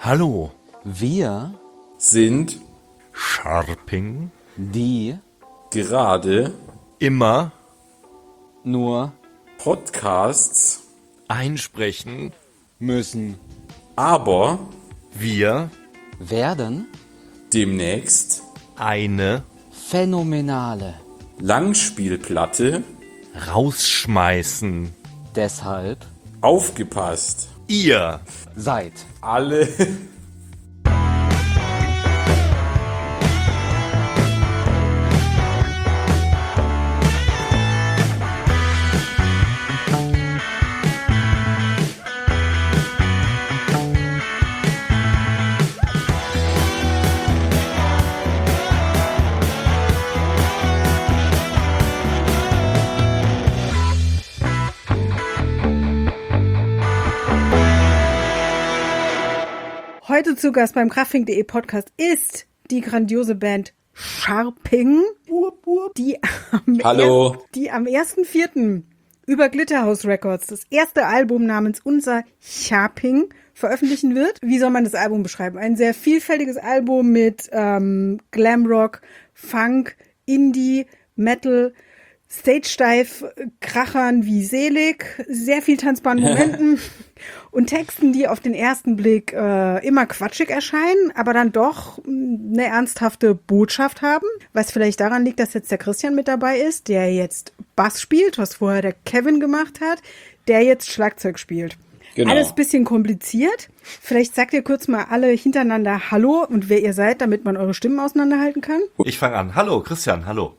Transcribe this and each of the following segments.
Hallo. Wir sind Scharping. die gerade Immer nur Podcasts, einsprechen. müssen aber Wir werden demnächst eine phänomenale. Langspielplatte rausschmeißen. Deshalb aufgepasst. Ihr seid Alle Heute zu Gast beim Kraftfink.de Podcast ist die grandiose Band Scharping, die Hallo. die am 1.4. über Glitterhouse Records das erste Album namens Unser Scharping veröffentlichen wird. Wie soll man das Album beschreiben? Ein sehr vielfältiges Album mit Glamrock, Funk, Indie, Metal, Stage-Dive-Krachern wie Selig, sehr viel tanzbaren Momenten und Texten, die auf den ersten Blick immer quatschig erscheinen, aber dann doch eine ernsthafte Botschaft haben, was vielleicht daran liegt, dass jetzt der Christian mit dabei ist, der jetzt Bass spielt, was vorher der Kevin gemacht hat, der jetzt Schlagzeug spielt. Genau. Alles ein bisschen kompliziert. Vielleicht sagt ihr kurz mal alle hintereinander Hallo und wer ihr seid, damit man eure Stimmen auseinanderhalten kann. Ich fange an. Hallo, Christian, hallo.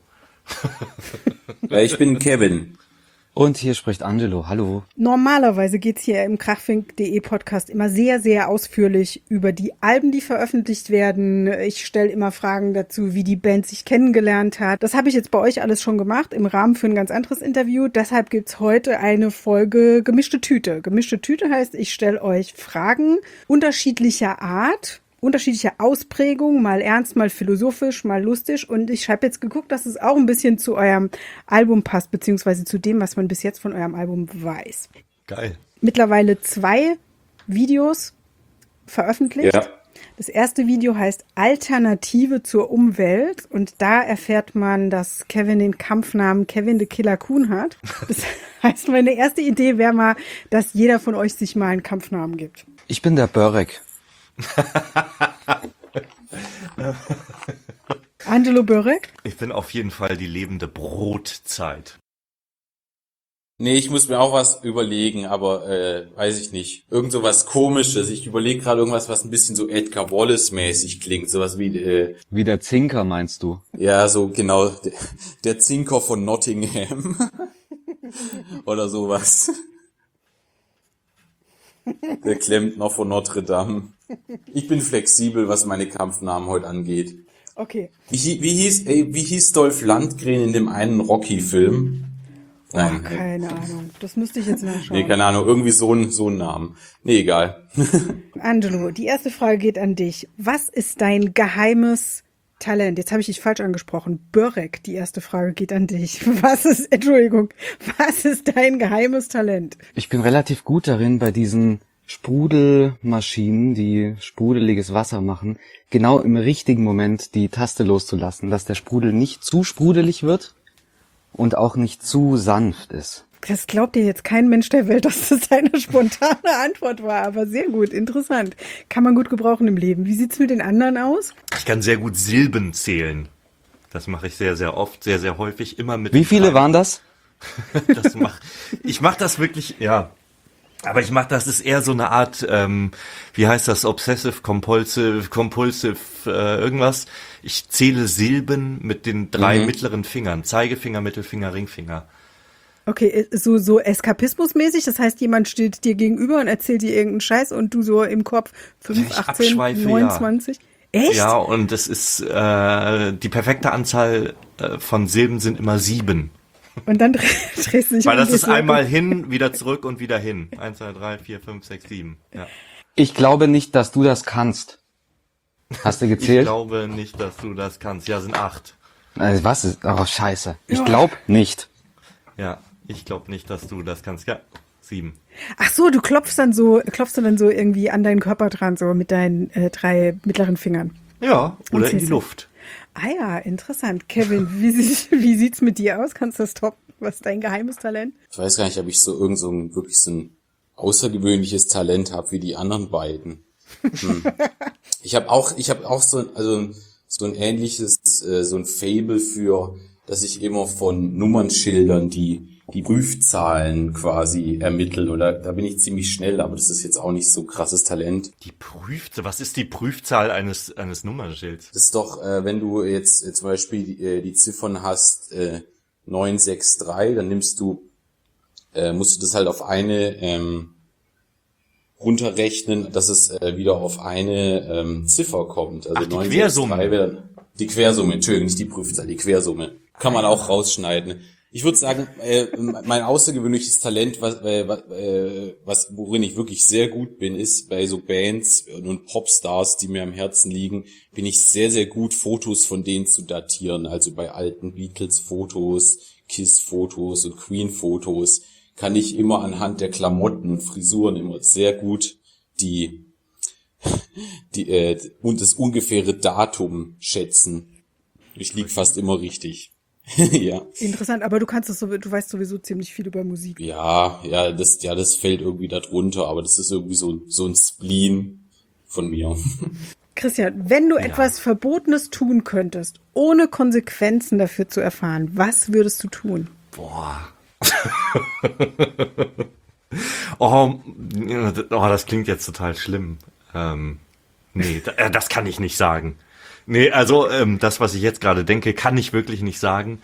Ich bin Kevin. und hier spricht Angelo. Hallo. Normalerweise geht's hier im Krachfink.de Podcast immer sehr, sehr ausführlich über die Alben, die veröffentlicht werden. Ich stelle immer Fragen dazu, wie die Band sich kennengelernt hat. Das habe ich jetzt bei euch alles schon gemacht im Rahmen für ein ganz anderes Interview. Deshalb gibt's heute eine Folge Gemischte Tüte. Gemischte Tüte heißt, ich stelle euch Fragen unterschiedlicher Art, unterschiedliche Ausprägungen, mal ernst, mal philosophisch, mal lustig. Und ich habe jetzt geguckt, dass es auch ein bisschen zu eurem Album passt, beziehungsweise zu dem, was man bis jetzt von eurem Album weiß. Geil. Mittlerweile 2 Videos veröffentlicht. Ja. Das erste Video heißt Alternative zur Umwelt und da erfährt man, dass Kevin den Kampfnamen Kevin the Killer Kuhn hat. Das heißt, meine erste Idee wäre mal, dass jeder von euch sich mal einen Kampfnamen gibt. Ich bin der Börek. Angelo Börek? Ich bin auf jeden Fall die lebende Brotzeit. Nee, ich muss mir auch was überlegen, aber weiß ich nicht. Irgend so was Komisches. Ich überlege gerade irgendwas, was ein bisschen so Edgar Wallace-mäßig klingt. Sowas wie, Wie der Zinker, meinst du? ja, so genau, der Zinker von Nottingham. Oder sowas. Der Klempner von Notre Dame. Ich bin flexibel, was meine Kampfnamen heute angeht. Okay. Wie hieß Dolph Lundgren in dem einen Rocky-Film? Nein, Keine Ahnung. Das müsste ich jetzt nachschauen. nee, keine Ahnung, irgendwie so ein Namen. Nee, egal. Angelo, die erste Frage geht an dich. Was ist dein geheimes Talent? Jetzt habe ich dich falsch angesprochen. Börek, die erste Frage geht an dich. Was ist dein geheimes Talent? Ich bin relativ gut darin, bei diesen Sprudelmaschinen, die sprudeliges Wasser machen, genau im richtigen Moment die Taste loszulassen, dass der Sprudel nicht zu sprudelig wird und auch nicht zu sanft ist. Das glaubt dir jetzt kein Mensch der Welt, dass das eine spontane Antwort war, aber sehr gut, interessant. Kann man gut gebrauchen im Leben. Wie sieht's mit den anderen aus? Ich kann sehr gut Silben zählen. Das mache ich sehr, sehr oft, sehr, sehr häufig, immer mit. Wie viele waren das? Ich mache das wirklich, ja. Aber das ist eher so eine Art, wie heißt das, Obsessive, Compulsive, irgendwas. Ich zähle Silben mit den 3 mittleren Fingern. Zeigefinger, Mittelfinger, Ringfinger. Okay, so eskapismusmäßig, das heißt, jemand steht dir gegenüber und erzählt dir irgendeinen Scheiß und du so im Kopf 5, Ich 18, abschweife, 29. Ja. Echt? Ja, und es ist, die perfekte Anzahl von Silben sind immer 7. Und dann drehst du dich Weil um das und ist gehst einmal hin, wieder zurück und wieder hin. 1, 2, 3, 4, 5, 6, 7. Ja. Ich glaube nicht, dass du das kannst. Hast du Ich gezählt? glaube nicht, dass du das kannst. Ja, sind 8. Was ist? Oh, scheiße. Ich glaube nicht. Ja, ich glaube nicht, dass du das kannst. Ja. 7. Ach so, du klopfst dann so irgendwie an deinen Körper dran, so mit deinen 3 mittleren Fingern. Ja, oder Und in die siehst- Luft. Ah ja, interessant. Kevin, wie sieht's mit dir aus? Kannst du das toppen? Was ist dein geheimes Talent? Ich weiß gar nicht, ob ich wirklich so ein außergewöhnliches Talent habe wie die anderen beiden. Ich habe auch so ein ähnliches, so ein Faible für, dass ich immer von Nummernschildern die Prüfzahlen quasi ermitteln, oder da bin ich ziemlich schnell, aber das ist jetzt auch nicht so krasses Talent. Was ist die Prüfzahl eines Nummernschilds? Das ist doch, wenn du jetzt zum Beispiel die Ziffern hast, 963, dann musst du das halt auf eine runterrechnen, dass es wieder auf eine Ziffer kommt. Also Ach, die Quersumme. wäre dann die Quersumme, Entschuldigung, nicht die Prüfzahl, die Quersumme. Kann man auch rausschneiden. Ich würde sagen, mein außergewöhnliches Talent, worin ich wirklich sehr gut bin, ist bei so Bands und Popstars, die mir am Herzen liegen, bin ich sehr, sehr gut, Fotos von denen zu datieren. Also bei alten Beatles-Fotos, Kiss-Fotos und Queen-Fotos kann ich immer anhand der Klamotten und Frisuren immer sehr gut und das ungefähre Datum schätzen. Ich lieg fast immer richtig. Ja. Interessant, aber du weißt sowieso ziemlich viel über Musik. Ja, das fällt irgendwie da drunter, aber das ist irgendwie so ein Spleen von mir. Christian, wenn du etwas Verbotenes tun könntest, ohne Konsequenzen dafür zu erfahren, was würdest du tun? Boah. Oh, das klingt jetzt total schlimm. Nee, das kann ich nicht sagen. Nee, also das, was ich jetzt gerade denke, kann ich wirklich nicht sagen.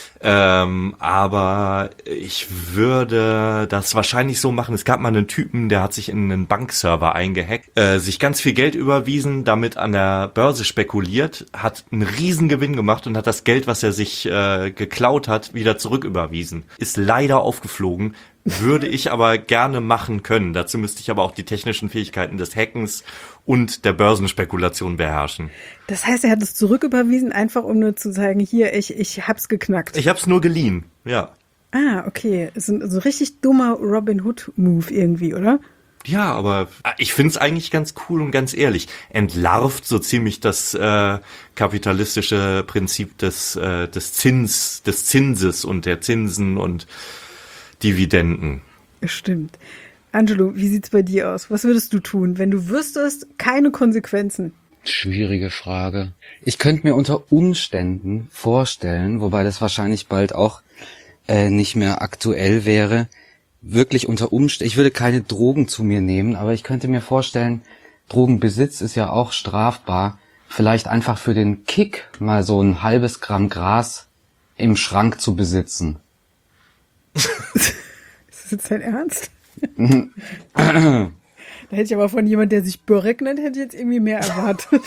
Aber ich würde das wahrscheinlich so machen. Es gab mal einen Typen, der hat sich in einen Bankserver eingehackt, sich ganz viel Geld überwiesen, damit an der Börse spekuliert, hat einen riesen Gewinn gemacht und hat das Geld, was er sich geklaut hat, wieder zurücküberwiesen. Ist leider aufgeflogen, würde ich aber gerne machen können. Dazu müsste ich aber auch die technischen Fähigkeiten des Hackens und der Börsenspekulation beherrschen. Das heißt, er hat es zurücküberwiesen, einfach um nur zu sagen, hier, ich hab's geknackt. Ich hab's nur geliehen, ja. Ah, okay. Ist ein so richtig dummer Robin Hood-Move irgendwie, oder? Ja, aber ich find's eigentlich ganz cool und ganz ehrlich. Entlarvt so ziemlich das kapitalistische Prinzip des Zinses und der Zinsen und Dividenden. Stimmt. Angelo, wie sieht's bei dir aus? Was würdest du tun, wenn du wüsstest, keine Konsequenzen? Schwierige Frage. Ich könnte mir unter Umständen vorstellen, wobei das wahrscheinlich bald auch nicht mehr aktuell wäre, wirklich unter Umständen, ich würde keine Drogen zu mir nehmen, aber ich könnte mir vorstellen, Drogenbesitz ist ja auch strafbar, vielleicht einfach für den Kick mal so ein halbes Gramm Gras im Schrank zu besitzen. Ist das jetzt dein Ernst? Da hätte ich aber von jemand, der sich Börek nennt, hätte ich jetzt irgendwie mehr erwartet.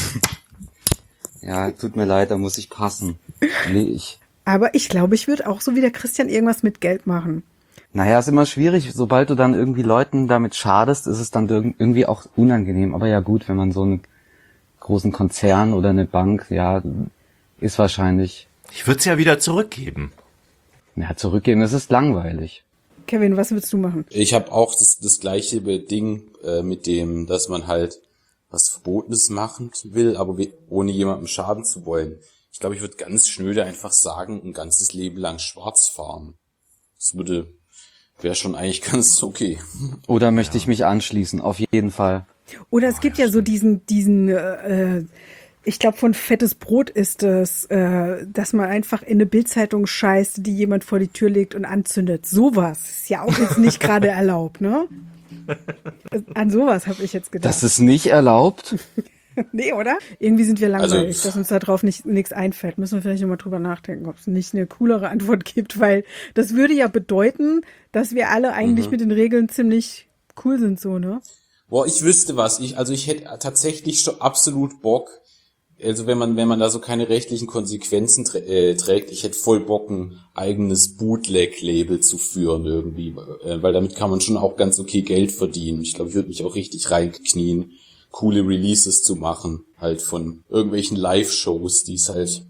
Ja, tut mir leid, da muss ich passen. Nee, Aber ich glaube, ich würde auch so wie der Christian irgendwas mit Geld machen. Naja, ist immer schwierig. Sobald du dann irgendwie Leuten damit schadest, ist es dann irgendwie auch unangenehm. Aber ja gut, wenn man so einen großen Konzern oder eine Bank, ja, ist wahrscheinlich. Ich würde es ja wieder zurückgeben. Ja, zurückgeben, das ist langweilig. Kevin, was würdest du machen? Ich habe auch das gleiche Ding mit dem, dass man halt was Verbotenes machen will, aber ohne jemandem schaden zu wollen. Ich glaube, ich würde ganz schnöde einfach sagen, ein ganzes Leben lang schwarz fahren. Das wäre schon eigentlich ganz okay. Oder möchte ich mich anschließen, auf jeden Fall. Oder es gibt ja so diesen ich glaube, von Fettes Brot ist es, dass man einfach in eine Bildzeitung scheißt, die jemand vor die Tür legt und anzündet. Sowas ist ja auch jetzt nicht gerade erlaubt, ne? An sowas habe ich jetzt gedacht. Das ist nicht erlaubt? Nee, oder? Irgendwie sind wir langweilig, Also, dass uns da drauf nichts einfällt. Müssen wir vielleicht nochmal drüber nachdenken, ob es nicht eine coolere Antwort gibt, weil das würde ja bedeuten, dass wir alle eigentlich mit den Regeln ziemlich cool sind, so, ne? Boah, ich wüsste was. Ich hätte tatsächlich schon absolut Bock. Also wenn man da so keine rechtlichen Konsequenzen trägt, ich hätte voll Bock, ein eigenes Bootleg-Label zu führen irgendwie, weil damit kann man schon auch ganz okay Geld verdienen. Ich glaube, ich würde mich auch richtig reinknien, coole Releases zu machen, halt von irgendwelchen Live-Shows, die es halt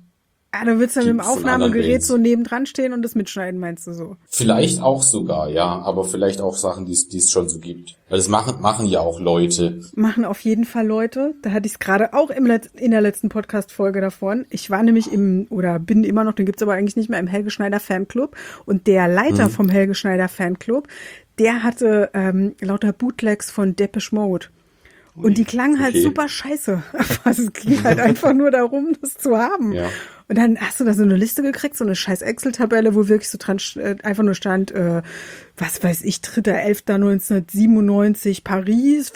Ah, du willst dann mit dem Die von anderen Aufnahmegerät Bands. so nebendran stehen und das mitschneiden, meinst du so? Vielleicht auch sogar, ja, aber vielleicht auch Sachen, die es schon so gibt. Weil das machen ja auch Leute. Machen auf jeden Fall Leute. Da hatte ich es gerade auch in der letzten Podcast-Folge davon. Ich war nämlich bin immer noch, den gibt's aber eigentlich nicht mehr, im Helge Schneider Fanclub. Und der Leiter vom Helge Schneider Fanclub, der hatte lauter Bootlegs von Depeche Mode. Und die klangen halt okay. super scheiße. Also es ging halt einfach nur darum, das zu haben. Ja. Und dann hast du da so eine Liste gekriegt, so eine scheiß Excel-Tabelle, wo wirklich so dran einfach nur stand, was weiß ich, 3.11.1997 Paris,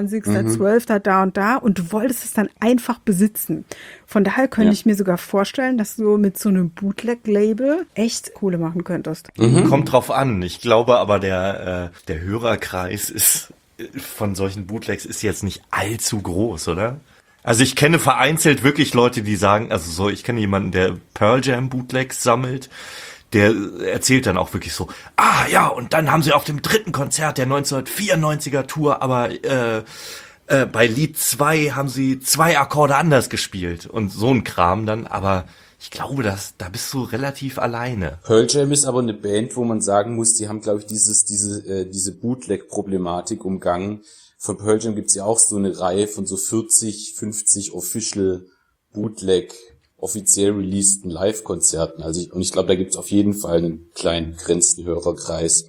25.12. Da und da. Und du wolltest es dann einfach besitzen. Von daher könnte ich mir sogar vorstellen, dass du mit so einem Bootleg-Label echt Kohle machen könntest. Kommt drauf an. Ich glaube aber, der Hörerkreis ist von solchen Bootlegs ist jetzt nicht allzu groß, oder? Also ich kenne vereinzelt wirklich Leute, die sagen, ich kenne jemanden, der Pearl Jam Bootlegs sammelt, der erzählt dann auch wirklich so, und dann haben sie auf dem 3. Konzert der 1994er Tour, aber bei Lied 2 haben sie 2 Akkorde anders gespielt und so ein Kram dann, aber ich glaube, da bist du relativ alleine. Pearl Jam ist aber eine Band, wo man sagen muss, die haben, glaube ich, diese Bootleg-Problematik umgangen. Von Pearl Jam gibt's ja auch so eine Reihe von so 40, 50 Official Bootleg, offiziell releaseden Live-Konzerten. Ich glaube, da gibt's auf jeden Fall einen kleinen begrenzten Hörerkreis.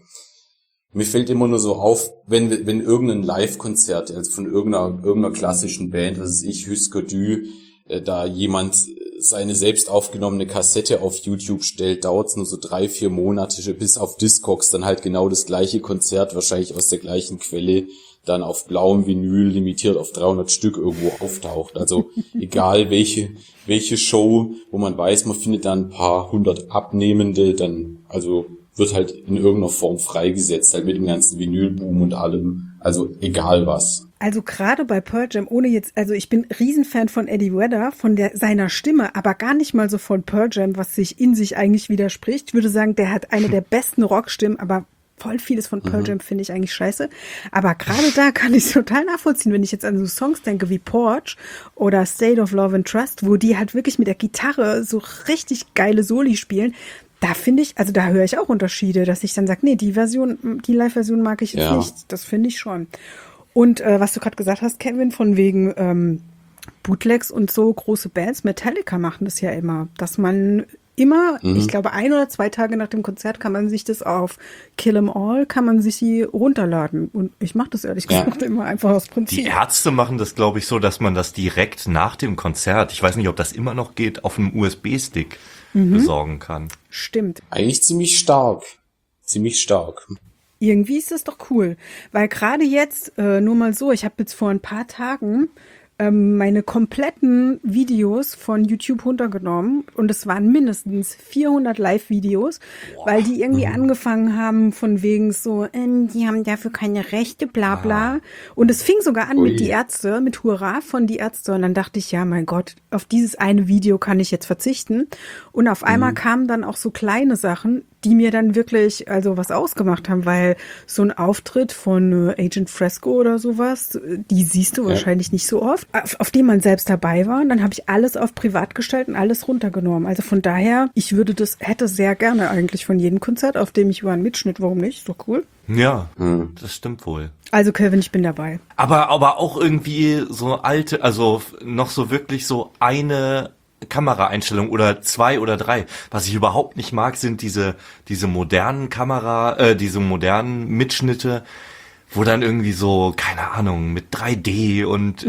Mir fällt immer nur so auf, wenn irgendein Live-Konzert, also von irgendeiner klassischen Band, was weiß ich, Husker Du, da jemand seine selbst aufgenommene Kassette auf YouTube stellt, dauert's nur so 3-4 Monate, bis auf Discogs dann halt genau das gleiche Konzert, wahrscheinlich aus der gleichen Quelle, dann auf blauem Vinyl limitiert auf 300 Stück irgendwo auftaucht. Also egal welche Show, wo man weiß, man findet dann ein paar hundert Abnehmende, dann wird halt in irgendeiner Form freigesetzt, halt mit dem ganzen Vinylboom und allem. Also egal was. Also gerade bei Pearl Jam, ich bin Riesenfan von Eddie Vedder, seiner Stimme, aber gar nicht mal so von Pearl Jam, was sich in sich eigentlich widerspricht. Ich würde sagen, der hat eine der besten Rockstimmen, aber voll vieles von Pearl Jam finde ich eigentlich scheiße. Aber gerade da kann ich es total nachvollziehen, wenn ich jetzt an so Songs denke wie Porch oder State of Love and Trust, wo die halt wirklich mit der Gitarre so richtig geile Soli spielen. Da finde ich, da höre ich auch Unterschiede, dass ich dann sage, nee, die Live-Version mag ich jetzt nicht. Das finde ich schon. Und was du gerade gesagt hast, Kevin, von wegen Bootlegs und so große Bands, Metallica machen das ja immer, dass man immer, ich glaube 1 oder 2 Tage nach dem Konzert kann man sich das auf Kill 'Em All, kann man sich sie runterladen. Und ich mache das ehrlich gesagt immer einfach aus Prinzip. Die Ärzte machen das, glaube ich, so, dass man das direkt nach dem Konzert, ich weiß nicht, ob das immer noch geht, auf einem USB-Stick besorgen kann. Stimmt. Eigentlich ziemlich stark. Ziemlich stark. Irgendwie ist das doch cool. Weil gerade jetzt, nur mal so, ich habe jetzt vor ein paar Tagen meine kompletten Videos von YouTube runtergenommen und es waren mindestens 400 Live-Videos, weil die irgendwie angefangen haben von wegen so, die haben dafür keine Rechte, bla bla. Und es fing sogar an mit Die Ärzte, mit Hurra von Die Ärzte und dann dachte ich, ja mein Gott, auf dieses eine Video kann ich jetzt verzichten. Und auf einmal kamen dann auch so kleine Sachen, die mir dann wirklich was ausgemacht haben, weil so ein Auftritt von Agent Fresco oder sowas, die siehst du wahrscheinlich nicht so oft, auf dem man selbst dabei war. Und dann habe ich alles auf privat gestellt und alles runtergenommen. Also von daher, ich hätte sehr gerne eigentlich von jedem Konzert, auf dem ich über einen Mitschnitt, warum nicht? Ist doch cool. Ja, das stimmt wohl. Also Kevin, ich bin dabei. Aber auch irgendwie so alte, noch so wirklich so eine Kameraeinstellung oder 2 oder 3. Was ich überhaupt nicht mag, sind diese modernen diese modernen Mitschnitte, wo dann irgendwie so, keine Ahnung, mit 3D und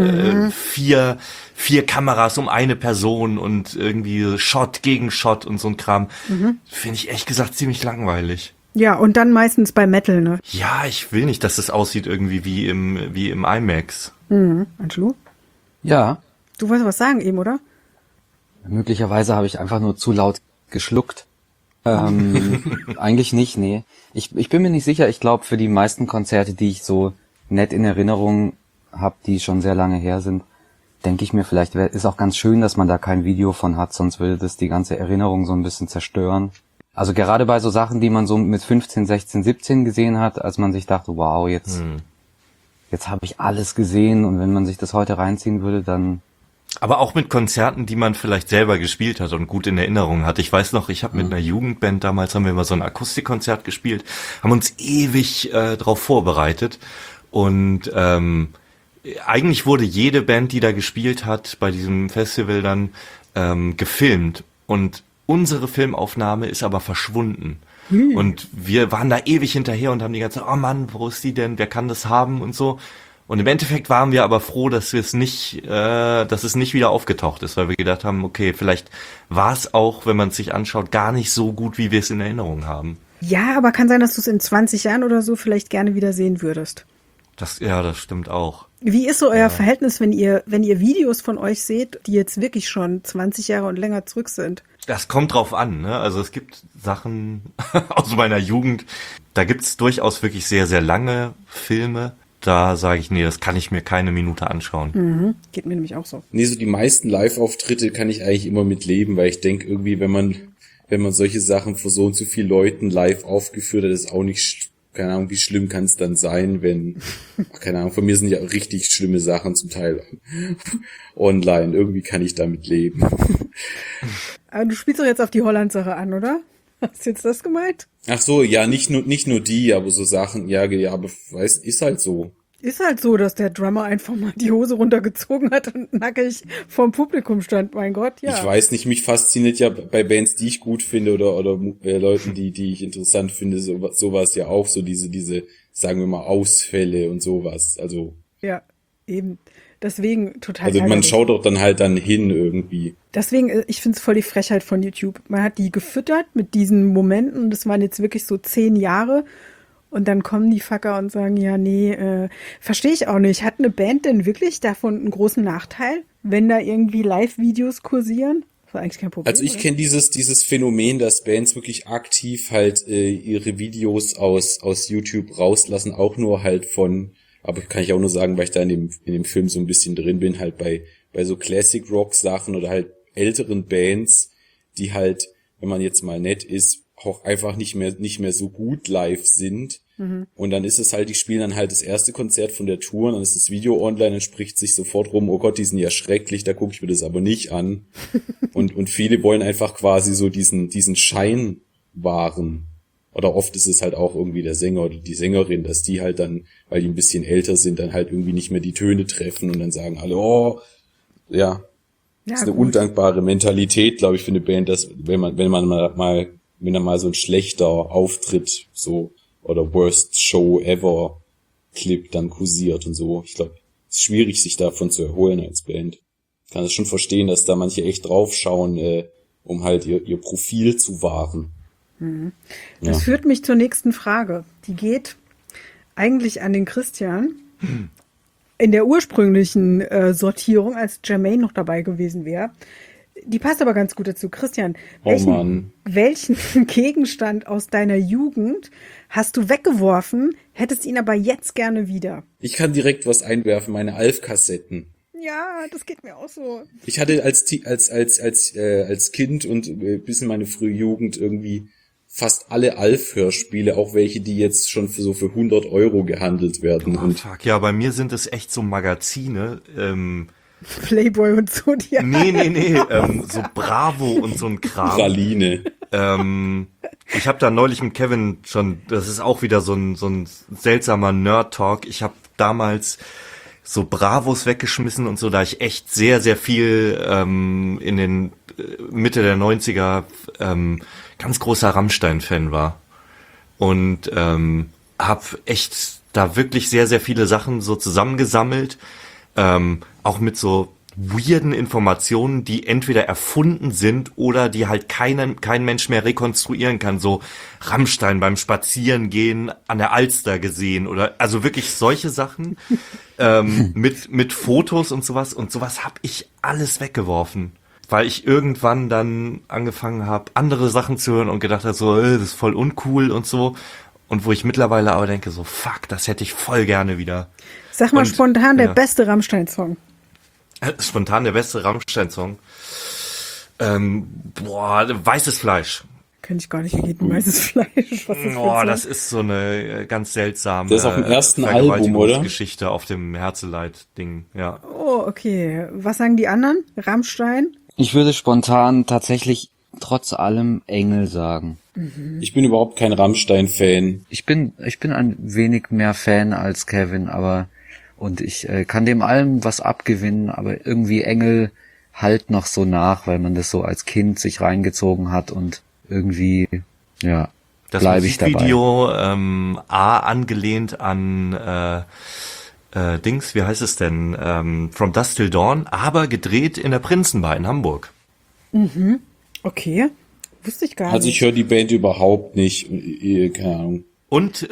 4 Kameras um eine Person und irgendwie Shot gegen Shot und so ein Kram. Finde ich ehrlich gesagt ziemlich langweilig. Ja, und dann meistens bei Metal, ne? Ja, ich will nicht, dass das aussieht irgendwie wie im IMAX. Angelo? Ja, Du wolltest was sagen eben, oder? möglicherweise habe ich einfach nur zu laut geschluckt. Eigentlich nicht, nee. Ich bin mir nicht sicher. Ich glaube, für die meisten Konzerte, die ich so nett in Erinnerung habe, die schon sehr lange her sind, denke ich mir, vielleicht ist auch ganz schön, dass man da kein Video von hat, sonst würde das die ganze Erinnerung so ein bisschen zerstören. Also gerade bei so Sachen, die man so mit 15, 16, 17 gesehen hat, als man sich dachte, wow, jetzt habe ich alles gesehen und wenn man sich das heute reinziehen würde, dann Aber auch mit Konzerten, die man vielleicht selber gespielt hat und gut in Erinnerung hat. Ich weiß noch, ich habe mit einer Jugendband, damals haben wir immer so ein Akustikkonzert gespielt, haben uns ewig drauf vorbereitet. Und eigentlich wurde jede Band, die da gespielt hat, bei diesem Festival dann gefilmt. Und unsere Filmaufnahme ist aber verschwunden. Und wir waren da ewig hinterher und haben die ganze Zeit, oh Mann, wo ist die denn? Wer kann das haben und so. Und im Endeffekt waren wir aber froh, dass dass es nicht wieder aufgetaucht ist, weil wir gedacht haben, okay, vielleicht war es auch, wenn man es sich anschaut, gar nicht so gut, wie wir es in Erinnerung haben. Ja, aber kann sein, dass du es in 20 Jahren oder so vielleicht gerne wieder sehen würdest. Das stimmt auch. Wie ist so euer Verhältnis, wenn ihr Videos von euch seht, die jetzt wirklich schon 20 Jahre und länger zurück sind? Das kommt drauf an, ne? Also es gibt Sachen aus meiner Jugend, da gibt's durchaus wirklich sehr, sehr lange Filme. Da sage ich, nee, das kann ich mir keine Minute anschauen. Geht mir nämlich auch so. Nee, so die meisten Live-Auftritte kann ich eigentlich immer mitleben, weil ich denke irgendwie, wenn man solche Sachen vor so und so vielen Leuten live aufgeführt hat, ist auch nicht, keine Ahnung, wie schlimm kann es dann sein, wenn, keine Ahnung, von mir sind ja richtig schlimme Sachen zum Teil online. Irgendwie kann ich damit leben. Aber du spielst doch jetzt auf die Holland-Sache an, oder? Hast du jetzt das gemeint? Ach so, ja, nicht nur die, aber so Sachen, ja, aber ist halt so. Ist halt so, dass der Drummer einfach mal die Hose runtergezogen hat und nackig vorm Publikum stand, mein Gott, ja. Ich weiß nicht, mich fasziniert ja bei Bands, die ich gut finde oder Leuten, die ich interessant finde, sowas ja auch, so diese, sagen wir mal, Ausfälle und sowas, also. Ja, eben. Deswegen total Also man ärgerlich. schaut doch dann halt dann hin irgendwie. Deswegen, ich find's voll die Frechheit von YouTube. Man hat die gefüttert mit diesen Momenten, das waren jetzt wirklich so 10 Jahre. Und dann kommen die Fucker und sagen, ja, nee, verstehe ich auch nicht. Hat eine Band denn wirklich davon einen großen Nachteil, wenn da irgendwie Live-Videos kursieren? Das war eigentlich kein Problem. Also ich kenne dieses Phänomen, dass Bands wirklich aktiv halt ihre Videos aus YouTube rauslassen, auch nur halt aber kann ich auch nur sagen, weil ich da in dem Film so ein bisschen drin bin, halt bei so Classic Rock Sachen oder halt älteren Bands, die halt, wenn man jetzt mal nett ist, auch einfach nicht mehr so gut live sind. Und dann ist es halt, die spielen dann halt das erste Konzert von der Tour, und dann ist das Video online, dann spricht sich sofort rum, oh Gott, die sind ja schrecklich, da gucke ich mir das aber nicht an. Und viele wollen einfach quasi so diesen Schein wahren. Oder oft ist es halt auch irgendwie der Sänger oder die Sängerin, dass die halt dann, weil die ein bisschen älter sind, dann halt irgendwie nicht mehr die Töne treffen und dann sagen alle, oh, ja. Das ist eine undankbare Mentalität, glaube ich, für eine Band, dass wenn man mal so ein schlechter Auftritt so oder Worst Show Ever Clip dann kursiert und so. Ich glaube, es ist schwierig, sich davon zu erholen als Band. Ich kann es schon verstehen, dass da manche echt draufschauen, um halt ihr Profil zu wahren. Das führt mich zur nächsten Frage. Die geht eigentlich an den Christian. In der ursprünglichen Sortierung, als Jermaine noch dabei gewesen wäre. Die passt aber ganz gut dazu. Christian, welchen Gegenstand aus deiner Jugend hast du weggeworfen, hättest ihn aber jetzt gerne wieder? Ich kann direkt was einwerfen, meine Alf-Kassetten. Ja, das geht mir auch so. Ich hatte als Kind und bis in meine frühe Jugend irgendwie fast alle Alf-Hörspiele, auch welche, die jetzt schon für 100 € gehandelt werden. Oh, fuck, ja, bei mir sind es echt so Magazine, Playboy und so, die Nee, so Bravo und so ein Kram. Praline. Ich habe da neulich mit Kevin schon, das ist auch wieder so ein seltsamer Nerd-Talk. Ich habe damals so Bravos weggeschmissen und so, da ich echt sehr, sehr viel in den Mitte der 90er ganz großer Rammstein-Fan war. Und habe echt da wirklich sehr, sehr viele Sachen so zusammengesammelt, auch mit so weirden Informationen, die entweder erfunden sind oder die halt kein Mensch mehr rekonstruieren kann. So Rammstein beim Spazierengehen an der Alster gesehen oder also wirklich solche Sachen mit Fotos und sowas. Und sowas habe ich alles weggeworfen, weil ich irgendwann dann angefangen habe, andere Sachen zu hören und gedacht habe, so, das ist voll uncool und so. Und wo ich mittlerweile aber denke, so, fuck, das hätte ich voll gerne wieder. Sag mal spontan der beste Rammstein-Song. Spontan der beste Rammstein-Song. Weißes Fleisch. Kenn ich gar nicht, wie geht denn weißes Fleisch? Was ist Oh, das ist so eine ganz seltsame Das ist auf dem ersten Album, oder? Geschichte auf dem Herzeleid-Ding, ja. Oh, okay. Was sagen die anderen? Rammstein? Ich würde spontan tatsächlich trotz allem Engel sagen. Ich bin überhaupt kein Rammstein-Fan. Ich bin ein wenig mehr Fan als Kevin, und ich kann dem allem was abgewinnen, aber irgendwie Engel halt noch so nach, weil man das so als Kind sich reingezogen hat und irgendwie, ja, Das bleibe ich dabei. Musikvideo angelehnt an Dings, wie heißt es denn? From Dusk Till Dawn, aber gedreht in der Prinzenbar in Hamburg. Okay. Wusste ich gar nicht. Also ich höre die Band überhaupt nicht. Keine Ahnung. Und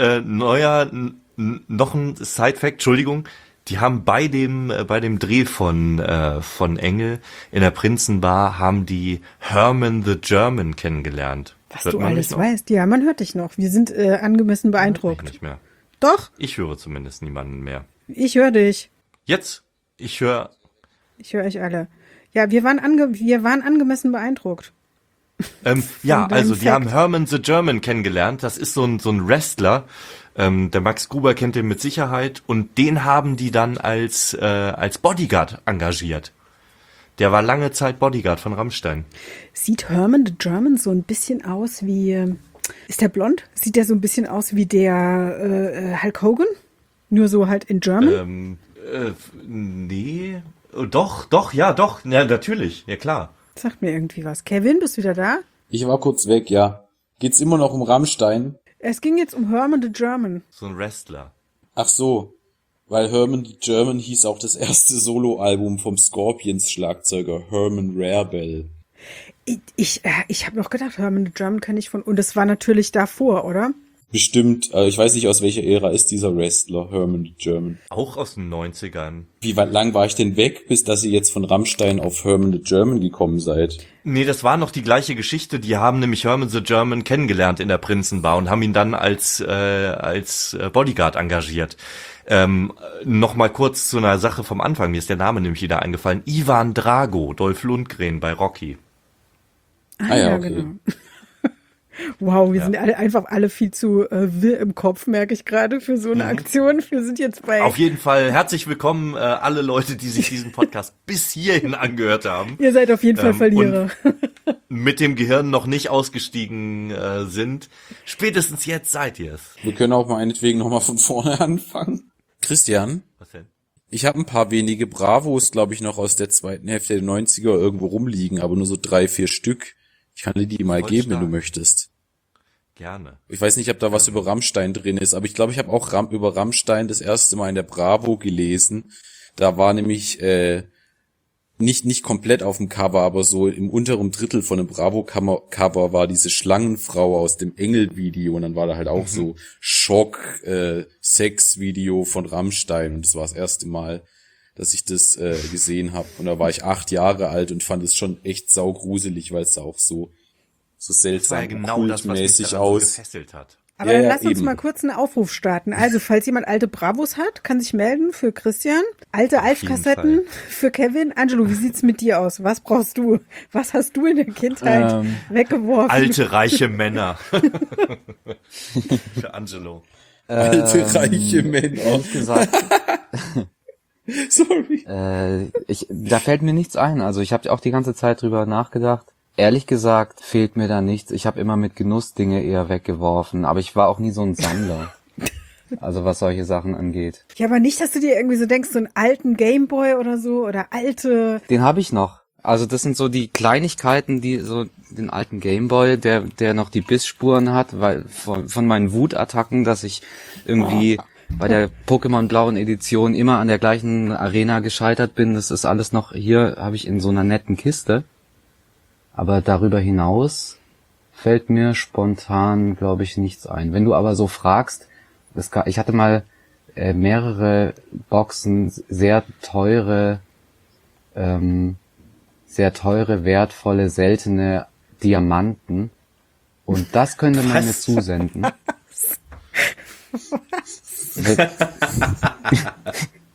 noch ein Side-Fact, Entschuldigung, die haben bei dem Dreh von Engel in der Prinzenbar haben die Herman the German kennengelernt. Was Hört du man alles mich noch? weißt. Ja, man hört dich noch. Wir sind angemessen beeindruckt. Nicht mehr. Doch, Ich höre zumindest niemanden mehr. ich höre dich. Jetzt, ich höre, Ich höre euch alle. Ja, wir waren angemessen beeindruckt. ja, deinem also die Fact. haben Herman the German kennengelernt. Das ist so ein Wrestler. Der Max Gruber kennt den mit Sicherheit. Und den haben die dann als Bodyguard engagiert. Der war lange Zeit Bodyguard von Rammstein. Sieht Herman the German so ein bisschen aus wie... Ist der blond? Sieht der so ein bisschen aus wie der Hulk Hogan? Nur so halt in German? Nee. Doch, ja, natürlich. Ja, klar. Sagt mir irgendwie was. Kevin, bist du wieder da? Ich war kurz weg, ja. Geht's immer noch um Rammstein? Es ging jetzt um Herman the German. So ein Wrestler. Ach so. Weil Herman the German hieß auch das erste Soloalbum vom Scorpions-Schlagzeuger Herman Rarebell. Ich habe noch gedacht, Herman the German kenne ich von... Und es war natürlich davor, oder? Bestimmt, ich weiß nicht, aus welcher Ära ist dieser Wrestler, Herman the German. Auch aus den 90ern. Wie lang war ich denn weg, bis dass ihr jetzt von Rammstein auf Herman the German gekommen seid? Nee, das war noch die gleiche Geschichte. Die haben nämlich Herman the German kennengelernt in der Prinzenbar und haben ihn dann als Bodyguard engagiert. Noch mal kurz zu einer Sache vom Anfang. Mir ist der Name nämlich wieder eingefallen. Ivan Drago, Dolph Lundgren bei Rocky. Ah ja, okay. Genau. Wow, wir sind einfach alle viel zu wirr im Kopf, merke ich gerade, für so eine Aktion. Wir sind jetzt bei... Auf jeden Fall herzlich willkommen alle Leute, die sich diesen Podcast bis hierhin angehört haben. Ihr seid auf jeden Fall Verlierer. Und mit dem Gehirn noch nicht ausgestiegen sind. Spätestens jetzt seid ihr es. Wir können auch meinetwegen nochmal von vorne anfangen. Christian, Was denn? ich habe ein paar wenige Bravos, glaube ich, noch aus der zweiten Hälfte der 90er irgendwo rumliegen, aber nur so 3-4 Stück. Ich kann dir die mal Voll geben, wenn du stark. möchtest. Gerne. Ich weiß nicht, ob da was über Rammstein drin ist, aber ich glaube, ich habe auch über Rammstein das erste Mal in der Bravo gelesen. Da war nämlich nicht komplett auf dem Cover, aber so im unteren Drittel von dem Bravo-Cover war diese Schlangenfrau aus dem Engel-Video und dann war da halt auch so Schock-Sex-Video von Rammstein und das war das erste Mal, dass ich das gesehen habe. Und da war ich 8 Jahre alt und fand es schon echt saugruselig, weil es da auch so Das war ja seltsam genau das, was mich kultmäßig daran so aus. gefesselt hat. Aber Ja, dann ja, lass uns eben. mal kurz einen Aufruf starten. Also, falls jemand alte Bravos hat, kann sich melden für Christian. Alte Alf-Kassetten für Kevin. Angelo, wie sieht's mit dir aus? Was brauchst du? Was hast du in der Kindheit weggeworfen? Alte, reiche Männer. Für Angelo. Alte, reiche Männer. Ehrlich gesagt, Sorry. da fällt mir nichts ein. Also ich habe auch die ganze Zeit drüber nachgedacht. Ehrlich gesagt fehlt mir da nichts. Ich habe immer mit Genuss Dinge eher weggeworfen, aber ich war auch nie so ein Sammler. Also was solche Sachen angeht. Ja, aber nicht, dass du dir irgendwie so denkst, so einen alten Gameboy oder so oder alte... Den habe ich noch. Also das sind so die Kleinigkeiten, die so den alten Gameboy, der noch die Bissspuren hat, weil von meinen Wutattacken, dass ich irgendwie bei der Pokémon blauen Edition immer an der gleichen Arena gescheitert bin. Das ist alles noch hier, habe ich in so einer netten Kiste. Aber darüber hinaus fällt mir spontan, glaube ich, nichts ein. Wenn du aber so fragst, ich hatte mal mehrere Boxen, sehr teure, wertvolle, seltene Diamanten. Und das könnte man mir zusenden.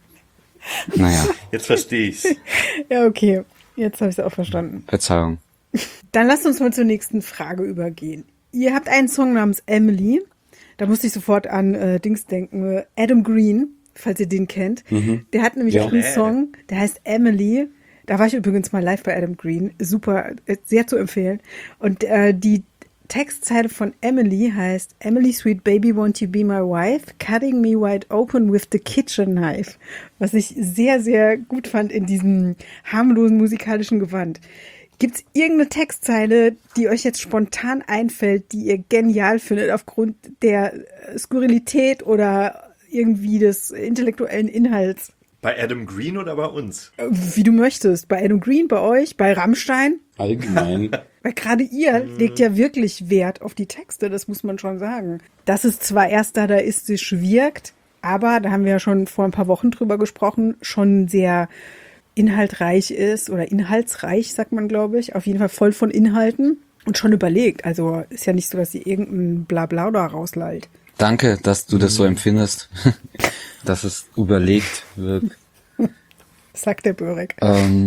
Naja, Jetzt verstehe ich's. Ja, okay. Jetzt habe ich es auch verstanden. Verzeihung. Dann lasst uns mal zur nächsten Frage übergehen. Ihr habt einen Song namens Emily. Da musste ich sofort an Dings denken. Adam Green, falls ihr den kennt. Der hat nämlich auch einen Song, der heißt Emily. Da war ich übrigens mal live bei Adam Green. Super, sehr zu empfehlen. Und die Textzeile von Emily heißt: Emily, sweet baby, won't you be my wife? Cutting me wide open with the kitchen knife. Was ich sehr, sehr gut fand in diesem harmlosen musikalischen Gewand. Gibt's irgendeine Textzeile, die euch jetzt spontan einfällt, die ihr genial findet aufgrund der Skurrilität oder irgendwie des intellektuellen Inhalts? Bei Adam Green oder bei uns? Wie du möchtest. Bei Adam Green, bei euch, bei Rammstein? Allgemein. Weil gerade ihr legt ja wirklich Wert auf die Texte, das muss man schon sagen. Dass es zwar erst dadaistisch wirkt, aber, da haben wir ja schon vor ein paar Wochen drüber gesprochen, schon sehr inhaltreich ist oder inhaltsreich, sagt man, glaube ich. Auf jeden Fall voll von Inhalten und schon überlegt. Also ist ja nicht so, dass sie irgendein Blabla da rauslallt. Danke, dass du das so empfindest, dass es überlegt wird. Sagt der Börek.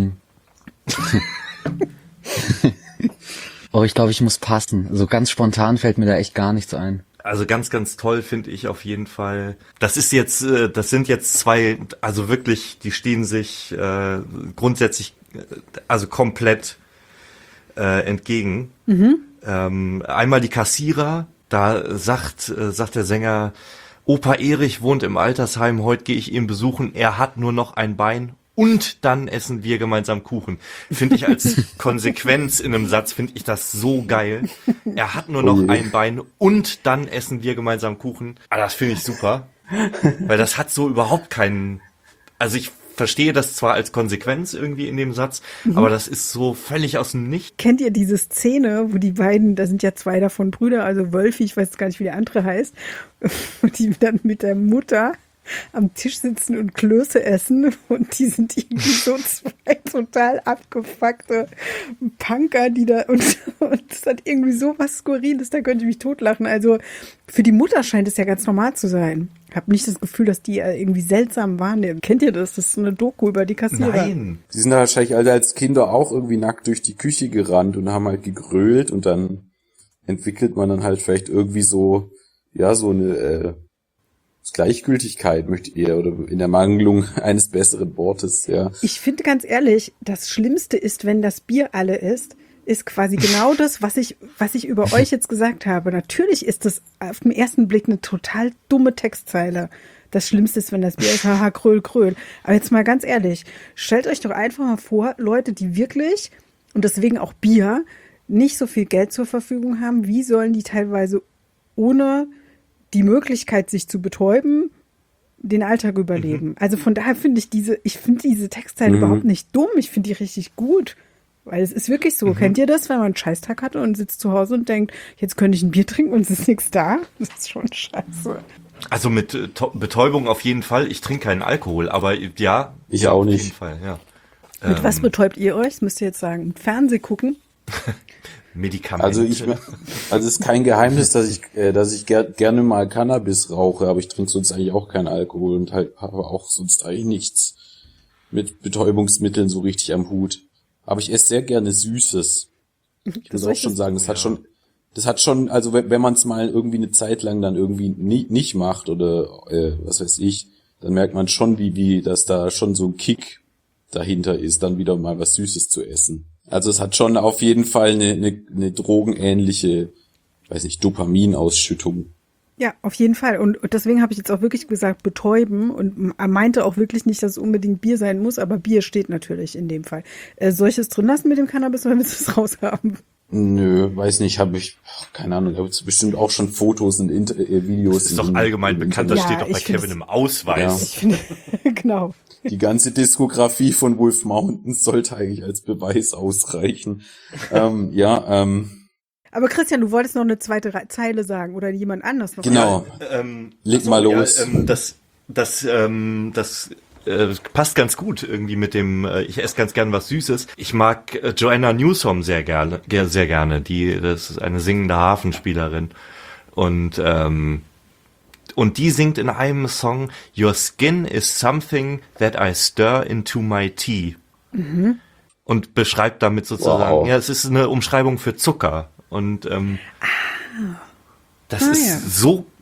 Oh, ich glaube, ich muss passen. So ganz spontan fällt mir da echt gar nichts ein. Also ganz, ganz toll finde ich auf jeden Fall. Das sind jetzt zwei, also wirklich, die stehen sich grundsätzlich, also komplett entgegen. Einmal die Kassierer, da sagt der Sänger: Opa Erich wohnt im Altersheim, heute gehe ich ihn besuchen, er hat nur noch ein Bein. Und dann essen wir gemeinsam Kuchen. Finde ich als Konsequenz in einem Satz, finde ich das so geil. Er hat nur noch ein Bein und dann essen wir gemeinsam Kuchen. Aber das finde ich super. Weil das hat so überhaupt keinen, also ich verstehe das zwar als Konsequenz irgendwie in dem Satz, aber das ist so völlig aus dem Nichts. Kennt ihr diese Szene, wo die beiden, da sind ja zwei davon Brüder, also Wölfi, ich weiß gar nicht, wie der andere heißt, wo die dann mit der Mutter am Tisch sitzen und Klöße essen und die sind irgendwie so zwei total abgefuckte Punker, die da und das hat irgendwie so was Skurriles, da könnte ich mich totlachen. Also für die Mutter scheint es ja ganz normal zu sein. Ich habe nicht das Gefühl, dass die irgendwie seltsam wahrnehmen. Kennt ihr das? Das ist so eine Doku über die Kassierer. Nein. Die sind wahrscheinlich alle als Kinder auch irgendwie nackt durch die Küche gerannt und haben halt gegrölt und dann entwickelt man dann halt vielleicht irgendwie so, ja, so eine Gleichgültigkeit möchte ich eher, oder in der Mangelung eines besseren Wortes, ja. Ich finde ganz ehrlich, das Schlimmste ist, wenn das Bier alle ist quasi genau das, was ich über euch jetzt gesagt habe. Natürlich ist das auf den ersten Blick eine total dumme Textzeile. Das Schlimmste ist, wenn das Bier ist, haha, kröl, kröl. Aber jetzt mal ganz ehrlich, stellt euch doch einfach mal vor, Leute, die wirklich, und deswegen auch Bier, nicht so viel Geld zur Verfügung haben, wie sollen die teilweise ohne die Möglichkeit, sich zu betäuben, den Alltag überleben. Also von daher finde ich diese Textzeile überhaupt nicht dumm. Ich finde die richtig gut. Weil es ist wirklich so. Kennt ihr das, wenn man einen Scheißtag hatte und sitzt zu Hause und denkt, jetzt könnte ich ein Bier trinken und es ist nichts da? Das ist schon scheiße. Also mit Betäubung auf jeden Fall. Ich trinke keinen Alkohol, aber ja. Ich auch nicht. Auf jeden Fall, ja. Mit was betäubt ihr euch? Das müsst ihr jetzt sagen. Mit Fernseh gucken? Medikamente. Also es ist kein Geheimnis, dass ich gerne mal Cannabis rauche, aber ich trinke sonst eigentlich auch keinen Alkohol und halt habe auch sonst eigentlich nichts mit Betäubungsmitteln so richtig am Hut. Aber ich esse sehr gerne Süßes. Ich muss auch schon sagen, das hat schon, also wenn man es mal irgendwie eine Zeit lang dann irgendwie nicht macht oder was weiß ich, dann merkt man schon, wie dass da schon so ein Kick dahinter ist, dann wieder mal was Süßes zu essen. Also es hat schon auf jeden Fall eine drogenähnliche, weiß nicht, Dopaminausschüttung. Ja, auf jeden Fall. Und deswegen habe ich jetzt auch wirklich gesagt, betäuben. Und er meinte auch wirklich nicht, dass es unbedingt Bier sein muss, aber Bier steht natürlich in dem Fall. Soll ich es drin lassen mit dem Cannabis oder willst du es raushaben? Nö, weiß nicht, keine Ahnung, da gibt's bestimmt auch schon Fotos und Videos. Das ist doch allgemein bekannt, das steht doch bei Kevin im Ausweis. Ja. Ich finde, genau. Die ganze Diskografie von Wolf Mountains sollte eigentlich als Beweis ausreichen. Aber Christian, du wolltest noch eine zweite Zeile sagen oder jemand anders noch. Genau. Leg mal los. Das passt ganz gut irgendwie mit dem, ich esse ganz gern was Süßes. Ich mag Joanna Newsom sehr gerne. Das ist eine singende Harfenspielerin. Und die singt in einem Song: Your skin is something that I stir into my tea. und beschreibt damit sozusagen, Wow. ja, es ist eine Umschreibung für Zucker und das ist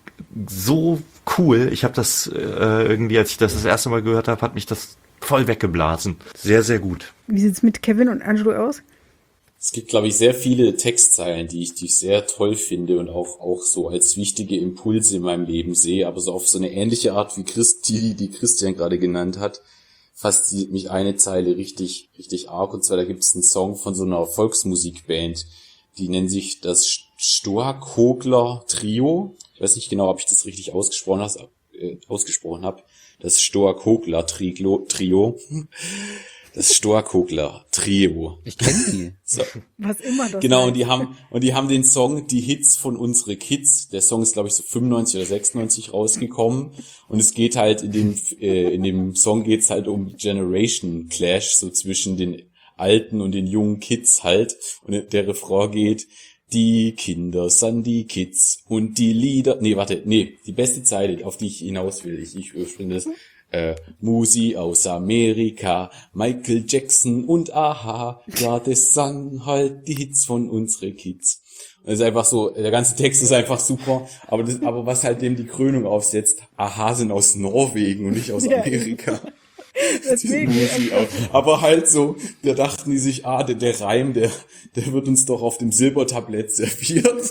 so cool. Ich habe das irgendwie, als ich das erste Mal gehört habe, hat mich das voll weggeblasen. Sehr, sehr gut. Wie sieht's mit Kevin und Angelo aus? Es gibt, glaube ich, sehr viele Textzeilen, die ich sehr toll finde und auch so als wichtige Impulse in meinem Leben sehe, aber so auf so eine ähnliche Art wie die Christian gerade genannt hat, fasziniert mich eine Zeile richtig, richtig arg, und zwar da gibt es einen Song von so einer Volksmusikband, die nennt sich das Stoa-Kogler Trio. Ich weiß nicht genau, ob ich das richtig ausgesprochen habe. Das Stoa-Kogler Trio. Das Stoa-Kogler Trio. Ich kenne die. So. Was immer das Genau, heißt. und die haben den Song Die Hits von unsere Kids. Der Song ist, glaube ich, so 95 oder 96 rausgekommen. Und es geht halt in dem Song geht's halt um Generation Clash, so zwischen den alten und den jungen Kids halt. Und der Refrain geht: Die Kinder sind die Kids und die Lieder. Die beste Zeile, auf die ich hinaus will. Ich finde das. Musi aus Amerika, Michael Jackson und Aha, ja, das sind halt die Hits von unsere Kids. Und das ist einfach so, der ganze Text ist einfach super, aber was halt dem die Krönung aufsetzt, Aha sind aus Norwegen und nicht aus Amerika. Deswegen, Musi auch. Aber halt so, da dachten die sich, der Reim, der wird uns doch auf dem Silbertablett serviert.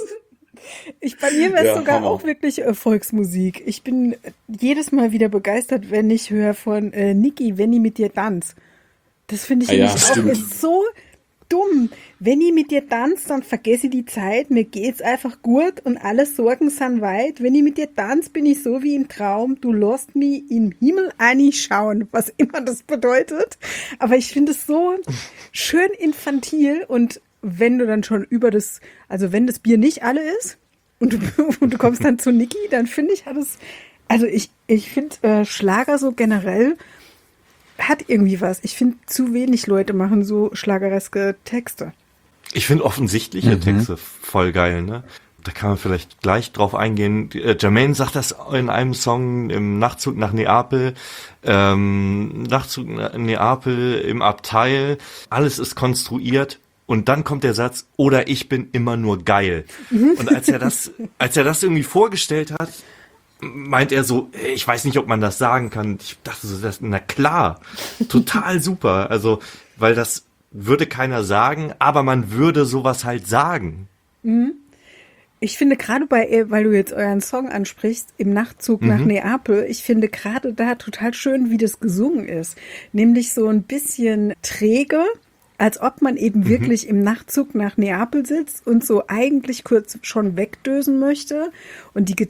bei mir wäre es Ja, sogar Hammer. auch wirklich Volksmusik. Ich bin jedes Mal wieder begeistert, wenn ich höre von Niki, wenn ich mit dir tanz. Das finde ich Ah ja, nämlich auch stimmt. ist so dumm. Wenn ich mit dir tanz, dann vergesse ich die Zeit, mir geht's einfach gut und alle Sorgen sind weit. Wenn ich mit dir tanz, bin ich so wie im Traum. Du lässt mich im Himmel einschauen, was immer das bedeutet. Aber ich finde es so schön infantil, und wenn du dann schon wenn das Bier nicht alle ist und du kommst dann zu Niki, dann finde ich, ich finde Schlager so generell hat irgendwie was. Ich finde, zu wenig Leute machen so schlagereske Texte. Ich finde offensichtliche Texte voll geil, ne? Da kann man vielleicht gleich drauf eingehen. Jermaine sagt das in einem Song im Nachtzug nach Neapel. Nachtzug nach Neapel im Abteil. Alles ist konstruiert. Und dann kommt der Satz, oder ich bin immer nur geil. Und als er das irgendwie vorgestellt hat, meint er so, ich weiß nicht, ob man das sagen kann. Ich dachte so, na klar, total super. Also, weil das würde keiner sagen, aber man würde sowas halt sagen. Ich finde gerade weil du jetzt euren Song ansprichst, im Nachtzug nach Neapel, ich finde gerade da total schön, wie das gesungen ist. Nämlich so ein bisschen träge, als ob man eben wirklich im Nachtzug nach Neapel sitzt und so eigentlich kurz schon wegdösen möchte. Und die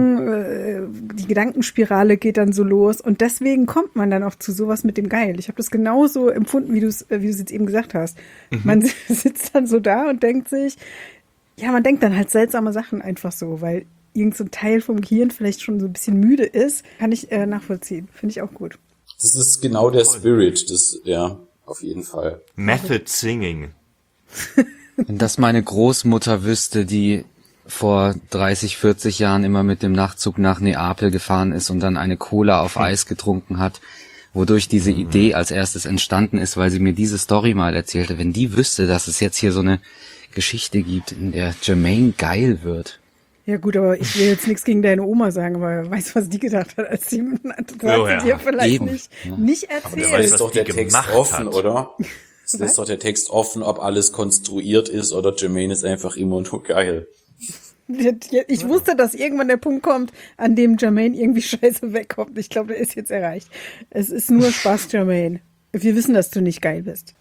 Gedankenspirale geht dann so los. Und deswegen kommt man dann auch zu sowas mit dem Geil. Ich habe das genauso empfunden, wie du es jetzt eben gesagt hast. Man sitzt dann so da und denkt sich, ja, man denkt dann halt seltsame Sachen einfach so, weil irgend so ein Teil vom Gehirn vielleicht schon so ein bisschen müde ist. Kann ich nachvollziehen. Finde ich auch gut. Das ist genau der Spirit, auf jeden Fall. Method Singing. Wenn das meine Großmutter wüsste, die vor 30, 40 Jahren immer mit dem Nachtzug nach Neapel gefahren ist und dann eine Cola auf Eis getrunken hat, wodurch diese Idee als erstes entstanden ist, weil sie mir diese Story mal erzählte. Wenn die wüsste, dass es jetzt hier so eine Geschichte gibt, in der Jermaine geil wird. Ja gut, aber ich will jetzt nichts gegen deine Oma sagen, weil weißt du, was die gedacht hat, als sie dir vielleicht Eben, nicht Aber erzählt. da ist was doch die der Text gemacht offen, hat. oder? Das ist doch der Text offen, ob alles konstruiert ist oder Jermaine ist einfach immer nur geil. Ich wusste, dass irgendwann der Punkt kommt, an dem Jermaine irgendwie scheiße wegkommt. Ich glaube, der ist jetzt erreicht. Es ist nur Spaß, Jermaine. Wir wissen, dass du nicht geil bist.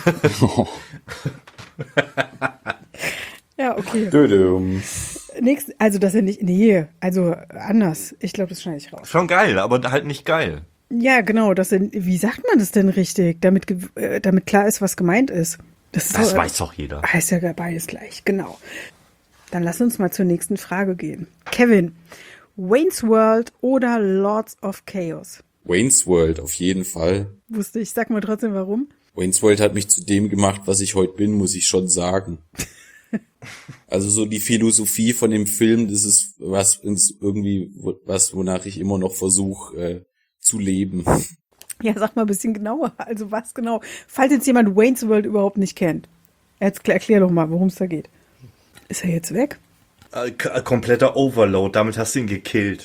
Ja, okay. Dödüm. Also, dass er nicht, also anders. Ich glaube, das schneide ich raus. Schon geil, aber halt nicht geil. Ja, genau, wie sagt man das denn richtig, damit klar ist, was gemeint ist? Das weiß doch jeder. Heißt ja beides gleich, genau. Dann lass uns mal zur nächsten Frage gehen. Kevin, Wayne's World oder Lords of Chaos? Wayne's World, auf jeden Fall. Wusste ich, sag mal trotzdem warum. Wayne's World hat mich zu dem gemacht, was ich heute bin, muss ich schon sagen. Also so die Philosophie von dem Film, das ist wonach ich immer noch versuche zu leben. Ja, sag mal ein bisschen genauer. Also was genau? Falls jetzt jemand Wayne's World überhaupt nicht kennt. Jetzt erklär doch mal, worum es da geht. Ist er jetzt weg? Kompletter Overload, damit hast du ihn gekillt.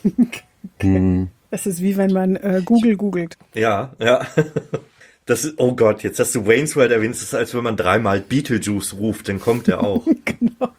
Das ist wie wenn man Google googelt. Ja. Das ist, oh Gott, jetzt hast du Wayne's World erwähnt, das ist, als wenn man 3-mal Beetlejuice ruft, dann kommt er auch. Genau.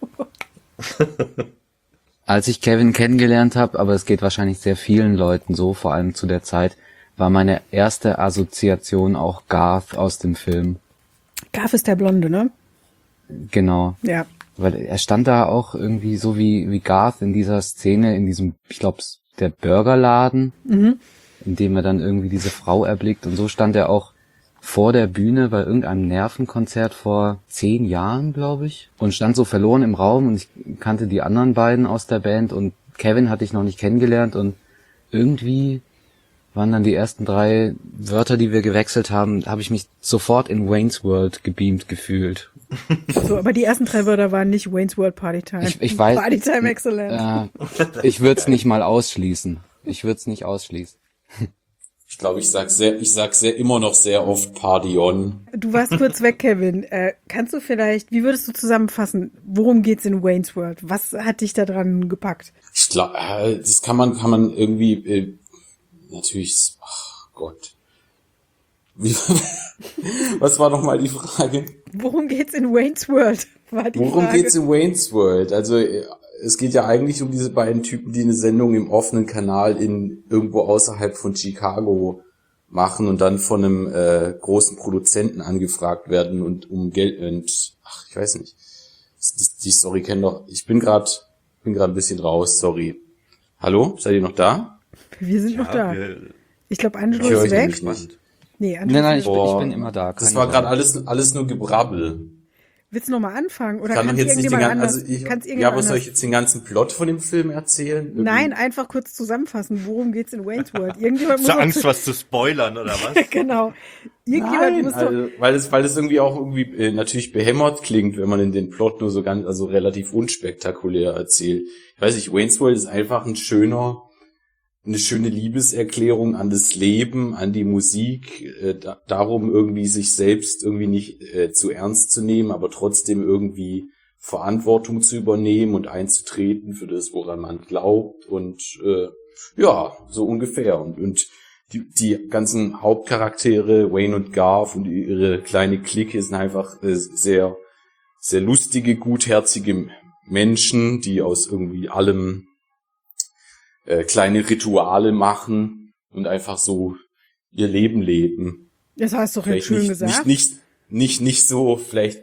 Als ich Kevin kennengelernt habe, aber es geht wahrscheinlich sehr vielen Leuten so, vor allem zu der Zeit, war meine erste Assoziation auch Garth aus dem Film. Garth ist der Blonde, ne? Genau. Ja. Weil er stand da auch irgendwie so wie Garth in dieser Szene, in diesem, ich glaube, der Burgerladen, in dem er dann irgendwie diese Frau erblickt. Und so stand er auch vor der Bühne bei irgendeinem Nervenkonzert vor 10 Jahren, glaube ich. Und stand so verloren im Raum und ich kannte die anderen beiden aus der Band und Kevin hatte ich noch nicht kennengelernt und irgendwie waren dann die ersten 3 Wörter, die wir gewechselt haben, habe ich mich sofort in Wayne's World gebeamt gefühlt. So, aber die ersten 3 Wörter waren nicht Wayne's World Partytime. Ich weiß. Partytime Excellent. Ich würde es nicht mal ausschließen. Ich glaube, ich sag immer noch sehr oft Party on. Du warst kurz weg, Kevin. Kannst du vielleicht, wie würdest du zusammenfassen, worum geht's in Wayne's World? Was hat dich da dran gepackt? Ich glaube, das kann man irgendwie, natürlich, ach Gott. Was war nochmal die Frage? Worum geht's in Wayne's World? War die Worum Frage. geht's in Wayne's World? Also, es geht ja eigentlich um diese beiden Typen, die eine Sendung im offenen Kanal in irgendwo außerhalb von Chicago machen und dann von einem großen Produzenten angefragt werden und um Geld und ich weiß nicht. Die Story kennt doch. Ich bin gerade ein bisschen raus, sorry. Hallo, seid ihr noch da? Wir sind noch da. Ich glaube, Angelo Ich höre ist euch weg. nämlich nicht. Nee, Angelo Nein, ist ich weg. bin immer da. Das war gerade alles nur Gebrabbel. Willst du nochmal anfangen? Oder Kann doch kann's jetzt nicht den irgendjemand ganzen, anders? Kann's ja, irgendjemand aber soll ich anders? jetzt den ganzen Plot von dem Film erzählen? Irgendwie? Nein, einfach kurz zusammenfassen. Worum geht's in Wayne's World? Irgendjemand Hast muss du doch Angst, was zu spoilern, oder was? Genau. Irgendjemand Nein, muss doch. also, weil es irgendwie auch irgendwie natürlich behämmert klingt, wenn man in den Plot nur so ganz, also relativ unspektakulär erzählt. Ich weiß nicht, Wayne's World ist einfach eine schöne Liebeserklärung an das Leben, an die Musik, darum irgendwie sich selbst irgendwie nicht zu ernst zu nehmen, aber trotzdem irgendwie Verantwortung zu übernehmen und einzutreten für das, woran man glaubt und ja, so ungefähr. Und die ganzen Hauptcharaktere, Wayne und Garth und ihre kleine Clique sind einfach sehr, sehr lustige, gutherzige Menschen, die aus irgendwie allem kleine Rituale machen und einfach so ihr Leben leben. Das hast du doch jetzt Vielleicht schön gesagt. nicht so vielleicht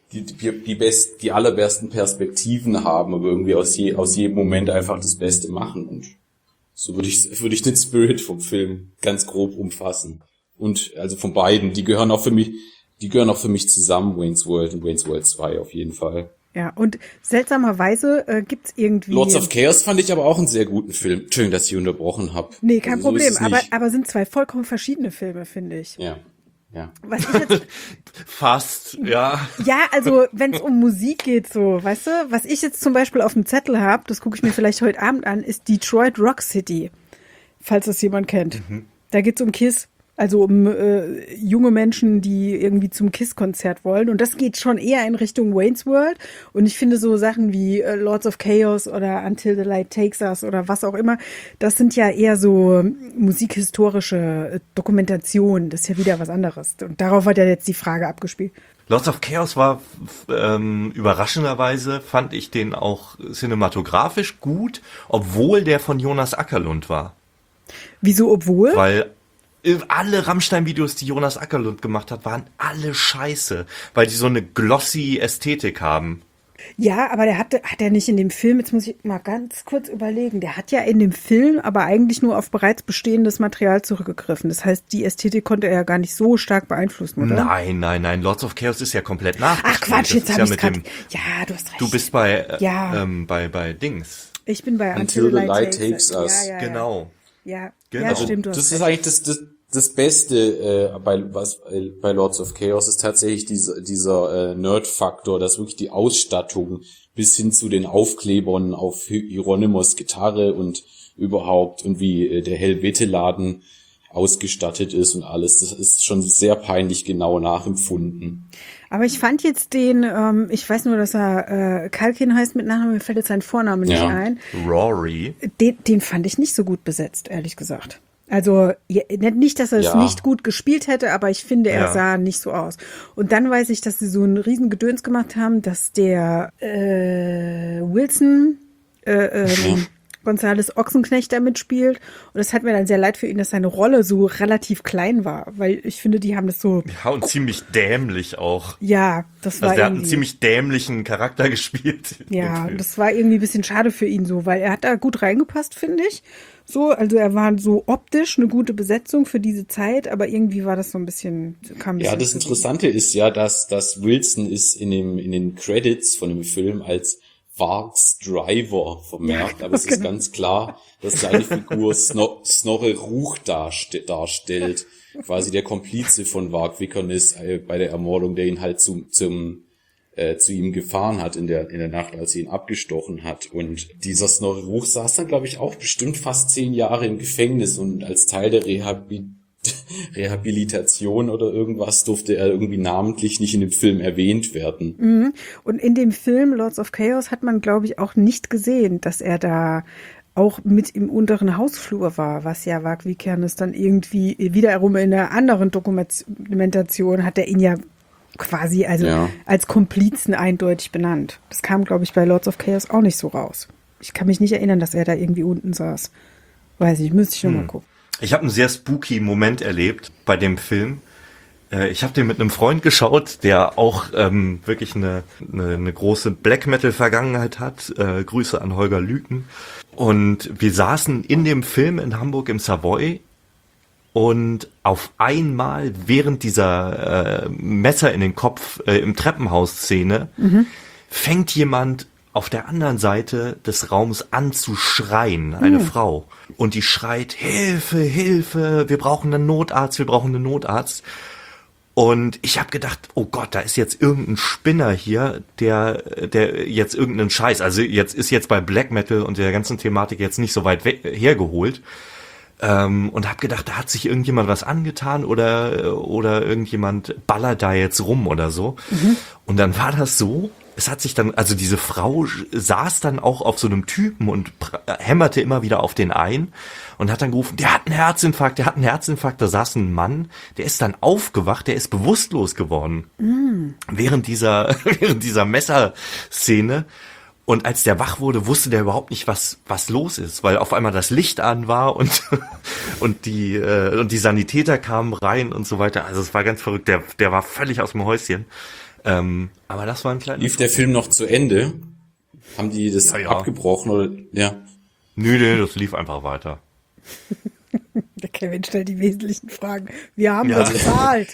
die allerbesten Perspektiven haben, aber irgendwie aus jedem Moment einfach das Beste machen. Und so würde ich den Spirit vom Film ganz grob umfassen. Und also von beiden, die gehören auch für mich zusammen, Wayne's World und Wayne's World 2 auf jeden Fall. Ja, und seltsamerweise gibt's irgendwie. Lords of Chaos fand ich aber auch einen sehr guten Film. Entschuldigung, dass ich unterbrochen habe. Nee, kein Also so ist Problem. es nicht. Aber sind 2 vollkommen verschiedene Filme, finde ich. Ja. Was ich jetzt, Fast, ja. ja, also wenn es um Musik geht, so, weißt du, was ich jetzt zum Beispiel auf dem Zettel habe, das gucke ich mir vielleicht heute Abend an, ist Detroit Rock City, falls das jemand kennt. Da geht's um Kiss. Also um junge Menschen, die irgendwie zum KISS-Konzert wollen. Und das geht schon eher in Richtung Wayne's World. Und ich finde so Sachen wie Lords of Chaos oder Until the Light Takes Us oder was auch immer, das sind ja eher so musikhistorische Dokumentationen. Das ist ja wieder was anderes. Und darauf hat ja jetzt die Frage abgespielt. Lords of Chaos war überraschenderweise, fand ich den auch cinematografisch gut, obwohl der von Jonas Ackerlund war. Wieso obwohl? Weil alle Rammstein-Videos, die Jonas Ackerlund gemacht hat, waren alle scheiße, weil die so eine glossy Ästhetik haben. Ja, aber hat er nicht in dem Film, jetzt muss ich mal ganz kurz überlegen, der hat ja in dem Film aber eigentlich nur auf bereits bestehendes Material zurückgegriffen. Das heißt, die Ästhetik konnte er ja gar nicht so stark beeinflussen, oder? Nein. Lords of Chaos ist ja komplett nachgespielt. Ach Quatsch, jetzt habe ich gerade. Ja, du hast recht. Du bist bei Ja. bei Dings. Ich bin bei Until the Light Takes Us. Ja. Genau. Ja, Genau. ja, stimmt. Du Das hast ist recht. eigentlich das Beste bei Lords of Chaos ist tatsächlich dieser Nerd-Faktor, dass wirklich die Ausstattung bis hin zu den Aufklebern auf Hieronymus Gitarre und überhaupt und wie der Helvete-Laden ausgestattet ist und alles. Das ist schon sehr peinlich genau nachempfunden. Aber ich fand jetzt den, ich weiß nur, dass er Culkin heißt mit Nachnamen, mir fällt jetzt sein Vorname nicht ein. Rory. Den fand ich nicht so gut besetzt, ehrlich gesagt. Also nicht, dass er es nicht gut gespielt hätte, aber ich finde, er sah nicht so aus. Und dann weiß ich, dass sie so einen riesen Gedöns gemacht haben, dass der Wilson Gonzales Ochsenknecht da mitspielt. Und es hat mir dann sehr leid für ihn, dass seine Rolle so relativ klein war, weil ich finde, die haben das so... Ja, und ziemlich dämlich auch. Ja, das war also der hat irgendwie... einen ziemlich dämlichen Charakter gespielt. Ja, das war irgendwie ein bisschen schade für ihn so, weil er hat da gut reingepasst, finde ich. So, also er war so optisch eine gute Besetzung für diese Zeit, aber irgendwie war das so ein bisschen... Ja, das Interessante ist ja, dass Wilson ist in den Credits von dem Film als Vargs Driver vermerkt, aber es ist ganz klar, dass seine Figur Snorre Ruch darstellt, quasi der Komplize von Varg Vikernes bei der Ermordung, der ihn halt zu ihm gefahren hat in der Nacht, als sie ihn abgestochen hat. Und dieser Snorre Ruch saß dann, glaube ich, auch bestimmt fast 10 Jahre im Gefängnis und als Teil der Rehabilitation oder irgendwas durfte er irgendwie namentlich nicht in dem Film erwähnt werden. Mhm. Und in dem Film Lords of Chaos hat man, glaube ich, auch nicht gesehen, dass er da auch mit im unteren Hausflur war, was ja Varg Vikernes dann irgendwie wiederum in einer anderen Dokumentation hat er ihn ja quasi als Komplizen eindeutig benannt. Das kam, glaube ich, bei Lords of Chaos auch nicht so raus. Ich kann mich nicht erinnern, dass er da irgendwie unten saß. Weiß ich, müsste ich noch mal gucken. Ich habe einen sehr spooky Moment erlebt bei dem Film. Ich habe den mit einem Freund geschaut, der auch wirklich eine große Black-Metal-Vergangenheit hat. Grüße an Holger Lüken. Und wir saßen in dem Film in Hamburg im Savoy und auf einmal während dieser Messer in den Kopf im Treppenhaus-Szene fängt jemand auf der anderen Seite des Raums an zu schreien, eine Frau. Und die schreit, Hilfe, Hilfe, wir brauchen einen Notarzt, wir brauchen einen Notarzt. Und ich habe gedacht, oh Gott, da ist jetzt irgendein Spinner hier, der jetzt irgendeinen Scheiß, also jetzt bei Black Metal und der ganzen Thematik jetzt nicht so weit hergeholt. Und habe gedacht, da hat sich irgendjemand was angetan oder irgendjemand ballert da jetzt rum oder so. Und dann war das so, es hat sich dann, also diese Frau saß dann auch auf so einem Typen und hämmerte immer wieder auf den ein und hat dann gerufen, der hat einen Herzinfarkt, da saß ein Mann, der ist dann aufgewacht, der ist bewusstlos geworden. Während dieser Messerszene. Und als der wach wurde, wusste der überhaupt nicht, was los ist, weil auf einmal das Licht an war und die Sanitäter kamen rein und so weiter. Also es war ganz verrückt. Der war völlig aus dem Häuschen. Aber das war ein kleiner... Lief der Film noch zu Ende? Haben die das abgebrochen oder? Ja. Nö, das lief einfach weiter. Der Kevin stellt die wesentlichen Fragen. Wir haben das bezahlt.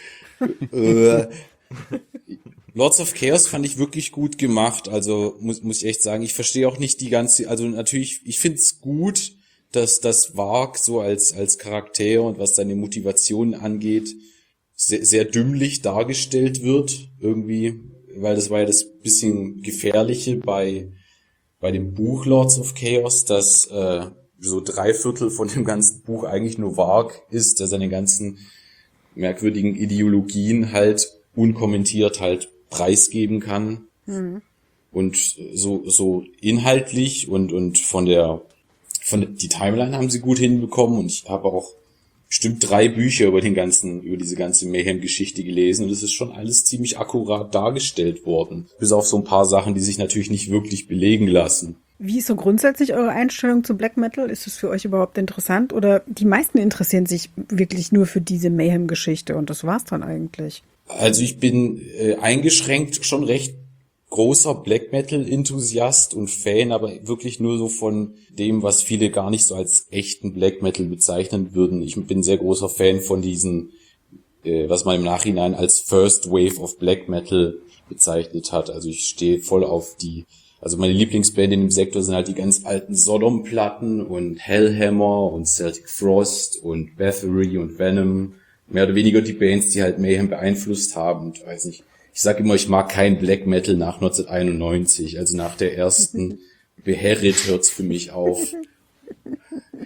Lords of Chaos fand ich wirklich gut gemacht, also muss ich echt sagen, ich verstehe auch nicht die ganze, also natürlich, ich find's gut, dass das Varg so als Charakter und was seine Motivation angeht, sehr, sehr dümmlich dargestellt wird, irgendwie, weil das war ja das bisschen Gefährliche bei dem Buch Lords of Chaos, dass so 3/4 von dem ganzen Buch eigentlich nur Varg ist, der seine ganzen merkwürdigen Ideologien halt unkommentiert halt preisgeben kann. Und so inhaltlich und die Timeline haben sie gut hinbekommen und ich habe auch bestimmt 3 Bücher über diese ganze Mayhem-Geschichte gelesen und es ist schon alles ziemlich akkurat dargestellt worden. Bis auf so ein paar Sachen, die sich natürlich nicht wirklich belegen lassen. Wie ist so grundsätzlich eure Einstellung zu Black Metal? Ist es für euch überhaupt interessant? Oder die meisten interessieren sich wirklich nur für diese Mayhem-Geschichte und das war's dann eigentlich? Also ich bin eingeschränkt schon recht großer Black Metal Enthusiast und Fan, aber wirklich nur so von dem, was viele gar nicht so als echten Black Metal bezeichnen würden. Ich bin sehr großer Fan von diesen, was man im Nachhinein als First Wave of Black Metal bezeichnet hat. Also ich stehe voll auf also meine Lieblingsband in dem Sektor sind halt die ganz alten Sodom-Platten und Hellhammer und Celtic Frost und Bathory und Venom. Mehr oder weniger die Bands, die halt Mayhem beeinflusst haben. Und weiß nicht, ich sag immer, ich mag kein Black Metal nach 1991. Also nach der ersten Beherit hört's für mich auf.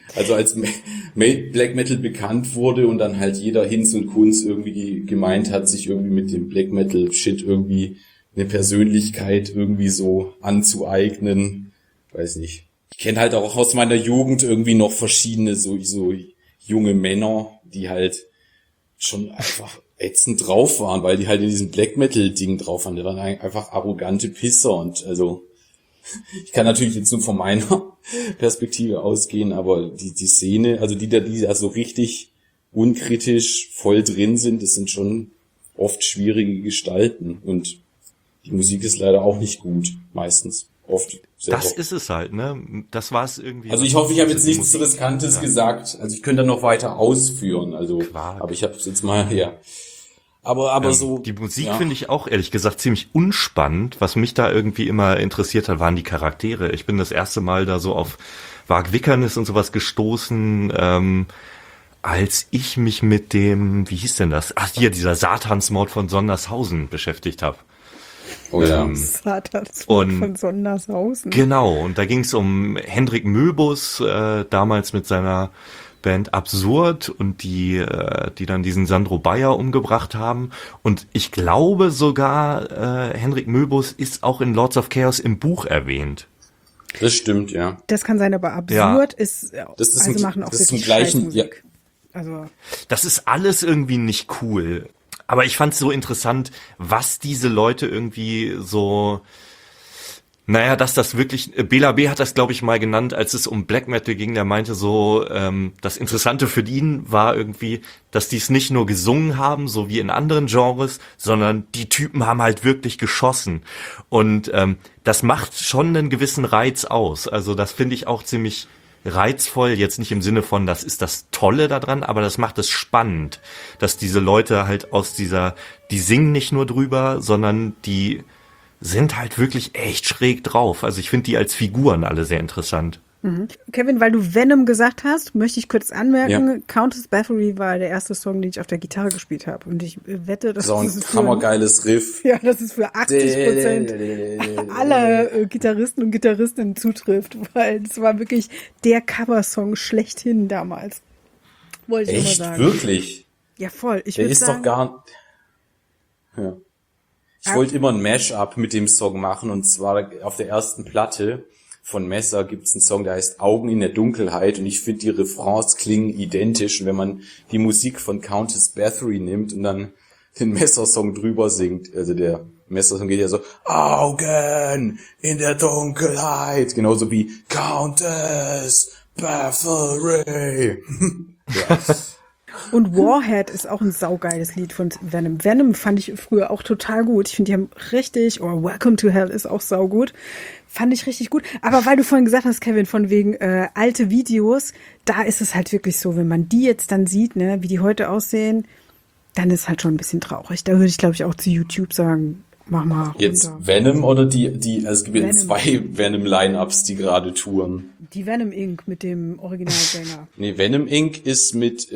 Also als Black Metal bekannt wurde und dann halt jeder Hinz und Kunz irgendwie gemeint hat, sich irgendwie mit dem Black Metal Shit irgendwie eine Persönlichkeit irgendwie so anzueignen. Weiß nicht. Ich kenne halt auch aus meiner Jugend irgendwie noch verschiedene so junge Männer, die halt schon einfach ätzend drauf waren, weil die halt in diesem Black Metal Ding drauf waren. Die waren einfach arrogante Pisser und also ich kann natürlich jetzt nur von meiner Perspektive ausgehen, aber die Szene, also die da so richtig unkritisch voll drin sind, das sind schon oft schwierige Gestalten und die Musik ist leider auch nicht gut, meistens. Oft. Das oft. ist es halt, ne? Das war es irgendwie. Also ich hoffe, ich habe jetzt nichts Riskantes gesagt. Also ich könnte da noch weiter ausführen. Also, Quark. aber ich habe es jetzt mal, ja. Aber so. Die Musik ja. finde ich auch ehrlich gesagt ziemlich unspannend. Was mich da irgendwie immer interessiert hat, waren die Charaktere. Ich bin das erste Mal da so auf Varg Vikernes und sowas gestoßen, als ich mich mit dem, wie hieß denn das? Ach hier, dieser Satansmord von Sondershausen beschäftigt habe. Oh ja. Satansmord von Sondershausen. Genau, und da ging es um Hendrik Möbus, damals mit seiner Band Absurd und die dann diesen Sandro Bayer umgebracht haben. Und ich glaube sogar, Hendrik Möbus ist auch in Lords of Chaos im Buch erwähnt. Das stimmt, ja. Das kann sein, aber Absurd ist, Das ist also machen auch das ist wirklich im gleichen, Scheißmusik. Also Das ist alles irgendwie nicht cool. Aber ich fand es so interessant, was diese Leute irgendwie so, naja, dass das wirklich, Bela B. hat das, glaube ich, mal genannt, als es um Black Metal ging, der meinte so, das Interessante für ihn war irgendwie, dass die es nicht nur gesungen haben, so wie in anderen Genres, sondern die Typen haben halt wirklich geschossen. Und das macht schon einen gewissen Reiz aus. Also das finde ich auch ziemlich reizvoll, jetzt nicht im Sinne von, das ist das Tolle daran, aber das macht es spannend, dass diese Leute halt die singen nicht nur drüber, sondern die sind halt wirklich echt schräg drauf. Also ich finde die als Figuren alle sehr interessant. Kevin, weil du Venom gesagt hast, möchte ich kurz anmerken, Ja. Countess Bathory war der erste Song, den ich auf der Gitarre gespielt habe. Und ich wette, dass So ein das hammergeiles Riff. Ja, das ist für 80% aller Gitarristen und Gitarristinnen zutrifft, weil es war wirklich der Coversong schlechthin damals. Wollte ich Echt? immer sagen. Wirklich? Ja, voll. Ich Der würde ist sagen, doch gar... Ja. Ich wollte immer ein Mashup mit dem Song machen und zwar auf der ersten Platte von Messer gibt's einen Song, der heißt Augen in der Dunkelheit und ich finde, die Refrains klingen identisch und wenn man die Musik von Countess Bathory nimmt und dann den Messer-Song drüber singt, also der Messer-Song geht ja so Augen in der Dunkelheit, genauso wie Countess Bathory. Ja. und Warhead ist auch ein saugeiles Lied von Venom. Venom fand ich früher auch total gut. Ich finde, die haben richtig, Welcome to Hell ist auch saugut. Fand ich richtig gut. Aber weil du vorhin gesagt hast, Kevin, von wegen alte Videos, da ist es halt wirklich so, wenn man die jetzt dann sieht, ne, wie die heute aussehen, dann ist halt schon ein bisschen traurig. Da würde ich, glaube ich, auch zu YouTube sagen, mach mal runter. Jetzt Venom oder also es gibt ja Venom. 2 Venom-Line-Ups, die gerade touren. Die Venom Inc. mit dem Originalsänger. Nee, Venom Inc. ist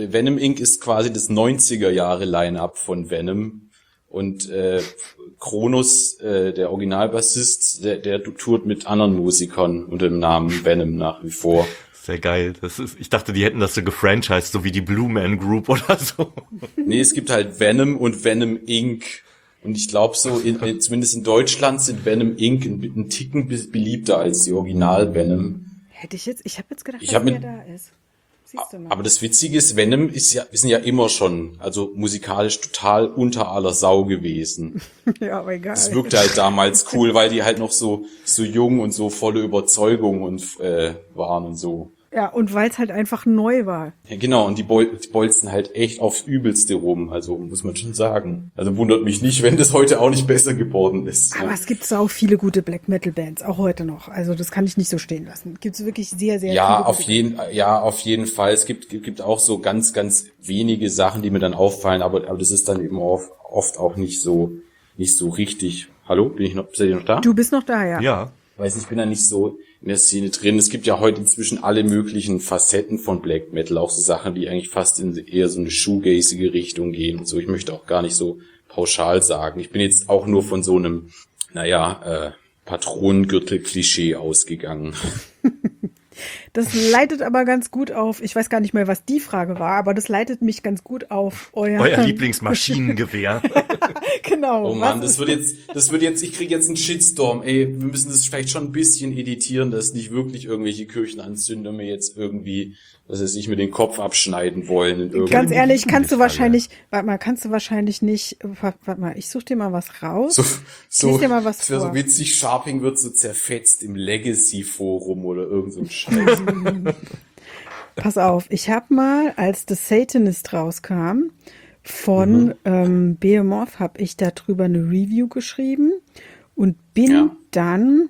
quasi das 90er Jahre Line-Up von Venom und Kronos, der Originalbassist, der tourt mit anderen Musikern unter dem Namen Venom nach wie vor. Sehr geil. Ich dachte, die hätten das so gefranchised, so wie die Blue Man Group oder so. Nee, es gibt halt Venom und Venom Inc. Und ich glaube zumindest in Deutschland sind Venom Inc. ein Ticken beliebter als die Original Venom. Ich habe jetzt gedacht, Ich hab dass mit- der da ist. Siehst du mal. Aber das Witzige ist, Venom wir sind ja immer schon, also musikalisch total unter aller Sau gewesen. Ja, aber egal. Das wirkte halt damals cool, weil die halt noch so jung und so volle Überzeugung und waren und so. Ja, und weil es halt einfach neu war. Ja, genau, und die bolzen halt echt aufs Übelste rum, also muss man schon sagen. Also wundert mich nicht, wenn das heute auch nicht besser geworden ist. Aber Ja. es gibt so auch viele gute Black Metal Bands, auch heute noch. Also das kann ich nicht so stehen lassen. Gibt's wirklich sehr, sehr Ja, viele auf jeden Fall. Es gibt auch so ganz, ganz wenige Sachen, die mir dann auffallen, aber das ist dann eben oft auch nicht so richtig. Hallo, seid ihr noch da? Du bist noch da, ja. Ja. Weiß nicht, ich bin da nicht so in der Szene drin. Es gibt ja heute inzwischen alle möglichen Facetten von Black Metal, auch so Sachen, die eigentlich fast in eher so eine shoegazige Richtung gehen und so. Ich möchte auch gar nicht so pauschal sagen. Ich bin jetzt auch nur von so einem, Patronengürtel-Klischee ausgegangen. Das leitet aber ganz gut auf, ich weiß gar nicht mehr, was die Frage war, aber das leitet mich ganz gut auf Euer Lieblingsmaschinengewehr. Genau. Oh Mann, das wird jetzt, ich krieg jetzt einen Shitstorm. Ey, wir müssen das vielleicht schon ein bisschen editieren, dass nicht wirklich irgendwelche Kirchenanzünder mir jetzt irgendwie, was weiß ich, mir den Kopf abschneiden wollen. Ganz ehrlich, kannst du wahrscheinlich nicht, warte mal, ich such dir mal was raus. So, dir mal was das wäre vor. so witzig, Sharping wird so zerfetzt im Legacy-Forum oder irgend so ein Scheiß. Pass auf, ich habe mal, als The Satanist rauskam, von Behemoth, habe ich darüber eine Review geschrieben und bin dann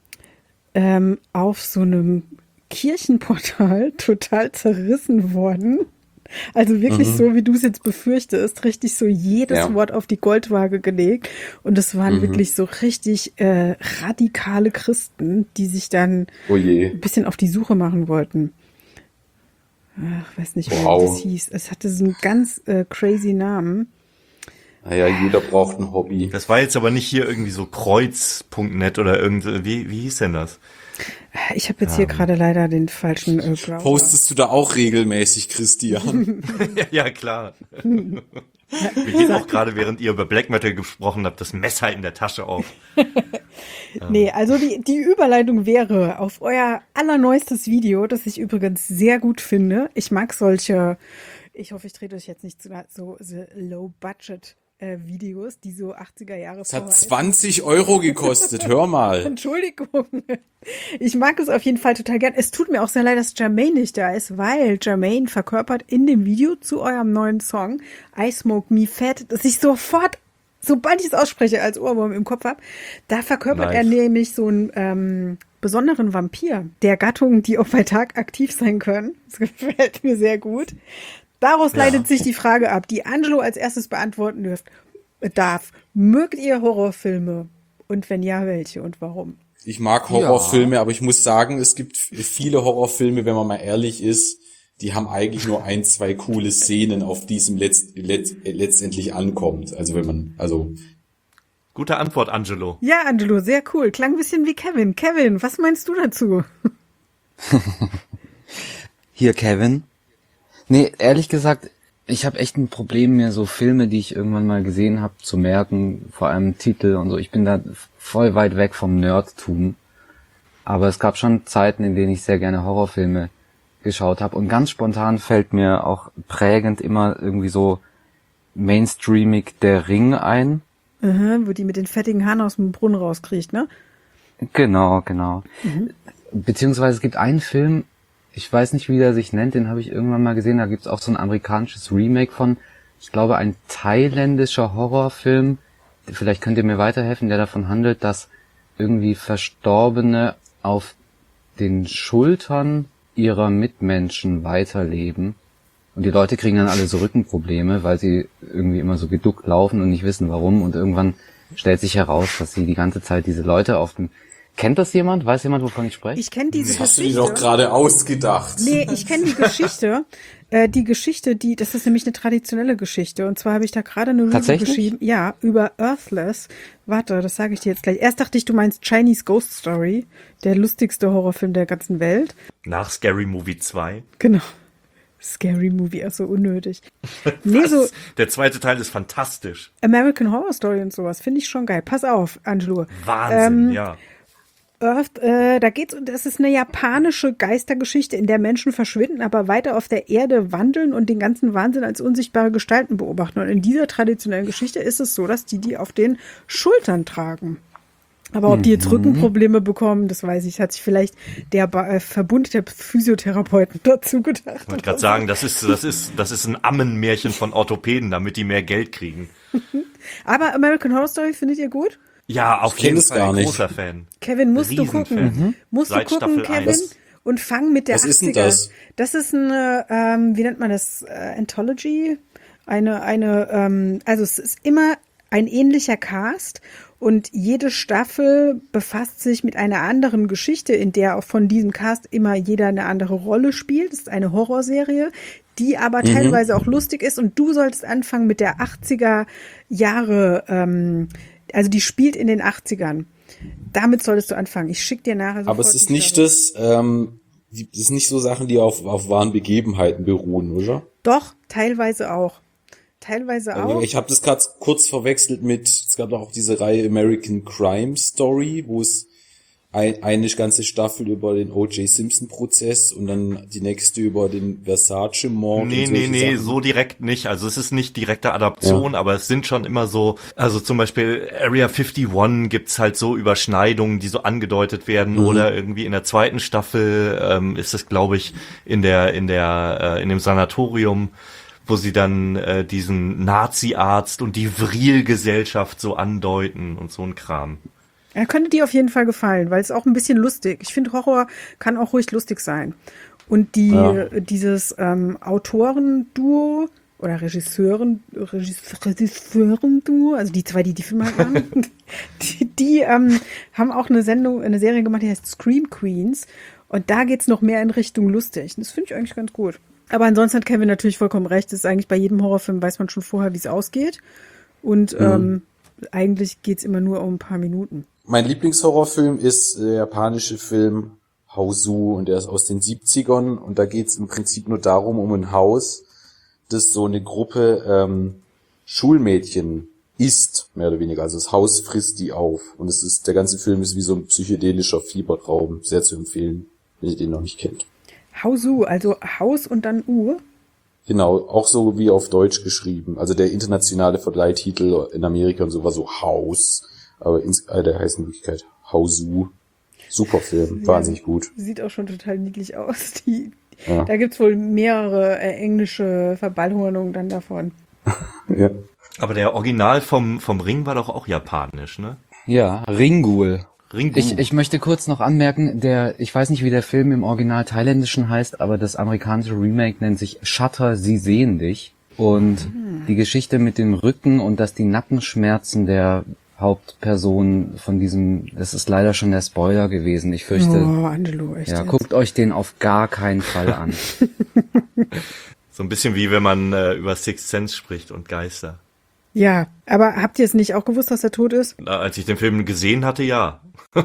auf so einem Kirchenportal total zerrissen worden. Also wirklich so, wie du es jetzt befürchtest, richtig so jedes Wort auf die Goldwaage gelegt. Und es waren wirklich so richtig radikale Christen, die sich dann ein bisschen auf die Suche machen wollten. Ach, weiß nicht, wie das hieß. Es hatte so einen ganz crazy Namen. Naja, jeder braucht ein Hobby. Das war jetzt aber nicht hier irgendwie so kreuz.net oder irgendwie, wie hieß denn das? Ich habe jetzt hier gerade leider den falschen Browser. Postest du da auch regelmäßig, Christian? Ja, klar. Mir geht auch gerade, während ihr über Black Metal gesprochen habt, das Messer in der Tasche auf. Nee, also die Überleitung wäre auf euer allerneuestes Video, das ich übrigens sehr gut finde. Ich mag solche, ich hoffe, ich trete euch jetzt nicht zu nahe, so Low-Budget Videos, die so 80er Jahre Es hat 20 € gekostet, hör mal. Entschuldigung. Ich mag es auf jeden Fall total gern. Es tut mir auch sehr leid, dass Jermaine nicht da ist, weil Jermaine verkörpert in dem Video zu eurem neuen Song I Smoke Me Fat, dass ich sofort, sobald ich es ausspreche, als Ohrwurm im Kopf habe, da verkörpert er nämlich so einen besonderen Vampir der Gattung, die auch bei Tag aktiv sein können. Das gefällt mir sehr gut. Daraus leitet sich die Frage ab, die Angelo als erstes beantworten darf. Mögt ihr Horrorfilme? Und wenn ja, welche und warum? Ich mag Horrorfilme, aber ich muss sagen, es gibt viele Horrorfilme, wenn man mal ehrlich ist, die haben eigentlich nur 1, 2 coole Szenen, auf die es letztendlich ankommt. Gute Antwort, Angelo. Ja, Angelo, sehr cool. Klang ein bisschen wie Kevin. Kevin, was meinst du dazu? Hier, Kevin. Nee, ehrlich gesagt, ich habe echt ein Problem, mir so Filme, die ich irgendwann mal gesehen habe, zu merken, vor allem Titel und so. Ich bin da voll weit weg vom Nerdtum. Aber es gab schon Zeiten, in denen ich sehr gerne Horrorfilme geschaut habe. Und ganz spontan fällt mir auch prägend immer irgendwie so mainstreamig Der Ring ein. Wo die mit den fettigen Haaren aus dem Brunnen rauskriegt, ne? Genau. Beziehungsweise es gibt einen Film, ich weiß nicht, wie der sich nennt, den habe ich irgendwann mal gesehen, da gibt's auch so ein amerikanisches Remake von, ich glaube, ein thailändischer Horrorfilm, vielleicht könnt ihr mir weiterhelfen, der davon handelt, dass irgendwie Verstorbene auf den Schultern ihrer Mitmenschen weiterleben. Und die Leute kriegen dann alle so Rückenprobleme, weil sie irgendwie immer so geduckt laufen und nicht wissen warum. Und irgendwann stellt sich heraus, dass sie die ganze Zeit diese Leute auf dem... Kennt das jemand? Weiß jemand, wovon ich spreche? Ich kenne diese Das hast du Geschichte. dir doch gerade ausgedacht. Nee, ich kenne die Geschichte. Das ist nämlich eine traditionelle Geschichte. Und zwar habe ich da gerade eine Review geschrieben. Ja, über Earthless. Warte, das sage ich dir jetzt gleich. Erst dachte ich, du meinst Chinese Ghost Story. Der lustigste Horrorfilm der ganzen Welt. Nach Scary Movie 2. Genau. Scary Movie, also unnötig. Nee, so Der zweite Teil ist fantastisch. American Horror Story und sowas finde ich schon geil. Pass auf, Angelo. Wahnsinn, ja. Earth, das ist eine japanische Geistergeschichte, in der Menschen verschwinden, aber weiter auf der Erde wandeln und den ganzen Wahnsinn als unsichtbare Gestalten beobachten. Und in dieser traditionellen Geschichte ist es so, dass die auf den Schultern tragen. Aber ob die jetzt Rückenprobleme bekommen, das weiß ich, hat sich vielleicht der Verbund der Physiotherapeuten dazu gedacht. Ich wollte gerade sagen, das ist ein Ammenmärchen von Orthopäden, damit die mehr Geld kriegen. Aber American Horror Story findet ihr gut? Ja, auf jeden Fall gar ein nicht. großer Fan. Kevin, musst du Riesenfan. gucken. Musst Seit du gucken, Staffel Kevin. 1. Und fang mit der Was 80er. ist denn das? Das ist eine, wie nennt man das? Anthology? Also es ist immer ein ähnlicher Cast und jede Staffel befasst sich mit einer anderen Geschichte, in der auch von diesem Cast immer jeder eine andere Rolle spielt. Es ist eine Horrorserie, die aber teilweise auch lustig ist und du solltest anfangen mit der 80er Jahre, also die spielt in den 80ern. Damit solltest du anfangen. Ich schicke dir nachher sofort Aber es ist die nicht Stelle. das, das sind nicht so Sachen, die auf wahren Begebenheiten beruhen, oder? Doch, teilweise auch. Ich habe das gerade kurz verwechselt es gab doch auch diese Reihe American Crime Story, wo es eine ganze Staffel über den O.J. Simpson-Prozess und dann die nächste über den Versace-Mord. Nee, so direkt nicht. Also es ist nicht direkte Adaption, aber es sind schon immer so, also zum Beispiel Area 51 gibt's halt so Überschneidungen, die so angedeutet werden, oder irgendwie in der zweiten Staffel ist es, glaube ich, in dem Sanatorium, wo sie dann diesen Nazi-Arzt und die Vril-Gesellschaft so andeuten und so ein Kram. Er könnte dir auf jeden Fall gefallen, weil es auch ein bisschen lustig. Ich finde, Horror kann auch ruhig lustig sein. Und dieses Autoren-Duo oder Regisseuren-Duo, also die zwei, die Filme halt machen, die haben auch eine Serie gemacht, die heißt Scream Queens. Und da geht's noch mehr in Richtung lustig. Das finde ich eigentlich ganz gut. Aber ansonsten hat Kevin natürlich vollkommen recht. Das ist eigentlich bei jedem Horrorfilm, weiß man schon vorher, wie es ausgeht. Und eigentlich geht's immer nur um ein paar Minuten. Mein Lieblingshorrorfilm ist der japanische Film Hausu und der ist aus den 70ern und da geht's im Prinzip nur darum, um ein Haus, das so eine Gruppe Schulmädchen isst, mehr oder weniger. Also das Haus frisst die auf und der ganze Film ist wie so ein psychedelischer Fiebertraum. Sehr zu empfehlen, wenn ihr den noch nicht kennt. Hausu, also Haus und dann U? Genau, auch so wie auf Deutsch geschrieben. Also der internationale Verleihtitel in Amerika und so war so Haus. Aber der heißt in Wirklichkeit Hausu. Super Film, wahnsinnig gut. Sieht auch schon total niedlich aus. Da gibt's wohl mehrere englische Verballhornungen dann davon. Ja. Aber der Original vom Ring war doch auch japanisch, ne? Ja, Ringgul. Ringgul. Ich möchte kurz noch anmerken, ich weiß nicht, wie der Film im Original thailändischen heißt, aber das amerikanische Remake nennt sich Shutter, Sie sehen dich. Und die Geschichte mit dem Rücken und dass die Nackenschmerzen der Hauptperson das ist leider schon der Spoiler gewesen. Ich fürchte, Angelo, echt ja, jetzt? guckt euch den auf gar keinen Fall an. So ein bisschen wie wenn man über Sixth Sense spricht und Geister. Ja, aber habt ihr es nicht auch gewusst, dass er tot ist? Als ich den Film gesehen hatte, ja.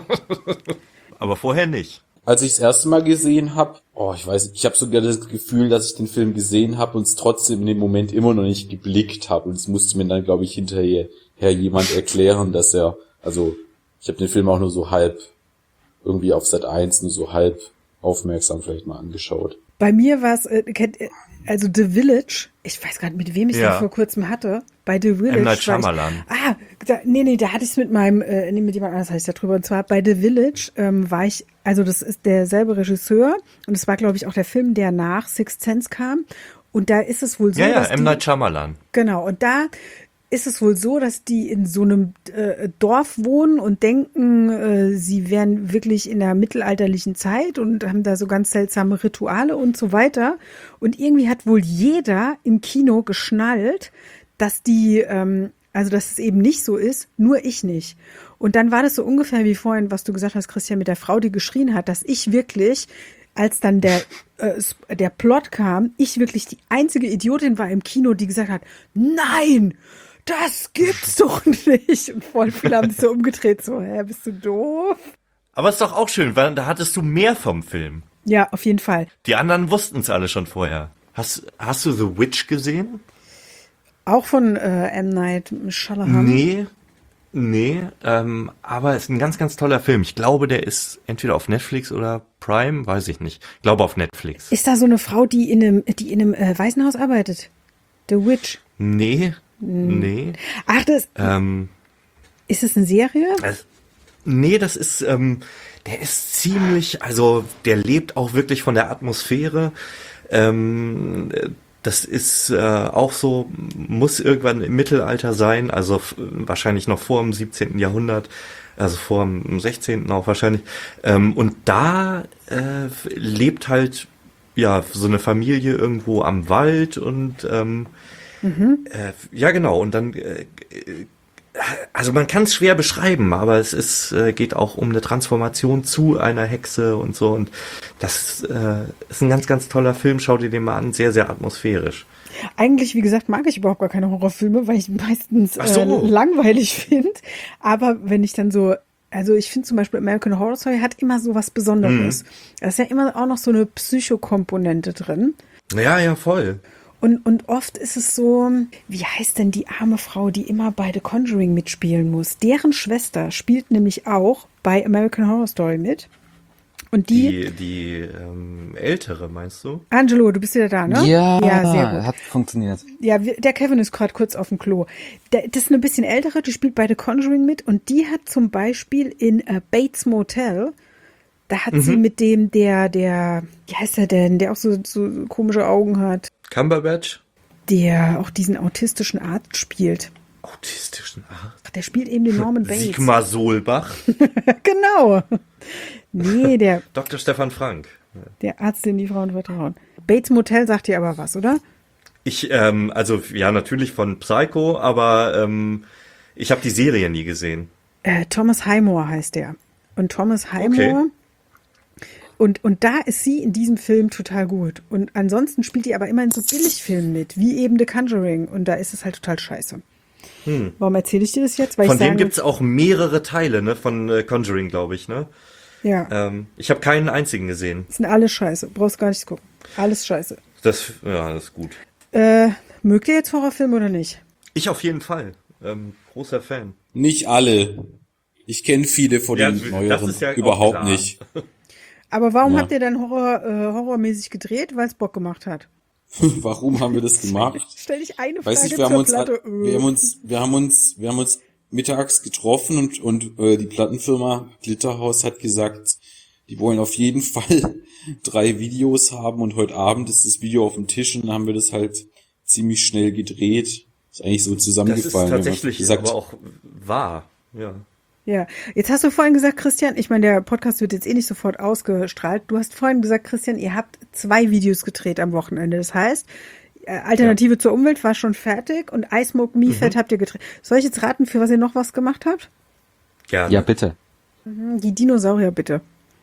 Aber vorher nicht. Als ich das erste Mal gesehen habe, ich weiß nicht, ich habe sogar das Gefühl, dass ich den Film gesehen habe und es trotzdem in dem Moment immer noch nicht geblickt habe. Und es musste mir dann, glaube ich, hinterher jemand erklären, dass ich habe den Film auch nur so halb, irgendwie auf Sat.1 nur so halb aufmerksam vielleicht mal angeschaut. Bei mir war es, also The Village, ich weiß gar nicht, mit wem ich das vor kurzem hatte. Bei The Village. M. Night Shyamalan. Da hatte ich es mit mit jemand anders hatte ich da drüber. Und zwar bei The Village war ich, also das ist derselbe Regisseur und es war, glaube ich, auch der Film, der nach Sixth Sense kam. Und da ist es wohl so, dass M. Night Shyamalan. Genau, und da ist es wohl so, dass die in so einem Dorf wohnen und denken, sie wären wirklich in der mittelalterlichen Zeit und haben da so ganz seltsame Rituale und so weiter. Und irgendwie hat wohl jeder im Kino geschnallt, dass dass es eben nicht so ist, nur ich nicht. Und dann war das so ungefähr wie vorhin, was du gesagt hast, Christian, mit der Frau, die geschrien hat, dass ich wirklich, als dann der Plot kam, ich wirklich die einzige Idiotin war im Kino, die gesagt hat, nein, das gibt's doch nicht. Und voll viele haben sich so umgedreht, so, bist du doof? Aber ist doch auch schön, weil da hattest du mehr vom Film. Ja, auf jeden Fall. Die anderen wussten es alle schon vorher. Hast du The Witch gesehen? Auch von M. Night Shyamalan? Nee, aber es ist ein ganz, ganz toller Film. Ich glaube, der ist entweder auf Netflix oder Prime, weiß ich nicht. Ich glaube auf Netflix. Ist da so eine Frau, die in einem Waisenhaus arbeitet? The Witch? Nee. Ach, ist es eine Serie? Nee, das ist, der ist ziemlich, also der lebt auch wirklich von der Atmosphäre. Das ist auch so, muss irgendwann im Mittelalter sein, also wahrscheinlich noch vor dem 17. Jahrhundert, also vor dem 16. auch wahrscheinlich. Und da lebt halt so eine Familie irgendwo am Wald und ja genau, und dann also man kann es schwer beschreiben, aber es geht auch um eine Transformation zu einer Hexe und so, und das ist ein ganz, ganz toller Film, schau dir den mal an, sehr, sehr atmosphärisch. Eigentlich, wie gesagt, mag ich überhaupt gar keine Horrorfilme, weil ich meistens langweilig finde, aber wenn ich dann so Also ich finde zum Beispiel American Horror Story hat immer so was Besonderes. Da ist ja immer auch noch so eine Psychokomponente drin. Ja, voll. Und oft ist es so, wie heißt denn die arme Frau, die immer bei The Conjuring mitspielen muss? Deren Schwester spielt nämlich auch bei American Horror Story mit. Und Die ältere, meinst du? Angelo, du bist wieder da, ne? Ja, sehr gut. hat funktioniert. Ja, der Kevin ist gerade kurz auf dem Klo. Das ist eine bisschen ältere, die spielt bei The Conjuring mit und die hat zum Beispiel in Bates Motel, da hat sie mit dem, der, wie heißt der denn, der auch so komische Augen hat, Cumberbatch? der auch diesen autistischen Arzt spielt. Autistischen Art. Der spielt eben den Norman Bates. Sigmar Solbach. Genau. Nee, der Dr. Stefan Frank. Arzt, den die Frauen vertrauen. Bates Motel sagt dir aber was, oder? Also ja, natürlich von Psycho, aber ich habe die Serie nie gesehen. Thomas Highmore heißt der. Und Thomas Highmore, und da ist sie in diesem Film total gut. Und ansonsten spielt die aber immer in so Billigfilmen mit, wie eben The Conjuring. Und da ist es halt total scheiße. Warum erzähle ich dir das jetzt? Weil Von dem gibt's auch mehrere Teile, ne? Von Conjuring, glaube ich, ne? Ja, Ich habe keinen einzigen gesehen. sind alles scheiße. Brauchst gar nicht gucken. Alles scheiße. Das ist gut. Mögt ihr jetzt Horrorfilme oder nicht? Ich auf jeden Fall. Großer Fan. Nicht alle. Ich kenne viele von Ja, den das neueren ist ja auch überhaupt klar. nicht. Aber warum Ja. habt ihr dann horrormäßig gedreht? Weil es Bock gemacht hat. Warum haben wir das gemacht? Stell dich eine Frage Weiß ich, zur Platte. wir haben uns mittags getroffen und die Plattenfirma Glitterhouse hat gesagt, die wollen auf jeden Fall 3 Videos haben und heute Abend ist das Video auf dem Tisch und dann haben wir das halt ziemlich schnell gedreht. Ist eigentlich so Das ist zusammengefallen. Wir haben tatsächlich gesagt, aber auch wahr. Ja. Ja, jetzt hast du vorhin gesagt, Christian, ich meine, der Podcast wird jetzt eh nicht sofort ausgestrahlt. Du hast vorhin gesagt, Christian, ihr habt 2 Videos gedreht am Wochenende. Das heißt, Alternative zur Umwelt war schon fertig und I Smoke Me Fett habt ihr gedreht. Soll ich jetzt raten, für was ihr noch was gemacht habt? Gerne. Ja, bitte. Die Dinosaurier, bitte.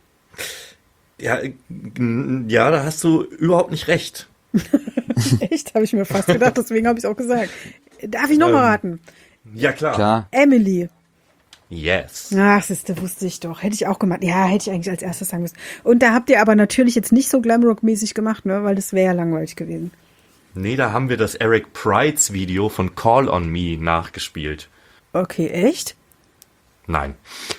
Ja, da hast du überhaupt nicht recht. Echt, habe ich mir fast gedacht, deswegen habe ich es auch gesagt. Darf ich noch mal raten? Ja, klar. Klar. Emily. Yes. Ach, siehste, wusste ich doch. Hätte ich auch gemacht. Ja, hätte ich eigentlich als erstes sagen müssen. Und da habt ihr aber natürlich jetzt nicht so Glamrock-mäßig gemacht, ne? Weil das wäre ja langweilig gewesen. Nee, da haben wir das Eric Prides Video von Call on Me nachgespielt. Okay, echt? Nein.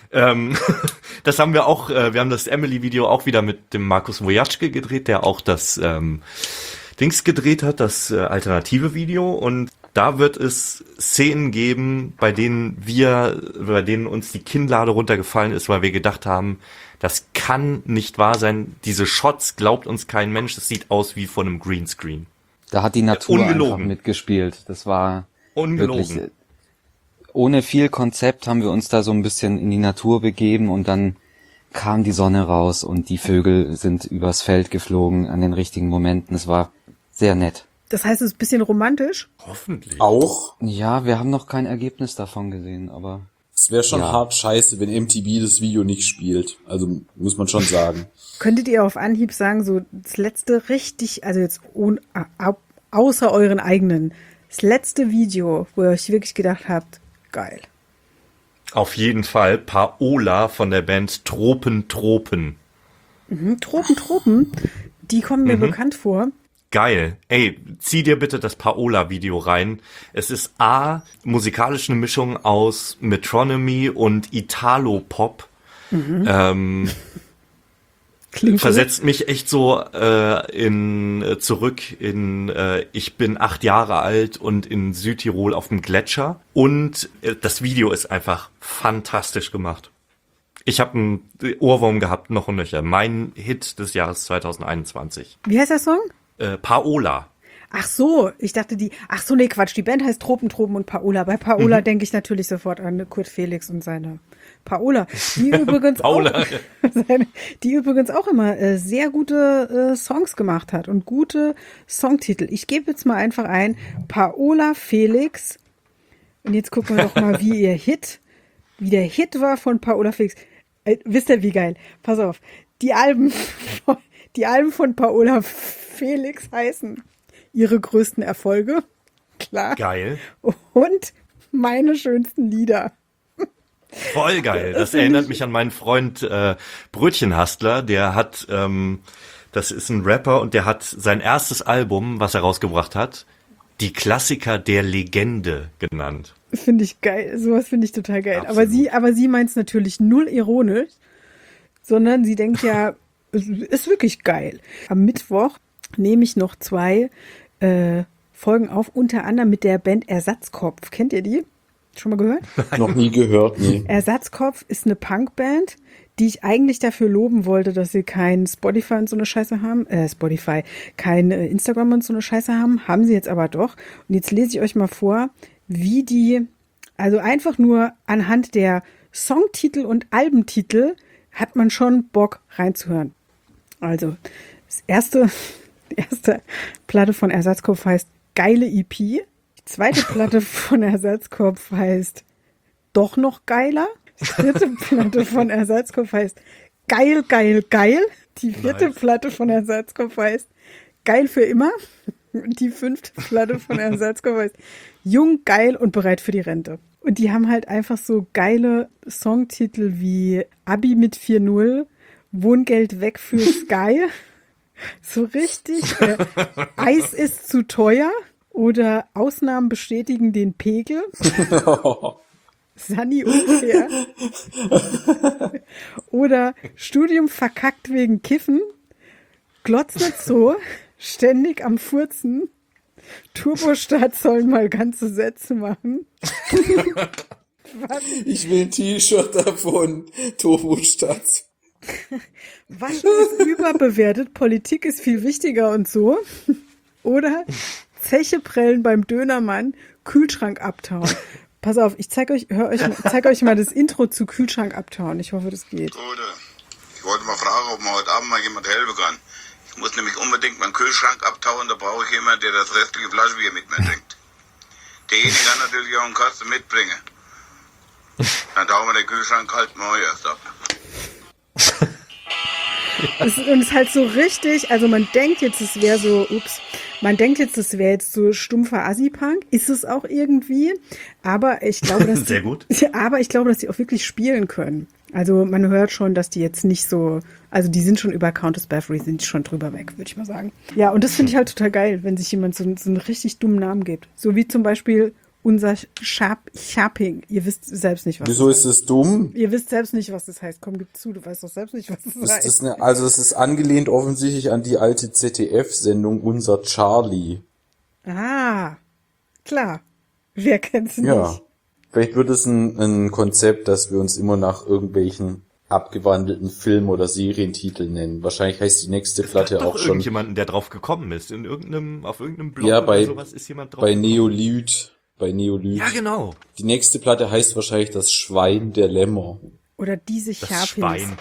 Das haben wir auch, wir haben das Emily-Video auch wieder mit dem Markus Wojatschke gedreht, der auch das Dings gedreht hat, das alternative Video. Und da wird es Szenen geben, bei denen uns die Kinnlade runtergefallen ist, weil wir gedacht haben, das kann nicht wahr sein. Diese Shots glaubt uns kein Mensch. Das sieht aus wie von einem Greenscreen. Da hat die Natur Ungelogen. einfach mitgespielt. Das war Ungelogen. wirklich, ohne viel Konzept haben wir uns da so ein bisschen in die Natur begeben und dann kam die Sonne raus und die Vögel sind übers Feld geflogen an den richtigen Momenten. Es war sehr nett. Das heißt, es ist ein bisschen romantisch. Hoffentlich. auch, Ja, wir haben noch kein Ergebnis davon gesehen, aber es wäre schon Ja. hart scheiße, wenn MTV das Video nicht spielt. Also muss man schon sagen. Könntet ihr auf Anhieb sagen, so das letzte richtig, also jetzt außer euren eigenen, das letzte Video, wo ihr euch wirklich gedacht habt, geil. Auf jeden Fall Paola von der Band Tropen. Tropen, die kommen mir bekannt vor. Geil. Ey, zieh dir bitte das Paola-Video rein. Es ist musikalisch eine Mischung aus Metronomy und Italo-Pop. Klingt Versetzt mich echt so zurück in ich bin 8 Jahre alt und in Südtirol auf dem Gletscher. Und das Video ist einfach fantastisch gemacht. Ich habe einen Ohrwurm gehabt, noch und nöcher. Mein Hit des Jahres 2021. Wie heißt der Song? Paola. Ach so, ich dachte nee, Quatsch, die Band heißt Tropen und Paola. Bei Paola denke ich natürlich sofort an Kurt Felix und seine Paola, die übrigens Paola. die übrigens auch immer sehr gute Songs gemacht hat und gute Songtitel. Ich gebe jetzt mal einfach ein, Paola Felix. Und jetzt gucken wir doch mal, wie der Hit war von Paola Felix. Wisst ihr, wie geil? Pass auf, die Alben von Paola Felix heißen ihre größten Erfolge. Klar. Geil. Und meine schönsten Lieder. Voll geil. Das erinnert mich an meinen Freund Brötchenhastler. Der hat, das ist ein Rapper und der hat sein erstes Album, was er rausgebracht hat, die Klassiker der Legende genannt. Finde ich geil. Sowas finde ich total geil. Absolut. Aber sie meint es natürlich null ironisch, sondern sie denkt ja, es ist wirklich geil. Am Mittwoch nehme ich noch 2 Folgen auf, unter anderem mit der Band Ersatzkopf. Kennt ihr die? Schon mal gehört? Noch nie gehört, nee. Ersatzkopf ist eine Punkband, die ich eigentlich dafür loben wollte, dass sie kein Spotify und so eine Scheiße haben. Kein Instagram und so eine Scheiße haben. Haben sie jetzt aber doch. Und jetzt lese ich euch mal vor, wie die, also einfach nur anhand der Songtitel und Albentitel hat man schon Bock reinzuhören. Also, die erste Platte von Ersatzkopf heißt Geile EP. Die zweite Platte von Ersatzkopf heißt Doch noch geiler. Die dritte Platte von Ersatzkopf heißt Geil, geil, geil. Die vierte Platte von Ersatzkopf heißt Geil für immer. Und die 5. Platte von Ersatzkopf heißt Jung, geil und bereit für die Rente. Und die haben halt einfach so geile Songtitel wie Abi mit 4.0, Wohngeld weg für Sky. So richtig. Eis ist zu teuer. Oder Ausnahmen bestätigen den Pegel. Sunny unfair. Oder Studium verkackt wegen Kiffen. Glotz nicht so. Ständig am Furzen. Turbostart sollen mal ganze Sätze machen. Was? Ich will ein T-Shirt davon. Turbostarts. Waschen ist überbewertet. Politik ist viel wichtiger und so. Oder Zeche prellen beim Dönermann. Kühlschrank abtauen. Pass auf, ich zeig euch mal das Intro zu Kühlschrank abtauen. Ich hoffe, das geht. Gute. Ich wollte mal fragen, ob mir heute Abend mal jemand helfen kann. Ich muss nämlich unbedingt meinen Kühlschrank abtauen, da brauche ich jemanden, der das restliche Flaschenbier mit mir trinkt. Derjenige kann natürlich auch einen Kasten mitbringen. Dann tauen wir den Kühlschrank halt mal erst ab. Und es ist halt so richtig, also man denkt jetzt, es wäre so, das wäre jetzt so stumpfer Assi-Punk. Ist es auch irgendwie. Aber ich glaube, dass Sehr gut. Aber ich glaube, dass die auch wirklich spielen können. Also man hört schon, dass die jetzt nicht so, also die sind schon über Countess Bathory, sind die schon drüber weg, würde ich mal sagen. Ja, und das finde ich halt total geil, wenn sich jemand so einen richtig dummen Namen gibt. So wie zum Beispiel unser Sharping. Ihr wisst selbst nicht, was Wieso das ist es dumm? Ihr wisst selbst nicht, was das heißt. Komm, gib zu, du weißt doch selbst nicht, was das heißt. Es ist angelehnt offensichtlich an die alte ZDF-Sendung Unser Charlie. Ah, klar. Wer kennt's nicht? Ja. Vielleicht wird es ein Konzept, dass wir uns immer nach irgendwelchen abgewandelten Film- oder Serientiteln nennen. Wahrscheinlich heißt die nächste Platte Doch auch schon irgendjemanden, der drauf gekommen ist. Auf irgendeinem Blog Ja, oder sowas ist jemand drauf bei gekommen. Neolyt. Ja, genau. Die nächste Platte heißt wahrscheinlich das Schwein der Lämmer. Oder diese Das Sharpies. Schwein.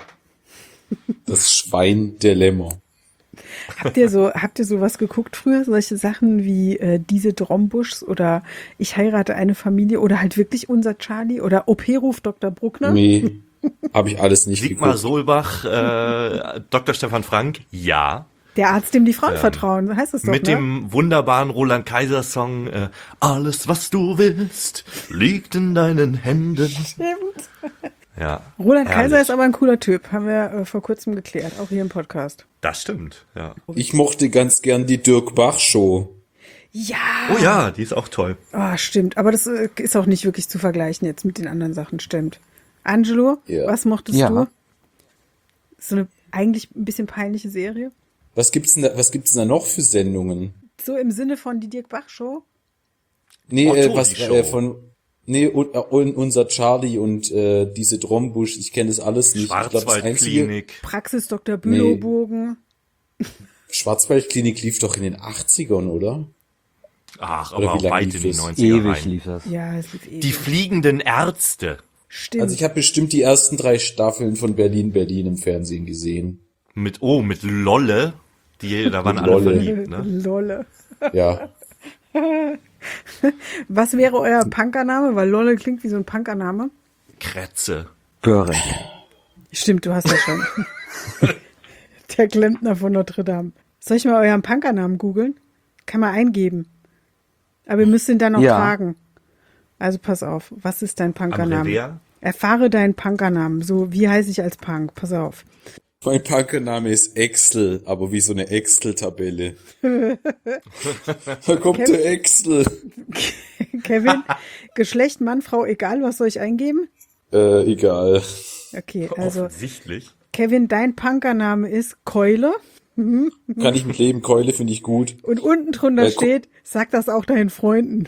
Das Schwein der Lämmer. Habt ihr sowas geguckt früher? Solche Sachen wie diese Drombuschs oder Ich heirate eine Familie oder halt wirklich unser Charlie oder OP ruft Dr. Bruckner? Nee, habe ich alles nicht Sigmar geguckt. Solbach, Dr. Stefan Frank, ja. Der Arzt, dem die Frauen vertrauen, so heißt das doch, Mit ne? dem wunderbaren Roland Kaiser Song Alles, was du willst, liegt in deinen Händen. Stimmt. Ja. Roland herrlich. Kaiser ist aber ein cooler Typ, haben wir vor kurzem geklärt, auch hier im Podcast. Das stimmt, ja. Ich mochte ganz gern die Dirk Bach Show. Ja! Oh ja, die ist auch toll. Oh, stimmt, aber das ist auch nicht wirklich zu vergleichen jetzt mit den anderen Sachen, stimmt. Angelo, Ja. was mochtest Ja. du? So eine eigentlich ein bisschen peinliche Serie? Was gibt's denn da noch für Sendungen? So im Sinne von die Dirk Bach Show? Nee, Otto, was die Show. und unser Charlie und diese Drombusch, ich kenne das alles nicht. Ich glaub, das einzige Schwarzwaldklinik. Praxis Dr. Bülowbogen. Schwarzwaldklinik lief doch in den 80ern, oder? Ach, Oder aber wie auch lange weit in lief die das? 90er Ewig rein. lief das. Ja, es lief ewig. Die fliegenden Ärzte. Stimmt. Also ich habe bestimmt die ersten 3 Staffeln von Berlin im Fernsehen gesehen. Mit Lolle. Da waren Mit alle Lolle. verliebt, ne? Lolle. Ja. Was wäre euer Punkername? Weil Lolle klingt wie so ein Punkername. Kretze. Böhre. Stimmt, du hast das schon. Der Klempner von Notre Dame. Soll ich mal euren Punkernamen googeln? Kann man eingeben. Aber ihr müsst ihn dann auch Ja. tragen. Also pass auf, was ist dein Punkername? Andrea? Erfahre deinen Punkernamen. So, wie heiße ich als Punk? Pass auf. Mein Punkername ist Excel, aber wie so eine Excel-Tabelle. Da kommt der Excel. Kevin, Geschlecht, Mann, Frau, egal, was soll ich eingeben? Egal. Okay, also Offensichtlich. Kevin, dein Punkername ist Keule. Kann ich mit leben, Keule finde ich gut. Und unten drunter steht, sag das auch deinen Freunden.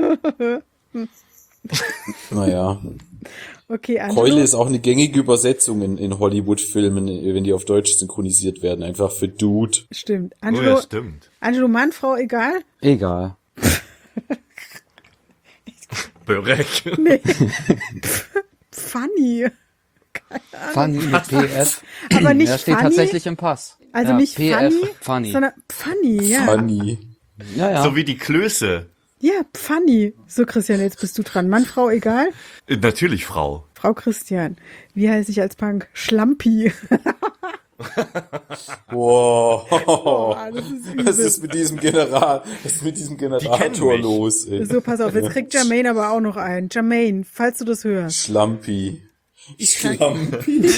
Naja. Okay, Angelo. Keule ist auch eine gängige Übersetzung in Hollywood-Filmen, wenn die auf Deutsch synchronisiert werden. Einfach für Dude. Stimmt. Oh Angelo, ja, stimmt. Angelo, Mann, Frau, egal? Egal. Börek. Nee. Funny. Funny mit PF. Aber nicht Ja, steht funny. tatsächlich im Pass. Also ja, nicht PF, funny, sondern funny, ja. Funny. Ja, ja. So wie die Klöße. Ja, funny. So, Christian, jetzt bist du dran. Mann, Frau, egal? Natürlich Frau. Frau Christian. Wie heiße ich als Punk? Schlampi. Wow. Das ist übel. Was ist mit diesem Generator kennen mich. los, ey? So, pass auf, jetzt kriegt Jermaine aber auch noch einen. Jermaine, falls du das hörst. Schlampi. Schlampi.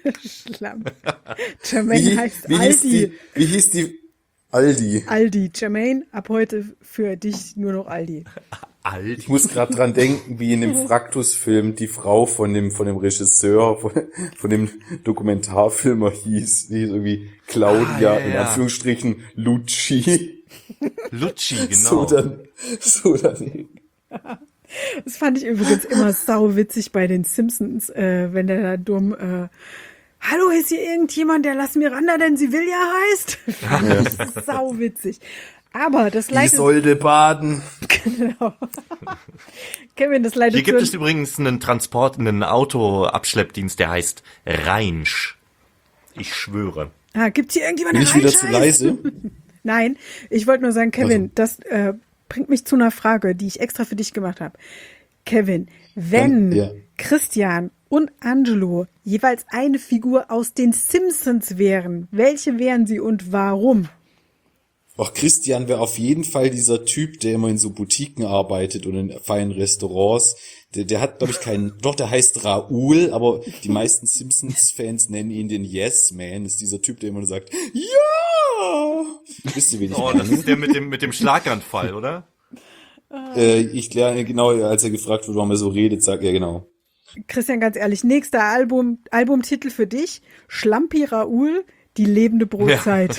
Jermaine heißt Aldi. Wie hieß die? Aldi. Aldi. Jermaine, ab heute für dich nur noch Aldi. Alt. Ich muss gerade dran denken, wie in dem Fraktus-Film die Frau von dem Regisseur, von dem Dokumentarfilmer hieß. Die hieß irgendwie Claudia, ja, in ja. Anführungsstrichen, Lucci. Lucci, genau. So dann. Das fand ich übrigens immer sau witzig bei den Simpsons, wenn der da dumm, hallo, ist hier irgendjemand, der Lass Miranda, denn sie will ja heißt? Das ist sau witzig. Aber das Die leitet, sollte baden. genau. Kevin, das leitet Hier gibt zu- es übrigens einen Autoabschleppdienst, der heißt Rheinsch. Ich schwöre. gibt's hier irgendjemand, Bin der ich wieder Rheinsch zu heißt? leise? Nein, ich wollte nur sagen, Kevin, das bringt mich zu einer Frage, die ich extra für dich gemacht habe. Kevin, wenn Ja. Christian und Angelo jeweils eine Figur aus den Simpsons wären, welche wären sie und warum? Ach, Christian wäre auf jeden Fall dieser Typ, der immer in so Boutiquen arbeitet und in feinen Restaurants. Der hat, glaube ich, der heißt Raoul, aber die meisten Simpsons-Fans nennen ihn den Yes Man. Das ist dieser Typ, der immer nur sagt, ja! Wisst ihr, wen ich Oh, meine? das ist der mit dem Schlaganfall, oder? Ich lerne, genau, als er gefragt wird, warum er so redet, sagt er genau. Christian, ganz ehrlich, nächster Albumtitel für dich, Schlampi Raoul, die lebende Brotzeit.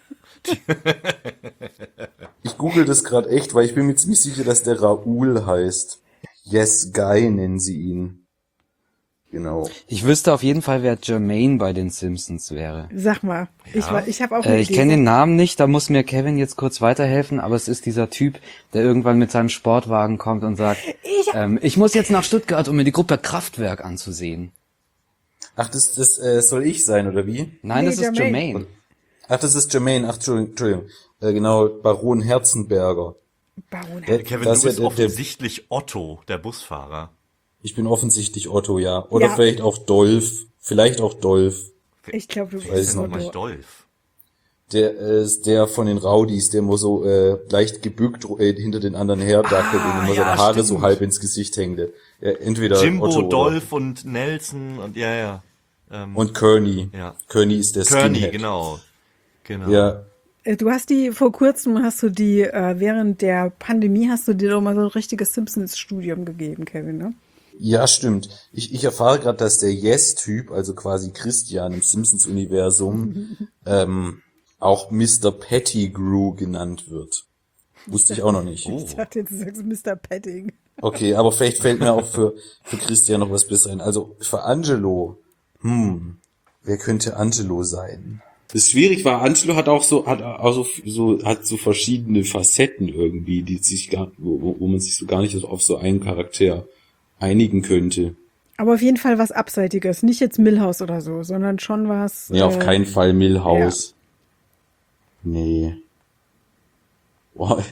Ich google das gerade echt, weil ich bin mir ziemlich sicher, dass der Raoul heißt. Yes Guy nennen sie ihn. Genau. Ich wüsste auf jeden Fall, wer Jermaine bei den Simpsons wäre. Sag mal, Ja. ich habe auch eine Ich Idee. kenne den Namen nicht, da muss mir Kevin jetzt kurz weiterhelfen, aber es ist dieser Typ, der irgendwann mit seinem Sportwagen kommt und sagt, ich muss jetzt nach Stuttgart, um mir die Gruppe Kraftwerk anzusehen. Ach, das soll ich sein, oder wie? Nein, Nee, das ist Jermaine. Jermaine. Ach, das ist Jermaine. Ach, Entschuldigung. Genau, Baron Herzenberger. Baron. Kevin, Das du ist bist ja der- offensichtlich Otto, der Busfahrer. Ich bin offensichtlich Otto, ja. Oder Ja. vielleicht auch Dolph. Vielleicht auch Dolph. Ich glaube, du Weiß bist ich noch Nochmal Otto. Dolph. Der ist der von den Rowdies, der immer so leicht gebückt hinter den anderen herdackelt und immer ja, seine Haare stimmt. so halb ins Gesicht hängte. Ja, entweder Jimbo, Otto Dolph und Nelson und ja. und Kearney. Ja. Kearney ist der Kearney, Skinhead. Genau. Ja, Du hast vor kurzem während der Pandemie hast du dir doch mal so ein richtiges Simpsons-Studium gegeben, Kevin, ne? ja, stimmt. Ich erfahre gerade, dass der Yes-Typ, also quasi Christian im Simpsons-Universum, auch Mr. Pettigrew genannt wird. Wusste ich auch noch nicht. Ich dachte jetzt, du sagst Mr. Petting. Okay, aber vielleicht fällt mir auch für Christian noch was besser ein. Also für Angelo, wer könnte Angelo sein? Das ist schwierig, weil Angelo hat so verschiedene Facetten irgendwie, wo man sich so gar nicht auf so einen Charakter einigen könnte. Aber auf jeden Fall was Abseitiges. Nicht jetzt Milhouse oder so, sondern schon was. Nee, auf keinen Fall Milhouse. Nee. Boah.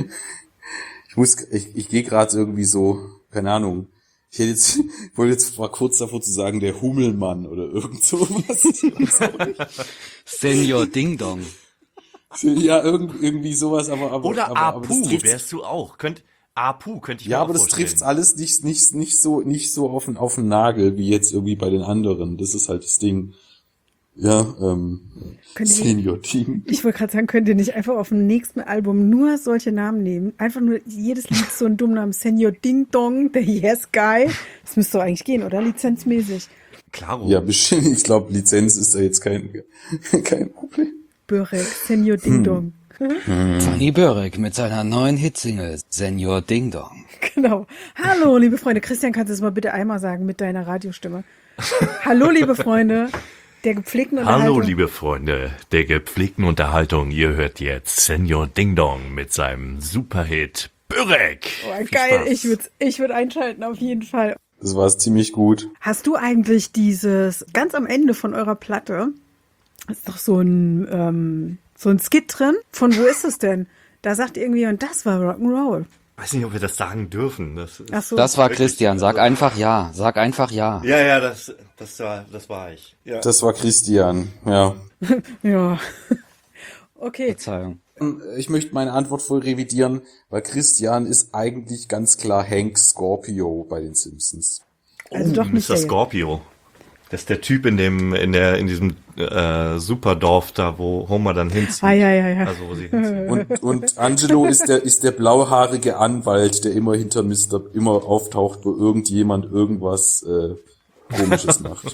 Ich gehe gerade irgendwie so, keine Ahnung. Ich wollte jetzt mal kurz davor zu sagen, der Hummelmann oder irgend sowas. Senior Ding Dong. Ja, irgendwie sowas, aber Oder aber das Apu trifft's. wärst du auch. Apu könnte ich mir Ja, auch aber das vorstellen. trifft's alles nicht so auf den Nagel, wie jetzt irgendwie bei den anderen. Das ist halt das Ding. Ja, Könnt ihr- Senior Team. Ich wollte gerade sagen, könnt ihr nicht einfach auf dem nächsten Album nur solche Namen nehmen? Einfach nur jedes Lied so einen dummen Namen. Senior Ding Dong, der Yes Guy. Das müsste doch eigentlich gehen, oder? Lizenzmäßig. Klaro. Ja, bestimmt. Ich glaube, Lizenz ist da jetzt kein Problem. Börek, Senior Ding Dong. Fanny Börek mit seiner neuen Hitsingle Senior Ding Dong. Genau. Hallo, liebe Freunde. Christian, kannst du das mal bitte einmal sagen mit deiner Radiostimme? Hallo, liebe Freunde der gepflegten Unterhaltung. Hallo, liebe Freunde der gepflegten Unterhaltung. Ihr hört jetzt Senior Ding Dong mit seinem Superhit Börek. Oh, Viel geil, Spaß. ich würd einschalten, auf jeden Fall. Das war ziemlich gut. Hast du eigentlich dieses, ganz am Ende von eurer Platte, ist doch so ein Skit drin? Von wo ist es denn? Da sagt irgendwie, und das war Rock'n'Roll. Weiß nicht, ob wir das sagen dürfen. Das ist Ach so. Das war Christian, sag einfach ja. Sag einfach ja. Ja, das war ich. Ja. Das war Christian, ja. Ja. Okay. Verzeihung. Ich möchte meine Antwort voll revidieren, weil Christian ist eigentlich ganz klar Hank Scorpio bei den Simpsons. Also doch nicht Mr. der. Scorpio. Das ist der Typ in diesem Superdorf da, wo Homer dann hinzieht. Ja. Also wo sie hinziehen. Und Angelo ist der blauhaarige Anwalt, der immer hinter immer auftaucht, wo irgendjemand irgendwas Komisches macht.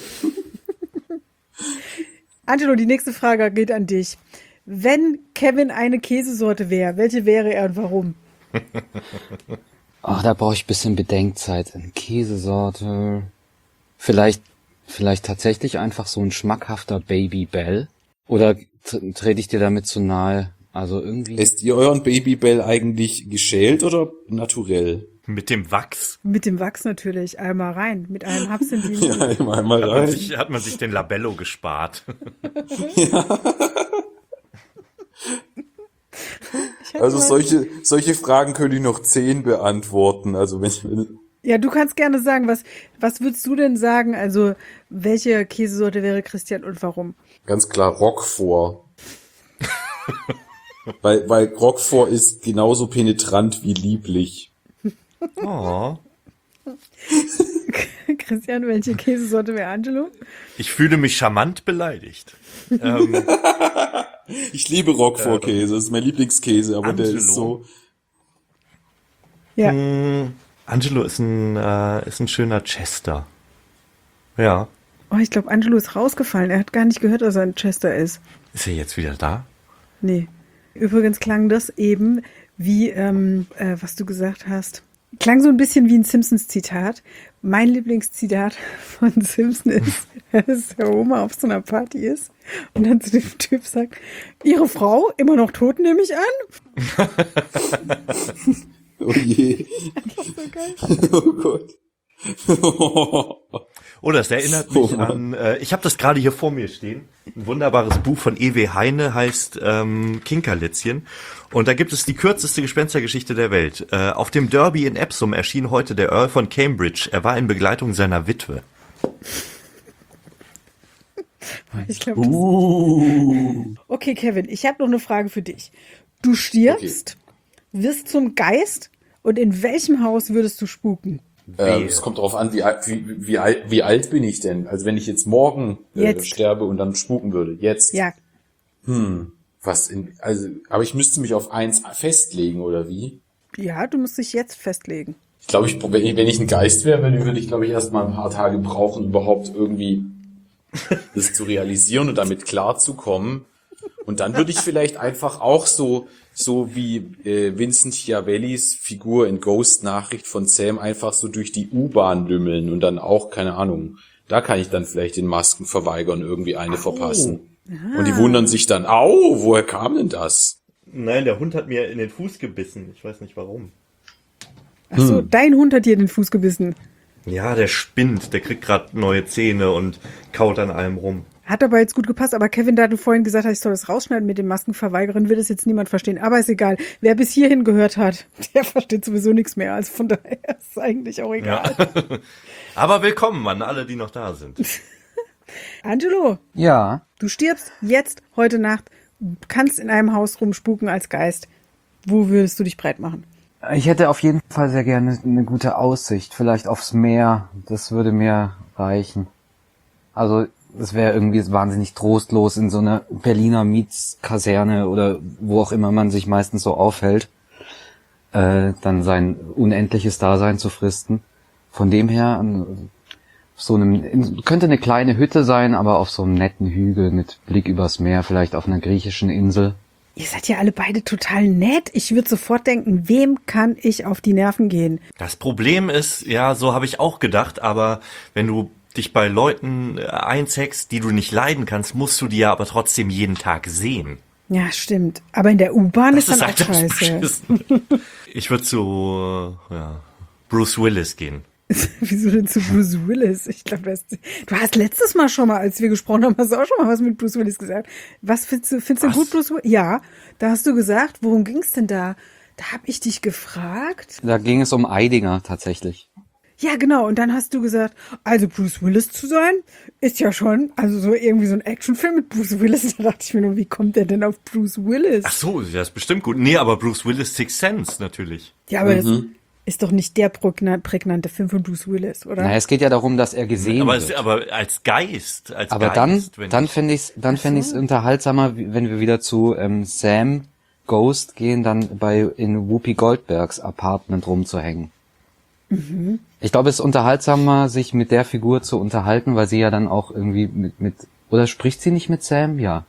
Angelo, die nächste Frage geht an dich. Wenn Kevin eine Käsesorte wäre, welche wäre er und warum? Ach, da brauche ich ein bisschen Bedenkzeit. Eine Käsesorte. Vielleicht tatsächlich einfach so ein schmackhafter Baby Bell. Oder trete ich dir damit zu nahe? Also irgendwie. Esst ihr euren Babybell eigentlich geschält oder naturell? Mit dem Wachs Mit dem Wachs natürlich. Einmal rein. Mit einem Haps in die Ja, einmal rein. hat man sich den Labello gespart. Also solche Fragen könnte ich noch 10 beantworten. Also wenn Ja, du kannst gerne sagen, was würdest du denn sagen? Also, welche Käsesorte wäre Christian und warum? ganz klar Roquefort. weil Roquefort ist genauso penetrant wie lieblich. Oh. Christian, welche Käsesorte wäre Angelo? Ich fühle mich charmant beleidigt. Ich liebe Roquefort-Käse, das ist mein Lieblingskäse, aber der ist Angelo. so. Ja. Angelo ist ein schöner Chester. Ja. Oh, ich glaube, Angelo ist rausgefallen. Er hat gar nicht gehört, dass er ein Chester ist. Ist er jetzt wieder da? Nee. Übrigens klang das eben wie, was du gesagt hast. Klang so ein bisschen wie ein Simpsons-Zitat. Mein Lieblingszitat von Simpson ist, dass der Oma auf so einer Party ist und dann zu dem Typ sagt, Ihre Frau immer noch tot, nehme ich an? Oh je. Oh Gott. Oh, das erinnert mich an, ich habe das gerade hier vor mir stehen. Ein wunderbares Buch von E.W. Heine heißt Kinkerlitzchen. Und da gibt es die kürzeste Gespenstergeschichte der Welt. Auf dem Derby in Epsom erschien heute der Earl von Cambridge. Er war in Begleitung seiner Witwe. Ich glaube, Okay, Kevin, ich habe noch eine Frage für dich. Du stirbst, wirst zum Geist und in welchem Haus würdest du spuken? Es kommt darauf an, wie alt bin ich denn? Also wenn ich jetzt morgen Jetzt. sterbe und dann spuken würde. Jetzt. Ja, Aber ich müsste mich auf eins festlegen, oder wie? ja, du musst dich jetzt festlegen. Ich glaube, wenn ich ein Geist wäre, würde ich, glaube ich, erst mal ein paar Tage brauchen, überhaupt irgendwie das zu realisieren und damit klarzukommen. Und dann würde ich vielleicht einfach auch so wie Vincent Schiavellis Figur in Ghost-Nachricht von Sam einfach so durch die U-Bahn lümmeln und dann auch, keine Ahnung, da kann ich dann vielleicht den Maskenverweigern irgendwie eine verpassen. Und die wundern sich dann, woher kam denn das? Nein, der Hund hat mir in den Fuß gebissen. Ich weiß nicht warum. Ach so, dein Hund hat dir den Fuß gebissen. Ja, der spinnt. Der kriegt gerade neue Zähne und kaut an allem rum. Hat aber jetzt gut gepasst. Aber Kevin, da du vorhin gesagt hast, ich soll das rausschneiden mit den Maskenverweigerern, will das jetzt niemand verstehen. Aber ist egal. Wer bis hierhin gehört hat, der versteht sowieso nichts mehr. Also von daher ist es eigentlich auch egal. Ja. Aber willkommen an alle, die noch da sind. Angelo, Ja. du stirbst jetzt, heute Nacht, kannst in einem Haus rumspuken als Geist. Wo würdest du dich breit machen? Ich hätte auf jeden Fall sehr gerne eine gute Aussicht, vielleicht aufs Meer. Das würde mir reichen. Also es wäre irgendwie wahnsinnig trostlos in so einer Berliner Mietskaserne oder wo auch immer man sich meistens so aufhält, dann sein unendliches Dasein zu fristen. Von dem her, könnte eine kleine Hütte sein, aber auf so einem netten Hügel mit Blick übers Meer, vielleicht auf einer griechischen Insel. Ihr seid ja alle beide total nett. Ich würde sofort denken, wem kann ich auf die Nerven gehen? Das Problem ist, ja, so habe ich auch gedacht, aber wenn du dich bei Leuten einzeckst, die du nicht leiden kannst, musst du die ja aber trotzdem jeden Tag sehen. Ja, stimmt. Aber in der U-Bahn ist dann auch halt das scheiße. Beschissene. Ich würde zu Bruce Willis gehen. Wieso denn zu Bruce Willis? Ich glaube, du hast letztes Mal schon mal, als wir gesprochen haben, hast du auch schon mal was mit Bruce Willis gesagt. Was findest du gut, Bruce Willis? Ja, da hast du gesagt, worum ging's denn da? Da habe ich dich gefragt. Da ging es um Eidinger tatsächlich. Ja, genau. Und dann hast du gesagt, also Bruce Willis zu sein, ist ja schon, also so irgendwie so ein Actionfilm mit Bruce Willis. Da dachte ich mir nur, wie kommt der denn auf Bruce Willis? Ach so, das ist bestimmt gut. Nee, aber Bruce Willis Sixth Sense natürlich. Ja, aber das ist doch nicht der prägnante Film von Bruce Willis, oder? Naja, es geht ja darum, dass er gesehen wird. Aber als Geist. Aber dann fände ich's unterhaltsamer, wenn wir wieder zu Sam Ghost gehen, dann in Whoopi Goldbergs Apartment rumzuhängen. Mhm. Ich glaube, es ist unterhaltsamer, sich mit der Figur zu unterhalten, weil sie ja dann auch irgendwie oder spricht sie nicht mit Sam? Ja.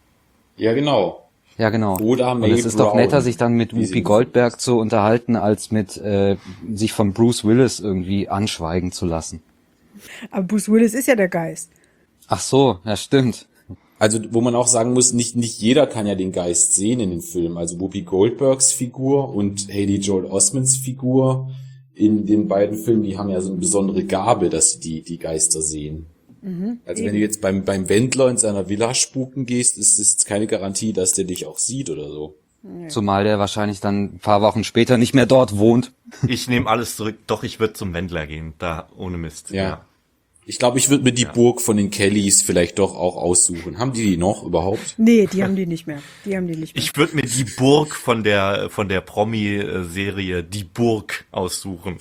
Ja, genau. Ja, genau. Oder und es ist doch netter, sich dann mit Whoopi Goldberg zu unterhalten, als mit sich von Bruce Willis irgendwie anschweigen zu lassen. Aber Bruce Willis ist ja der Geist. Ach so, ja, stimmt. Also, wo man auch sagen muss, nicht jeder kann ja den Geist sehen in den Filmen. Also Whoopi Goldbergs Figur und Haley Joel Osments Figur in den beiden Filmen, die haben ja so eine besondere Gabe, dass sie die Geister sehen. Also wenn du jetzt beim Wendler in seiner Villa spuken gehst, ist es keine Garantie, dass der dich auch sieht oder so. Zumal der wahrscheinlich dann ein paar Wochen später nicht mehr dort wohnt. Ich nehme alles zurück. Doch, ich würde zum Wendler gehen. Da, ohne Mist. Ja. Ich glaube, ich würde mir die Burg von den Kellys vielleicht doch auch aussuchen. Haben die noch überhaupt? Nee, die haben die nicht mehr. Ich würde mir die Burg von der Promi-Serie Die Burg aussuchen.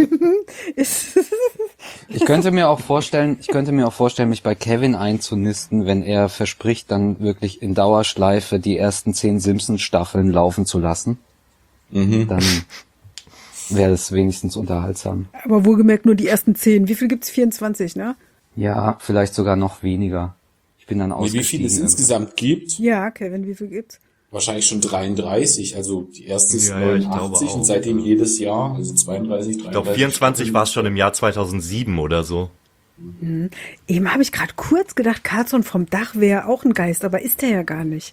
Ich könnte mir auch vorstellen, mich bei Kevin einzunisten, wenn er verspricht, dann wirklich in Dauerschleife die ersten 10 Simpsons-Staffeln laufen zu lassen. Dann wäre es wenigstens unterhaltsam. Aber wohlgemerkt nur die ersten 10. Wie viel gibt's? 24, ne? Ja, vielleicht sogar noch weniger. Ich bin dann ausgestiegen. Wie viel es insgesamt gibt? Ja, Kevin, wie viel gibt's? Wahrscheinlich schon 33, also die erste ist Ja, ich 89 glaube auch. und seitdem jedes Jahr, also 32, 33. Ich glaube, 24 war es schon im Jahr 2007 oder so. Eben habe ich gerade kurz gedacht, Carlson vom Dach wäre auch ein Geist, aber ist der ja gar nicht.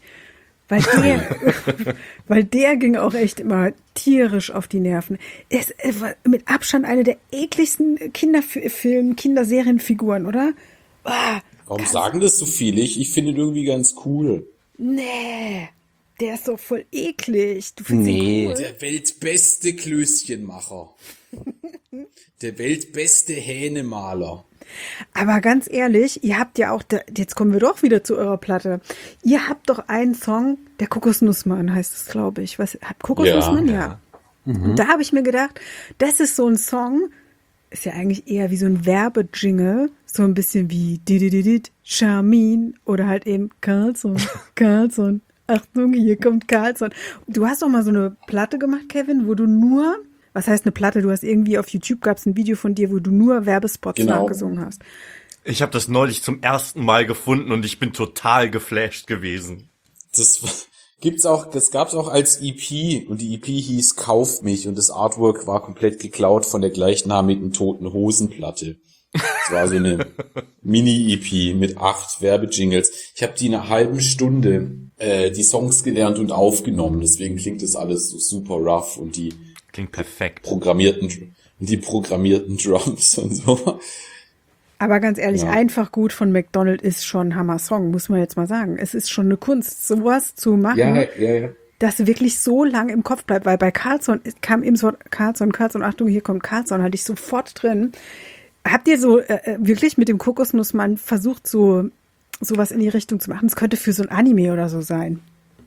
Weil der ging auch echt immer tierisch auf die Nerven. Er war mit Abstand eine der ekligsten Kinderserienfiguren, oder? Warum sagen das so viele? Ich finde ihn irgendwie ganz cool. Nee, der ist doch voll eklig. Du findest ihn cool? Der weltbeste Klößchenmacher. Der weltbeste Hähnemaler. Aber ganz ehrlich, ihr habt ja auch, jetzt kommen wir doch wieder zu eurer Platte. Ihr habt doch einen Song, der Kokosnussmann heißt es, glaube ich. Kokosnussmann? Ja. Und da habe ich mir gedacht, das ist so ein Song, ist ja eigentlich eher wie so ein Werbejingle, so ein bisschen wie Didididid, Charmin oder halt eben Carlson. Achtung, hier kommt Carlson. Du hast doch mal so eine Platte gemacht, Kevin, wo du nur, was heißt eine Platte? Du hast irgendwie auf YouTube gab es ein Video von dir, wo du nur Werbespots nachgesungen hast. Ich habe das neulich zum ersten Mal gefunden und ich bin total geflasht gewesen. Das gab's auch als EP und die EP hieß Kauf mich und das Artwork war komplett geklaut von der gleichnamigen Toten Hosen Platte. Das war so eine Mini-EP mit 8 Werbejingles. Ich habe die in einer halben Stunde die Songs gelernt und aufgenommen, deswegen klingt das alles so super rough und die Klingt perfekt. programmierten Drums und so. Aber ganz ehrlich, Einfach gut von McDonald ist schon ein Hammer-Song, muss man jetzt mal sagen. Es ist schon eine Kunst, sowas zu machen, Ja. das wirklich so lang im Kopf bleibt. Weil bei Carlson kam eben so Carlson, Achtung, hier kommt Carlson, hatte ich sofort drin. Habt ihr so wirklich mit dem Kokosnussmann versucht, so sowas in die Richtung zu machen? Es könnte für so ein Anime oder so sein.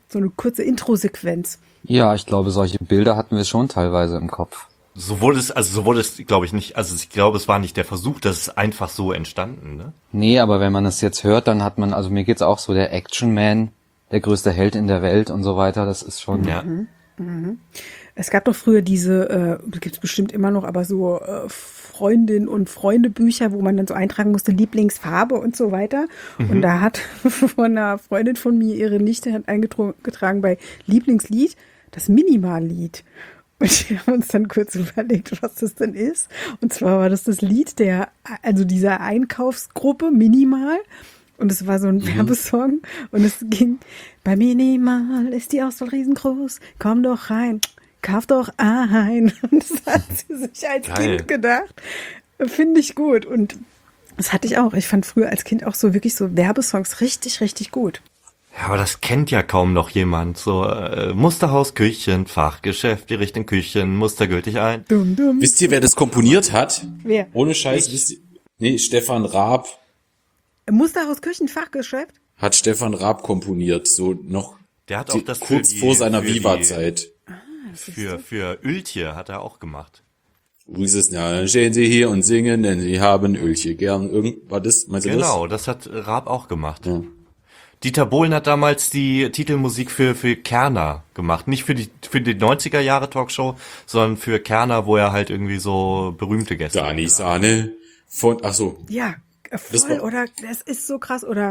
So eine kurze Intro-Sequenz. Ja, ich glaube, solche Bilder hatten wir schon teilweise im Kopf. So wurde es, glaube ich, nicht, also ich glaube, es war nicht der Versuch, das ist einfach so entstanden, ne? Nee, aber wenn man es jetzt hört, dann hat man, also mir geht's auch so, der Action Man, der größte Held in der Welt und so weiter, das ist schon... Ja. Es gab doch früher diese, gibt's bestimmt immer noch, aber so Freundin- und Freunde-Bücher, wo man dann so eintragen musste, Lieblingsfarbe und so weiter. Und da hat von einer Freundin von mir, ihre Nichte hat eingetragen bei Lieblingslied das Minimal-Lied. Und wir haben uns dann kurz überlegt, was das denn ist. Und zwar war das Lied dieser Einkaufsgruppe Minimal. Und es war so ein Werbesong. Und es ging, bei Minimal ist die Auswahl riesengroß. Komm doch rein, kauf doch ein. Und das hat sie sich als Kind gedacht. Finde ich gut. Und das hatte ich auch. Ich fand früher als Kind auch so wirklich so Werbesongs richtig, richtig gut. Ja, aber das kennt ja kaum noch jemand. So Musterhaus, Küchen, Fachgeschäft, die richtigen Küchen, mustergültig ein. Dumm, dumm. Wisst ihr, wer das komponiert hat? Wer? Ohne Scheiß, wisst ihr? Nee, Stefan Raab Musterhaus Küchenfachgeschäft? hat Stefan Raab komponiert, so noch Der hat auch das kurz vor seiner Viva-Zeit. Für Öltier hat er auch gemacht. Wo ist es? Ja, stehen Sie hier und singen, denn Sie haben Ölche gern. War das, meinst du Genau, das hat Raab auch gemacht. Ja. Dieter Bohlen hat damals die Titelmusik für Kerner gemacht. Nicht für die 90er Jahre Talkshow, sondern für Kerner, wo er halt irgendwie so berühmte Gäste Dani hat. Sahne von, ach so. Ja, voll, oder das ist so krass, oder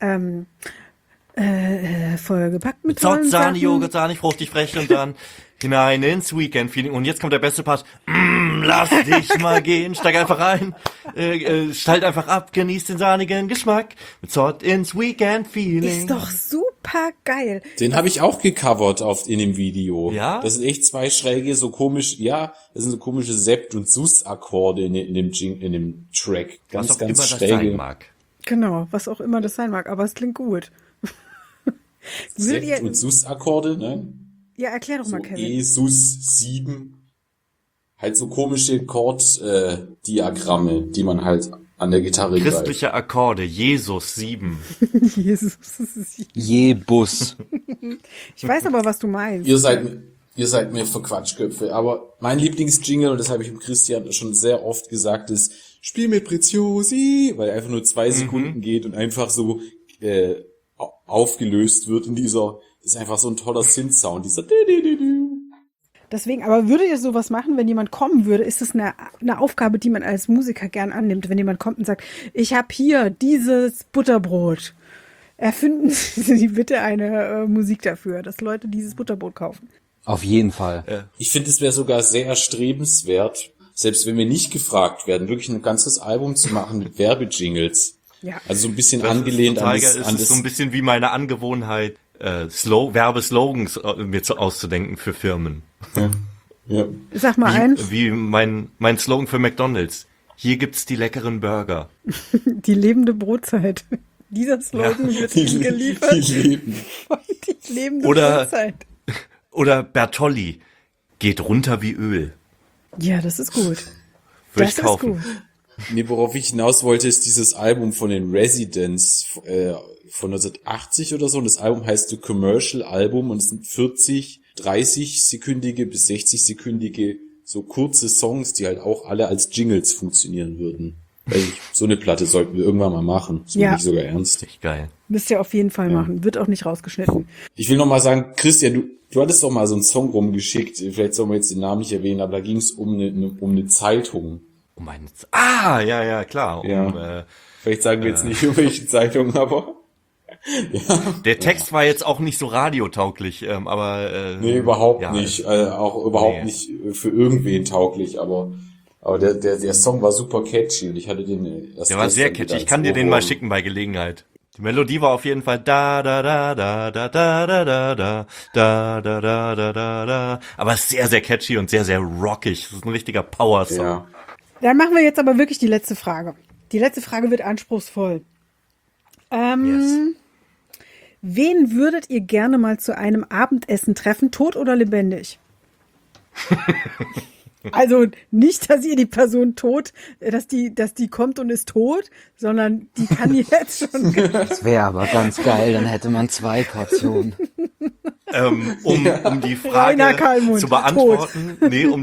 vollgepackt mit tollen Zott, Sahne, Sachen. Joghurt, Sahne, fruchtig, frech und dann hinein ins Weekend-Feeling. Und jetzt kommt der beste Part. Lass dich mal gehen, steig einfach rein, schalt einfach ab, genieß den sahnigen Geschmack. Mit Zott ins Weekend-Feeling. Ist doch super geil. Den habe ich auch gecovert in dem Video. Ja? Das sind echt zwei schräge, so komisch, ja, das sind so komische Sept- und Sus-Akkorde in dem Track. Ganz, Was auch ganz immer das schräge. sein mag. Genau, was auch immer das sein mag, aber es klingt gut. Würdet Sept- und ihr, Sus-Akkorde, ne? ja, erklär doch So mal, Kevin. E, Sus, 7. Halt so komische Chord-Diagramme, die man halt an der Gitarre greift. Christliche Akkorde, Jesus 7. Jesus, das ist, Jebus. ich weiß aber, was du meinst. Ihr seid mir Verquatschköpfe, aber mein Lieblingsjingle, und das habe ich dem Christian schon sehr oft gesagt, ist Spiel mit Preziosi, weil er einfach nur 2 Sekunden geht und einfach so aufgelöst wird in dieser, das ist einfach so ein toller Synth-Sound, dieser Deswegen, aber würdet ihr sowas machen, wenn jemand kommen würde? Ist das eine Aufgabe, die man als Musiker gern annimmt, wenn jemand kommt und sagt, ich habe hier dieses Butterbrot. Erfinden Sie bitte eine Musik dafür, dass Leute dieses Butterbrot kaufen. Auf jeden Fall. Ich finde, es wäre sogar sehr erstrebenswert, selbst wenn wir nicht gefragt werden, wirklich ein ganzes Album zu machen mit Werbejingles. Ja. Also so ein bisschen angelehnt an Es ist so ein bisschen wie meine Angewohnheit, Werbeslogans mir auszudenken für Firmen. Ja. Sag mal ein, Wie mein Slogan für McDonald's. Hier gibt's die leckeren Burger. die lebende Brotzeit. Dieser Slogan wird Ihnen geliefert. Die leben. Von die lebende Oder- Brotzeit. Oder Bertolli. Geht runter wie Öl. Ja, das ist gut. Würde Das ich kaufen. ist gut. Nee, worauf ich hinaus wollte, ist dieses Album von den Residents von 1980 oder so. Und das Album heißt The Commercial Album und es sind 40, 30-sekündige bis 60-sekündige so kurze Songs, die halt auch alle als Jingles funktionieren würden. So eine Platte sollten wir irgendwann mal machen. Das Ja. meine ich sogar ernst. Echt geil. Müsst ihr auf jeden Fall machen. Wird auch nicht rausgeschnitten. Ich will noch mal sagen, Christian, du hattest doch mal so einen Song rumgeschickt. Vielleicht sollen wir jetzt den Namen nicht erwähnen, aber da ging es um eine Zeitung. Ja, klar. Ja. Vielleicht sagen wir jetzt nicht um welche Zeitung, aber Der Text war jetzt auch nicht so radiotauglich, aber nee, überhaupt ja, nicht. Auch überhaupt nicht für irgendwen tauglich, aber der Song war super catchy und ich hatte den erst Der war sehr gestern catchy. wieder Ich kann als dir den mal Ohrwurm. schicken bei Gelegenheit. Die Melodie war auf jeden Fall da da da da da da da da da da da da da da da. Aber sehr, sehr catchy und sehr, sehr rockig. Das ist ein richtiger Power-Song. Ja. Dann machen wir jetzt aber wirklich die letzte Frage. Die letzte Frage wird anspruchsvoll. Yes. Wen würdet ihr gerne mal zu einem Abendessen treffen, tot oder lebendig? Also nicht, dass ihr die Person tot, dass die kommt und ist tot, sondern die kann jetzt schon. Das wäre aber ganz geil, dann hätte man 2 Portionen. Um die Rainer Frage Kallmund, zu beantworten,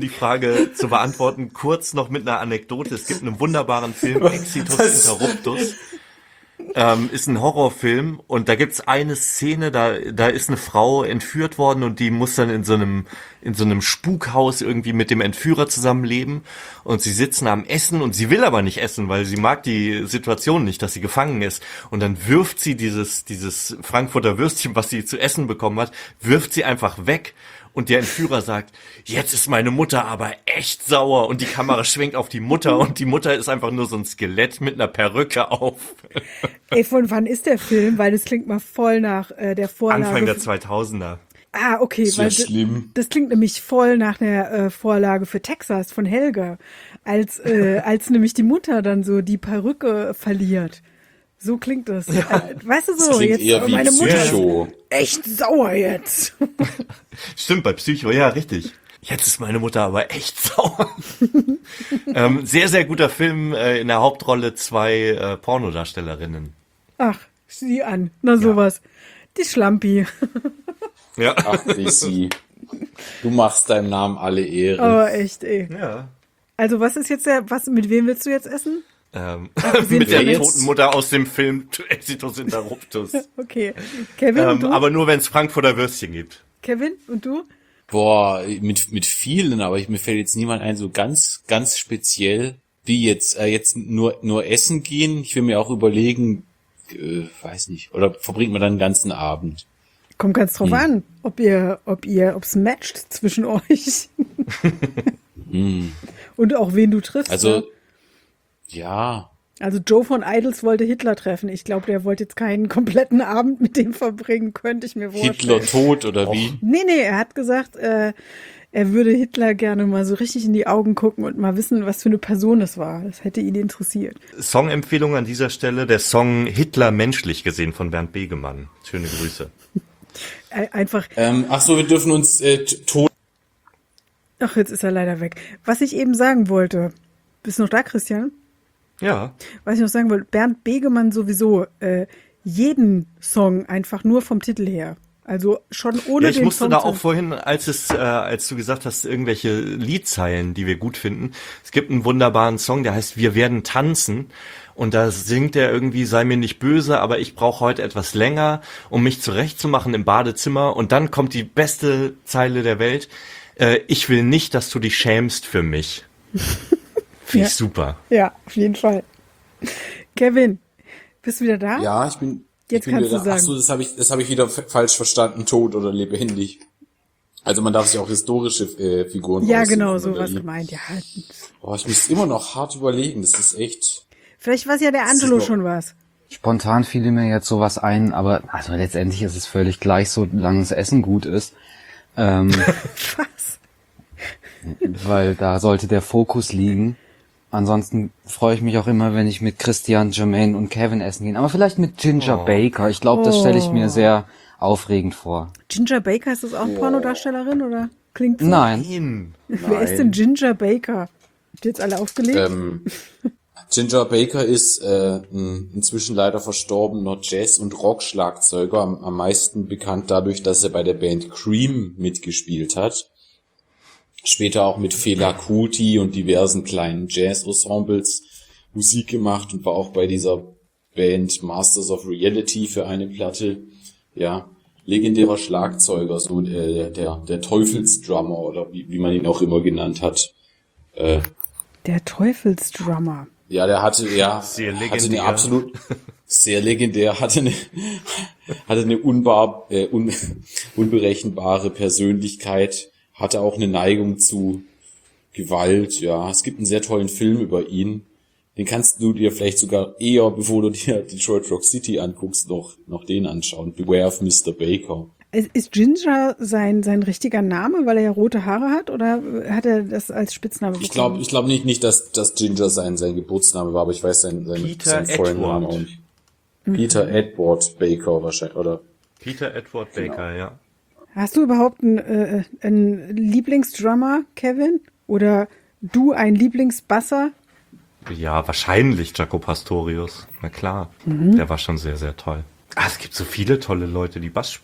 kurz noch mit einer Anekdote. Es gibt einen wunderbaren Film, Exitus Interruptus. Ist ein Horrorfilm und da gibt's eine Szene, da ist eine Frau entführt worden und die muss dann in so einem Spukhaus irgendwie mit dem Entführer zusammenleben und sie sitzen am Essen und sie will aber nicht essen, weil sie mag die Situation nicht, dass sie gefangen ist und dann wirft sie dieses Frankfurter Würstchen, was sie zu essen bekommen hat, wirft sie einfach weg. Und der Entführer sagt, jetzt ist meine Mutter aber echt sauer. Und die Kamera schwenkt auf die Mutter und die Mutter ist einfach nur so ein Skelett mit einer Perücke auf. Ey, von wann ist der Film? Weil das klingt mal voll nach der Vorlage. Anfang der 2000er. Ah, okay. Ist ja weil schlimm. Das klingt nämlich voll nach der Vorlage für Texas von Helga. Als nämlich die Mutter dann so die Perücke verliert. So klingt das. Ja. Weißt du so, Das klingt jetzt eher wie meine Mutter Psycho. ist echt sauer jetzt. Stimmt, bei Psycho, ja, richtig. Jetzt ist meine Mutter aber echt sauer. Sehr, sehr guter Film, in der Hauptrolle 2 Pornodarstellerinnen. Ach, sieh an. Na sowas. Die Schlampi. Ja. Ach, Chrissy. Du machst deinem Namen alle Ehre. Aber echt, ey. Ja. Also was ist jetzt mit wem willst du jetzt essen? Mit der jetzt? toten Mutter aus dem Film Exitus Interruptus. Okay. Kevin, und du? Aber nur, wenn es Frankfurter Würstchen gibt. Kevin, und du? Boah, mit vielen, aber mir fällt jetzt niemand ein, so ganz, ganz speziell, die jetzt nur essen gehen. Ich will mir auch überlegen, weiß nicht, oder verbringt man dann den ganzen Abend? Kommt ganz drauf an, ob's matcht zwischen euch. Und auch wen du triffst. Also, ne? ja. Also Joe von Idols wollte Hitler treffen. Ich glaube, der wollte jetzt keinen kompletten Abend mit dem verbringen, könnte ich mir vorstellen. Hitler tot oder wie? Nee, er hat gesagt, er würde Hitler gerne mal so richtig in die Augen gucken und mal wissen, was für eine Person es war. Das hätte ihn interessiert. Songempfehlung an dieser Stelle, der Song Hitler menschlich gesehen von Bernd Begemann. Schöne Grüße. Einfach. Ach so, wir dürfen uns tot. Ach, jetzt ist er leider weg. Was ich eben sagen wollte. Bist du noch da, Christian? Ja. Was ich noch sagen wollte, Bernd Begemann sowieso jeden Song einfach nur vom Titel her. Also schon ohne Ja, ich den musste Song da zu- auch vorhin, als du gesagt hast, irgendwelche Liedzeilen, die wir gut finden. Es gibt einen wunderbaren Song, der heißt Wir werden tanzen. Und da singt er irgendwie, sei mir nicht böse, aber ich brauche heute etwas länger, um mich zurechtzumachen im Badezimmer. Und dann kommt die beste Zeile der Welt. Ich will nicht, dass du dich schämst für mich. Finde ich super. Ja, auf jeden Fall. Kevin, bist du wieder da? Ja, ich bin. Jetzt ich bin kannst du wieder, sagen. Ach so, das habe ich wieder falsch verstanden, tot oder lebendig. Also man darf sich auch historische Figuren Ja, aussuchen, genau, oder sowas wie? gemeint. Ja, Boah, ich muss immer noch hart überlegen. Das ist echt. vielleicht war es ja der Angelo Super. schon was. Spontan fiel mir jetzt sowas ein, aber also letztendlich ist es völlig gleich, solange das Essen gut ist. Was? Weil da sollte der Fokus liegen. Ansonsten freue ich mich auch immer, wenn ich mit Christian, Jermaine und Kevin essen gehen. Aber vielleicht mit Ginger Baker. Ich glaube, das stelle ich mir sehr aufregend vor. Ginger Baker, ist das auch eine Pornodarstellerin oder klingt so? Nein. Wer ist denn Ginger Baker? Habt ihr jetzt alle aufgelegt? Ginger Baker ist ein inzwischen leider verstorbener Jazz- und Rock-Schlagzeuger, am meisten bekannt dadurch, dass er bei der Band Cream mitgespielt hat. Später auch mit Fela Kuti und diversen kleinen Jazz-Ensembles Musik gemacht und war auch bei dieser Band Masters of Reality für eine Platte. Ja, legendärer Schlagzeuger, so der Teufelsdrummer oder wie man ihn auch immer genannt hat. Der Teufelsdrummer. Ja, der hatte Sehr hatte legendär. eine absolut sehr legendär, hatte eine unberechenbare Persönlichkeit, hatte auch eine Neigung zu Gewalt. Ja, es gibt einen sehr tollen Film über ihn. Den kannst du dir vielleicht sogar eher, bevor du dir Detroit Rock City anguckst, noch den anschauen. Beware of Mr. Baker. Ist Ginger sein richtiger Name, weil er ja rote Haare hat, oder hat er das als Spitzname bekommen? Ich glaube nicht, dass Ginger sein Geburtsname war, aber ich weiß sein Peter vollen Namen Edward. auch nicht. Peter Edward Baker wahrscheinlich, oder? Peter Edward Baker, ja. Hast du überhaupt einen Lieblingsdrummer, Kevin? Oder du ein Lieblingsbasser? Ja, wahrscheinlich Jaco Pastorius. Na klar, der war schon sehr, sehr toll. Ah, es gibt so viele tolle Leute, die Bass spielen.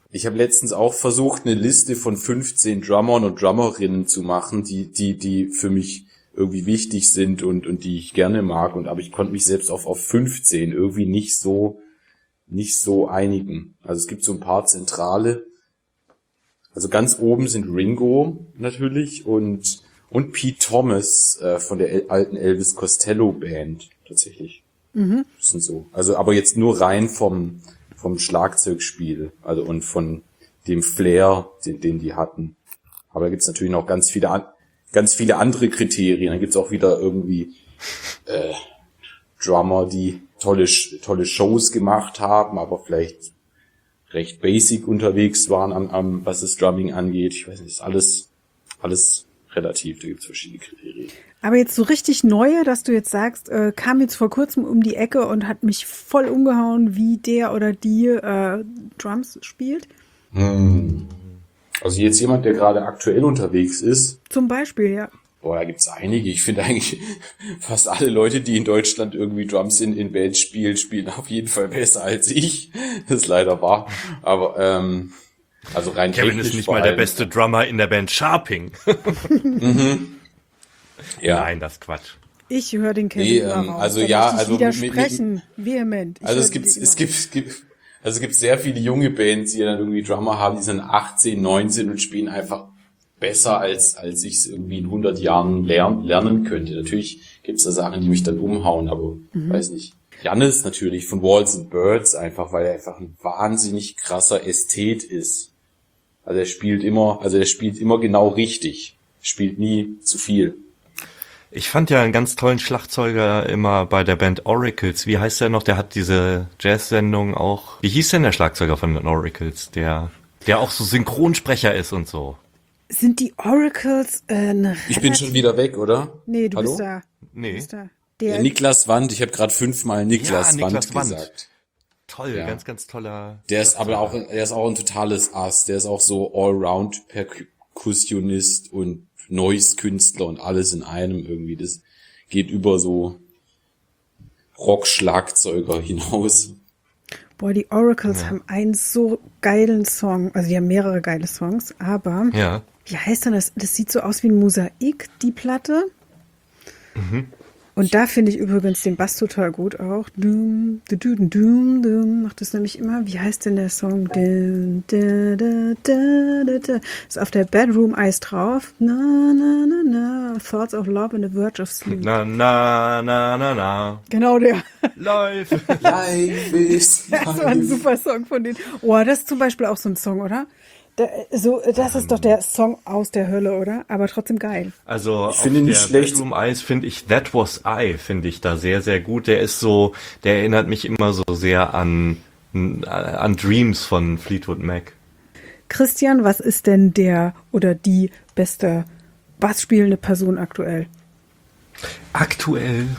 Ich habe letztens auch versucht, eine Liste von 15 Drummern und Drummerinnen zu machen, die für mich irgendwie wichtig sind und die ich gerne mag. Aber ich konnte mich selbst auf 15 irgendwie nicht so einigen. Also es gibt so ein paar zentrale. Also ganz oben sind Ringo natürlich und Pete Thomas von der alten Elvis Costello Band tatsächlich. Das sind so. Also aber jetzt nur rein vom Schlagzeugspiel, also und von dem Flair, den die hatten. Aber da gibt's natürlich noch ganz viele andere Kriterien. Dann gibt's auch wieder irgendwie Drummer, die tolle Shows gemacht haben, aber vielleicht recht basic unterwegs waren was das Drumming angeht. Ich weiß nicht, ist alles relativ, da gibt's verschiedene Kriterien. Aber jetzt so richtig neue, dass du jetzt sagst, kam jetzt vor kurzem um die Ecke und hat mich voll umgehauen, wie der oder die Drums spielt? Also jetzt jemand, der gerade aktuell unterwegs ist. Zum Beispiel, ja. Boah, da gibt's einige. Ich finde eigentlich fast alle Leute, die in Deutschland irgendwie Drums in Bands spielen auf jeden Fall besser als ich. Das ist leider wahr. Aber also rein Kevin technisch ist nicht mal der beste Drummer in der Band Sharping. Ja. Nein, das ist Quatsch. Ich höre den Kevin Nee, immer raus. also Da ja, möchte ich also widersprechen, vehement. Ich Also höre es gibt den immer. Also es gibt sehr viele junge Bands, die dann irgendwie Drummer haben, die sind 18, 19 und spielen einfach besser, als ich es irgendwie in 100 Jahren lernen könnte. Natürlich gibt es da Sachen, die mich dann umhauen, aber weiß nicht. Jannis natürlich von Walls and Birds einfach, weil er einfach ein wahnsinnig krasser Ästhet ist. Also er spielt immer genau richtig. Spielt nie zu viel. Ich fand ja einen ganz tollen Schlagzeuger immer bei der Band Oracles. Wie heißt der noch? Der hat diese Jazz-Sendung auch. Wie hieß denn der Schlagzeuger von den Oracles? Der auch so Synchronsprecher ist und so. Sind die Oracles Ich bin schon wieder weg, oder? Nee, du Hallo? bist da. Nee. Du bist da. Ja, Niklas Wandt, ich habe gerade 5-mal Niklas Wandt gesagt. Toll, Ja. ganz toller. Der ist auch ein totales Ass. Der ist auch so Allround Perkussionist und Noise-Künstler und alles in einem irgendwie. Das geht über so Rock-Schlagzeuger hinaus. Boah, die Oracles haben einen so geilen Song. Also die haben mehrere geile Songs, aber Ja. wie heißt denn das? Das sieht so aus wie ein Mosaik, die Platte. Und da finde ich übrigens den Bass total gut auch. Dum, du, dum, dum, dum, macht das nämlich immer. Wie heißt denn der Song? Dum, da, da, da, da, da. Ist auf der Bedroom Eyes drauf. Na, na, na, na. Thoughts of Love and the Verge of Sleep. Na, na, na, na, na. Genau der. Live. Life is Das war ein super Song von denen. Oh, das ist zum Beispiel auch so ein Song, oder? Das ist doch der Song aus der Hölle, oder? Aber trotzdem geil. Also Ich finde auf nicht der schlecht. Bedroom Eyes finde ich That Was I, finde ich da sehr, sehr gut. Der erinnert mich immer so sehr an Dreams von Fleetwood Mac. Christian, was ist denn der oder die beste bassspielende Person aktuell? Aktuell,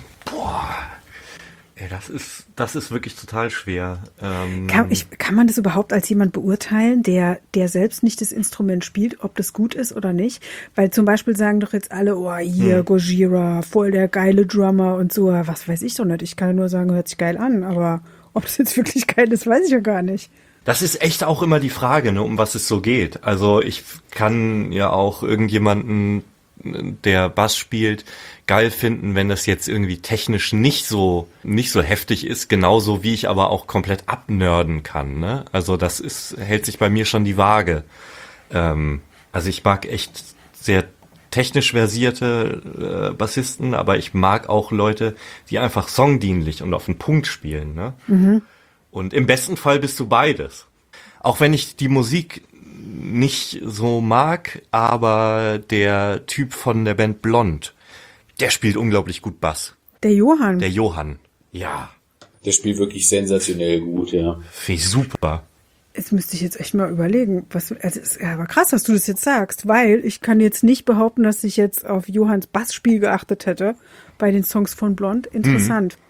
ey, das ist wirklich total schwer. Kann man das überhaupt als jemand beurteilen, der selbst nicht das Instrument spielt, ob das gut ist oder nicht? Weil zum Beispiel sagen doch jetzt alle, oh, hier, Gojira, voll der geile Drummer und so. Was weiß ich doch nicht. Ich kann ja nur sagen, hört sich geil an, aber ob das jetzt wirklich geil ist, weiß ich ja gar nicht. Das ist echt auch immer die Frage, ne, um was es so geht. Also ich kann ja auch irgendjemanden, der Bass spielt, geil finden, wenn das jetzt irgendwie technisch nicht so heftig ist, genauso wie ich aber auch komplett abnörden kann, ne? Also hält sich bei mir schon die Waage. Also ich mag echt sehr technisch versierte Bassisten, aber ich mag auch Leute, die einfach songdienlich und auf den Punkt spielen, ne? Und im besten Fall bist du beides. Auch wenn ich die Musik nicht so mag, aber der Typ von der Band Blond, der spielt unglaublich gut Bass. Der Johann. Der Johann. Ja. Der spielt wirklich sensationell gut, ja. Finde ich super. Jetzt müsste ich jetzt echt mal überlegen, also ist aber krass, dass du das jetzt sagst, weil ich kann jetzt nicht behaupten, dass ich jetzt auf Johanns Bassspiel geachtet hätte bei den Songs von Blond. Interessant.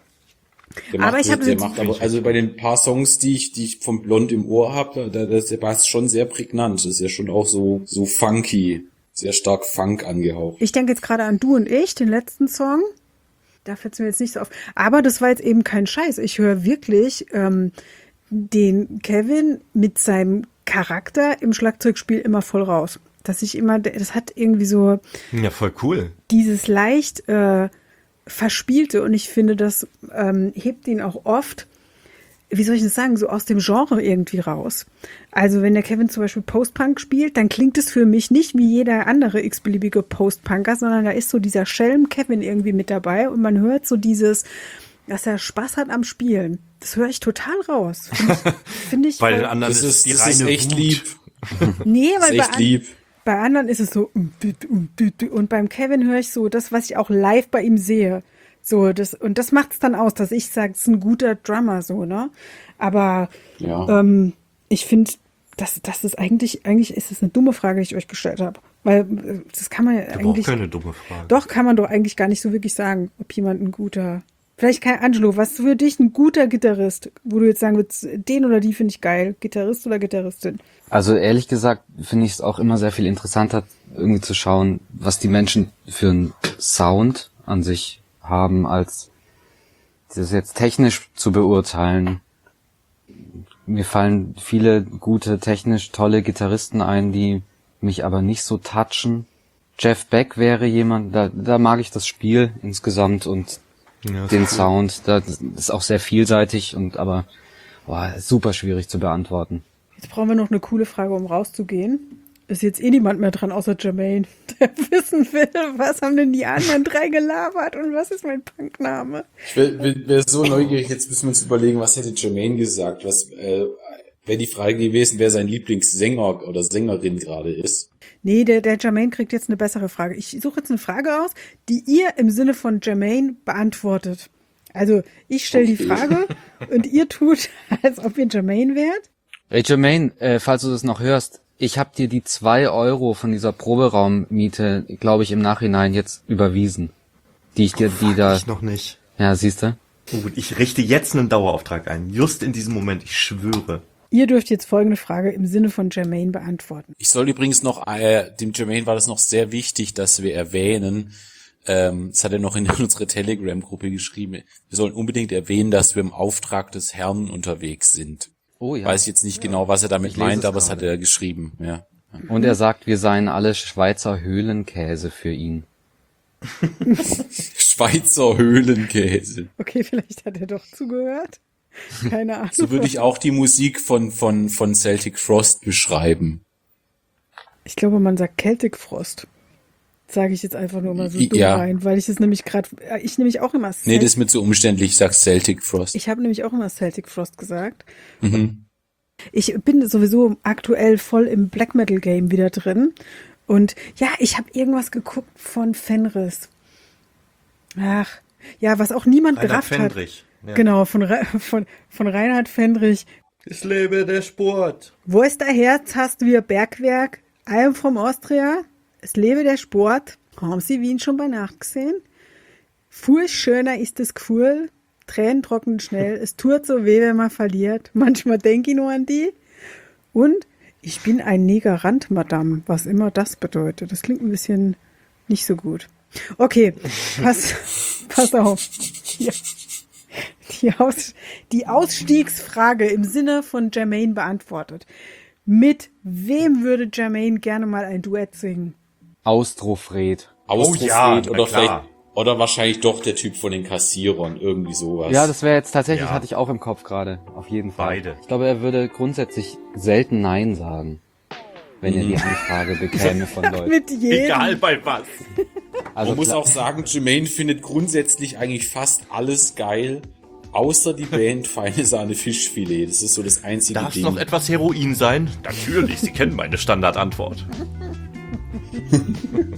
Also bei den paar Songs, die ich vom Blond im Ohr habe, da ist der Bass schon sehr prägnant. Das ist ja schon auch so funky, sehr stark Funk angehaucht. Ich denke jetzt gerade an Du und ich, den letzten Song. Da fällt es mir jetzt nicht so auf. Aber das war jetzt eben kein Scheiß. Ich höre wirklich den Kevin mit seinem Charakter im Schlagzeugspiel immer voll raus. Dass ich immer, das hat irgendwie so Ja, voll cool. dieses leicht Verspielte und ich finde, das hebt ihn auch oft, wie soll ich das sagen, so aus dem Genre irgendwie raus. Also wenn der Kevin zum Beispiel Post-Punk spielt, dann klingt es für mich nicht wie jeder andere x-beliebige Post-Punker, sondern da ist so dieser Schelm-Kevin irgendwie mit dabei und man hört so dieses, dass er Spaß hat am Spielen. Das höre ich total raus. Finde ich Bei den voll- anderen Das ist die ist reine echt Wut. lieb. Nee, Das weil ist echt lieb. bei anderen ist es so und beim Kevin höre ich so das, was ich auch live bei ihm sehe. So, das macht's dann aus, dass ich sage, es ist ein guter Drummer, so, ne? Aber Ja. ich finde, das ist eigentlich ist es eine dumme Frage, die ich euch gestellt habe. Weil das kann man ja Aber auch eigentlich. keine dumme Frage. Doch, kann man doch eigentlich gar nicht so wirklich sagen, ob jemand ein guter. Vielleicht kein Angelo, was für dich ein guter Gitarrist, wo du jetzt sagen würdest, den oder die finde ich geil, Gitarrist oder Gitarristin? Also ehrlich gesagt finde ich es auch immer sehr viel interessanter, irgendwie zu schauen, was die Menschen für einen Sound an sich haben, als das jetzt technisch zu beurteilen. Mir fallen viele gute, technisch tolle Gitarristen ein, die mich aber nicht so touchen. Jeff Beck wäre jemand, da mag ich das Spiel insgesamt und Ja, ist den cool. Sound. Das ist auch sehr vielseitig und super schwierig zu beantworten. Jetzt brauchen wir noch eine coole Frage, um rauszugehen. Ist jetzt eh niemand mehr dran, außer Jermaine, der wissen will, was haben denn die anderen 3 gelabert und was ist mein Punkname? Ich wäre so neugierig, jetzt müssen wir uns überlegen, was hätte Jermaine gesagt, was wäre die Frage gewesen, wer sein Lieblingssänger oder Sängerin gerade ist. Nee, der Jermaine kriegt jetzt eine bessere Frage. Ich suche jetzt eine Frage aus, die ihr im Sinne von Jermaine beantwortet. Also ich stelle die Frage und ihr tut, als ob ihr Jermaine wärt. Hey Jermaine, falls du das noch hörst, ich habe dir die 2 Euro von dieser Proberaummiete, glaube ich, im Nachhinein jetzt überwiesen. Die da... Ich noch nicht. Ja, siehst du? Gut, ich richte jetzt einen Dauerauftrag ein. Just in diesem Moment, ich schwöre. Ihr dürft jetzt folgende Frage im Sinne von Jermaine beantworten. Ich soll übrigens noch, dem Jermaine war das noch sehr wichtig, dass wir erwähnen, das hat er noch in unsere Telegram-Gruppe geschrieben, wir sollen unbedingt erwähnen, dass wir im Auftrag des Herrn unterwegs sind. Oh ja. Weiß jetzt nicht genau, was er damit Ich lese meint, es aber das hat gerade. er geschrieben, ja. Und er sagt, wir seien alle Schweizer Höhlenkäse für ihn. Schweizer Höhlenkäse. Okay, vielleicht hat er doch zugehört. Keine Ahnung. So würde ich auch die Musik von Celtic Frost beschreiben. Ich glaube, man sagt Celtic Frost. Sage ich jetzt einfach nur mal so dumm Ja. rein, weil ich es nämlich gerade, ich nämlich auch immer Nee, das ist mir zu umständlich, ich sag Celtic Frost. ich habe nämlich auch immer Celtic Frost gesagt. Mhm. Ich bin sowieso aktuell voll im Black Metal Game wieder drin. Und ja, ich habe irgendwas geguckt von Fenris. Ach, ja, was auch niemand Reinhard gerafft Fendrich. hat. Ja. Genau, von Reinhard Fendrich. Es lebe der Sport. Wo ist der Herz, hast wir Bergwerk? I am from Austria. Es lebe der Sport. Haben Sie Wien schon bei Nacht gesehen? Viel schöner ist das Gefühl. Tränen trocknen schnell. Es tut so weh, wenn man verliert. Manchmal denke ich nur an die. Und ich bin ein Negerant, Madame. Was immer das bedeutet. Das klingt ein bisschen nicht so gut. Okay, pass auf. Hier. Die Ausstiegsfrage im Sinne von Jermaine beantwortet. Mit wem würde Jermaine gerne mal ein Duett singen? Austrofred. Austrofred ja, na oder klar. vielleicht, oder wahrscheinlich doch der Typ von den Kassierern, irgendwie sowas. Ja, das wäre jetzt tatsächlich, Ja. hatte ich auch im Kopf gerade. Auf jeden Fall. Beide. Ich glaube, er würde grundsätzlich selten Nein sagen, wenn er die Anfrage bekäme von Leuten. Mit jedem. Egal bei was. Also Man muss klar- auch sagen, Jermaine findet grundsätzlich eigentlich fast alles geil, außer die Band Feine Sahne Fischfilet. Das ist so das einzige Darf es Ding. noch etwas Heroin sein? Natürlich, Sie kennen meine Standardantwort.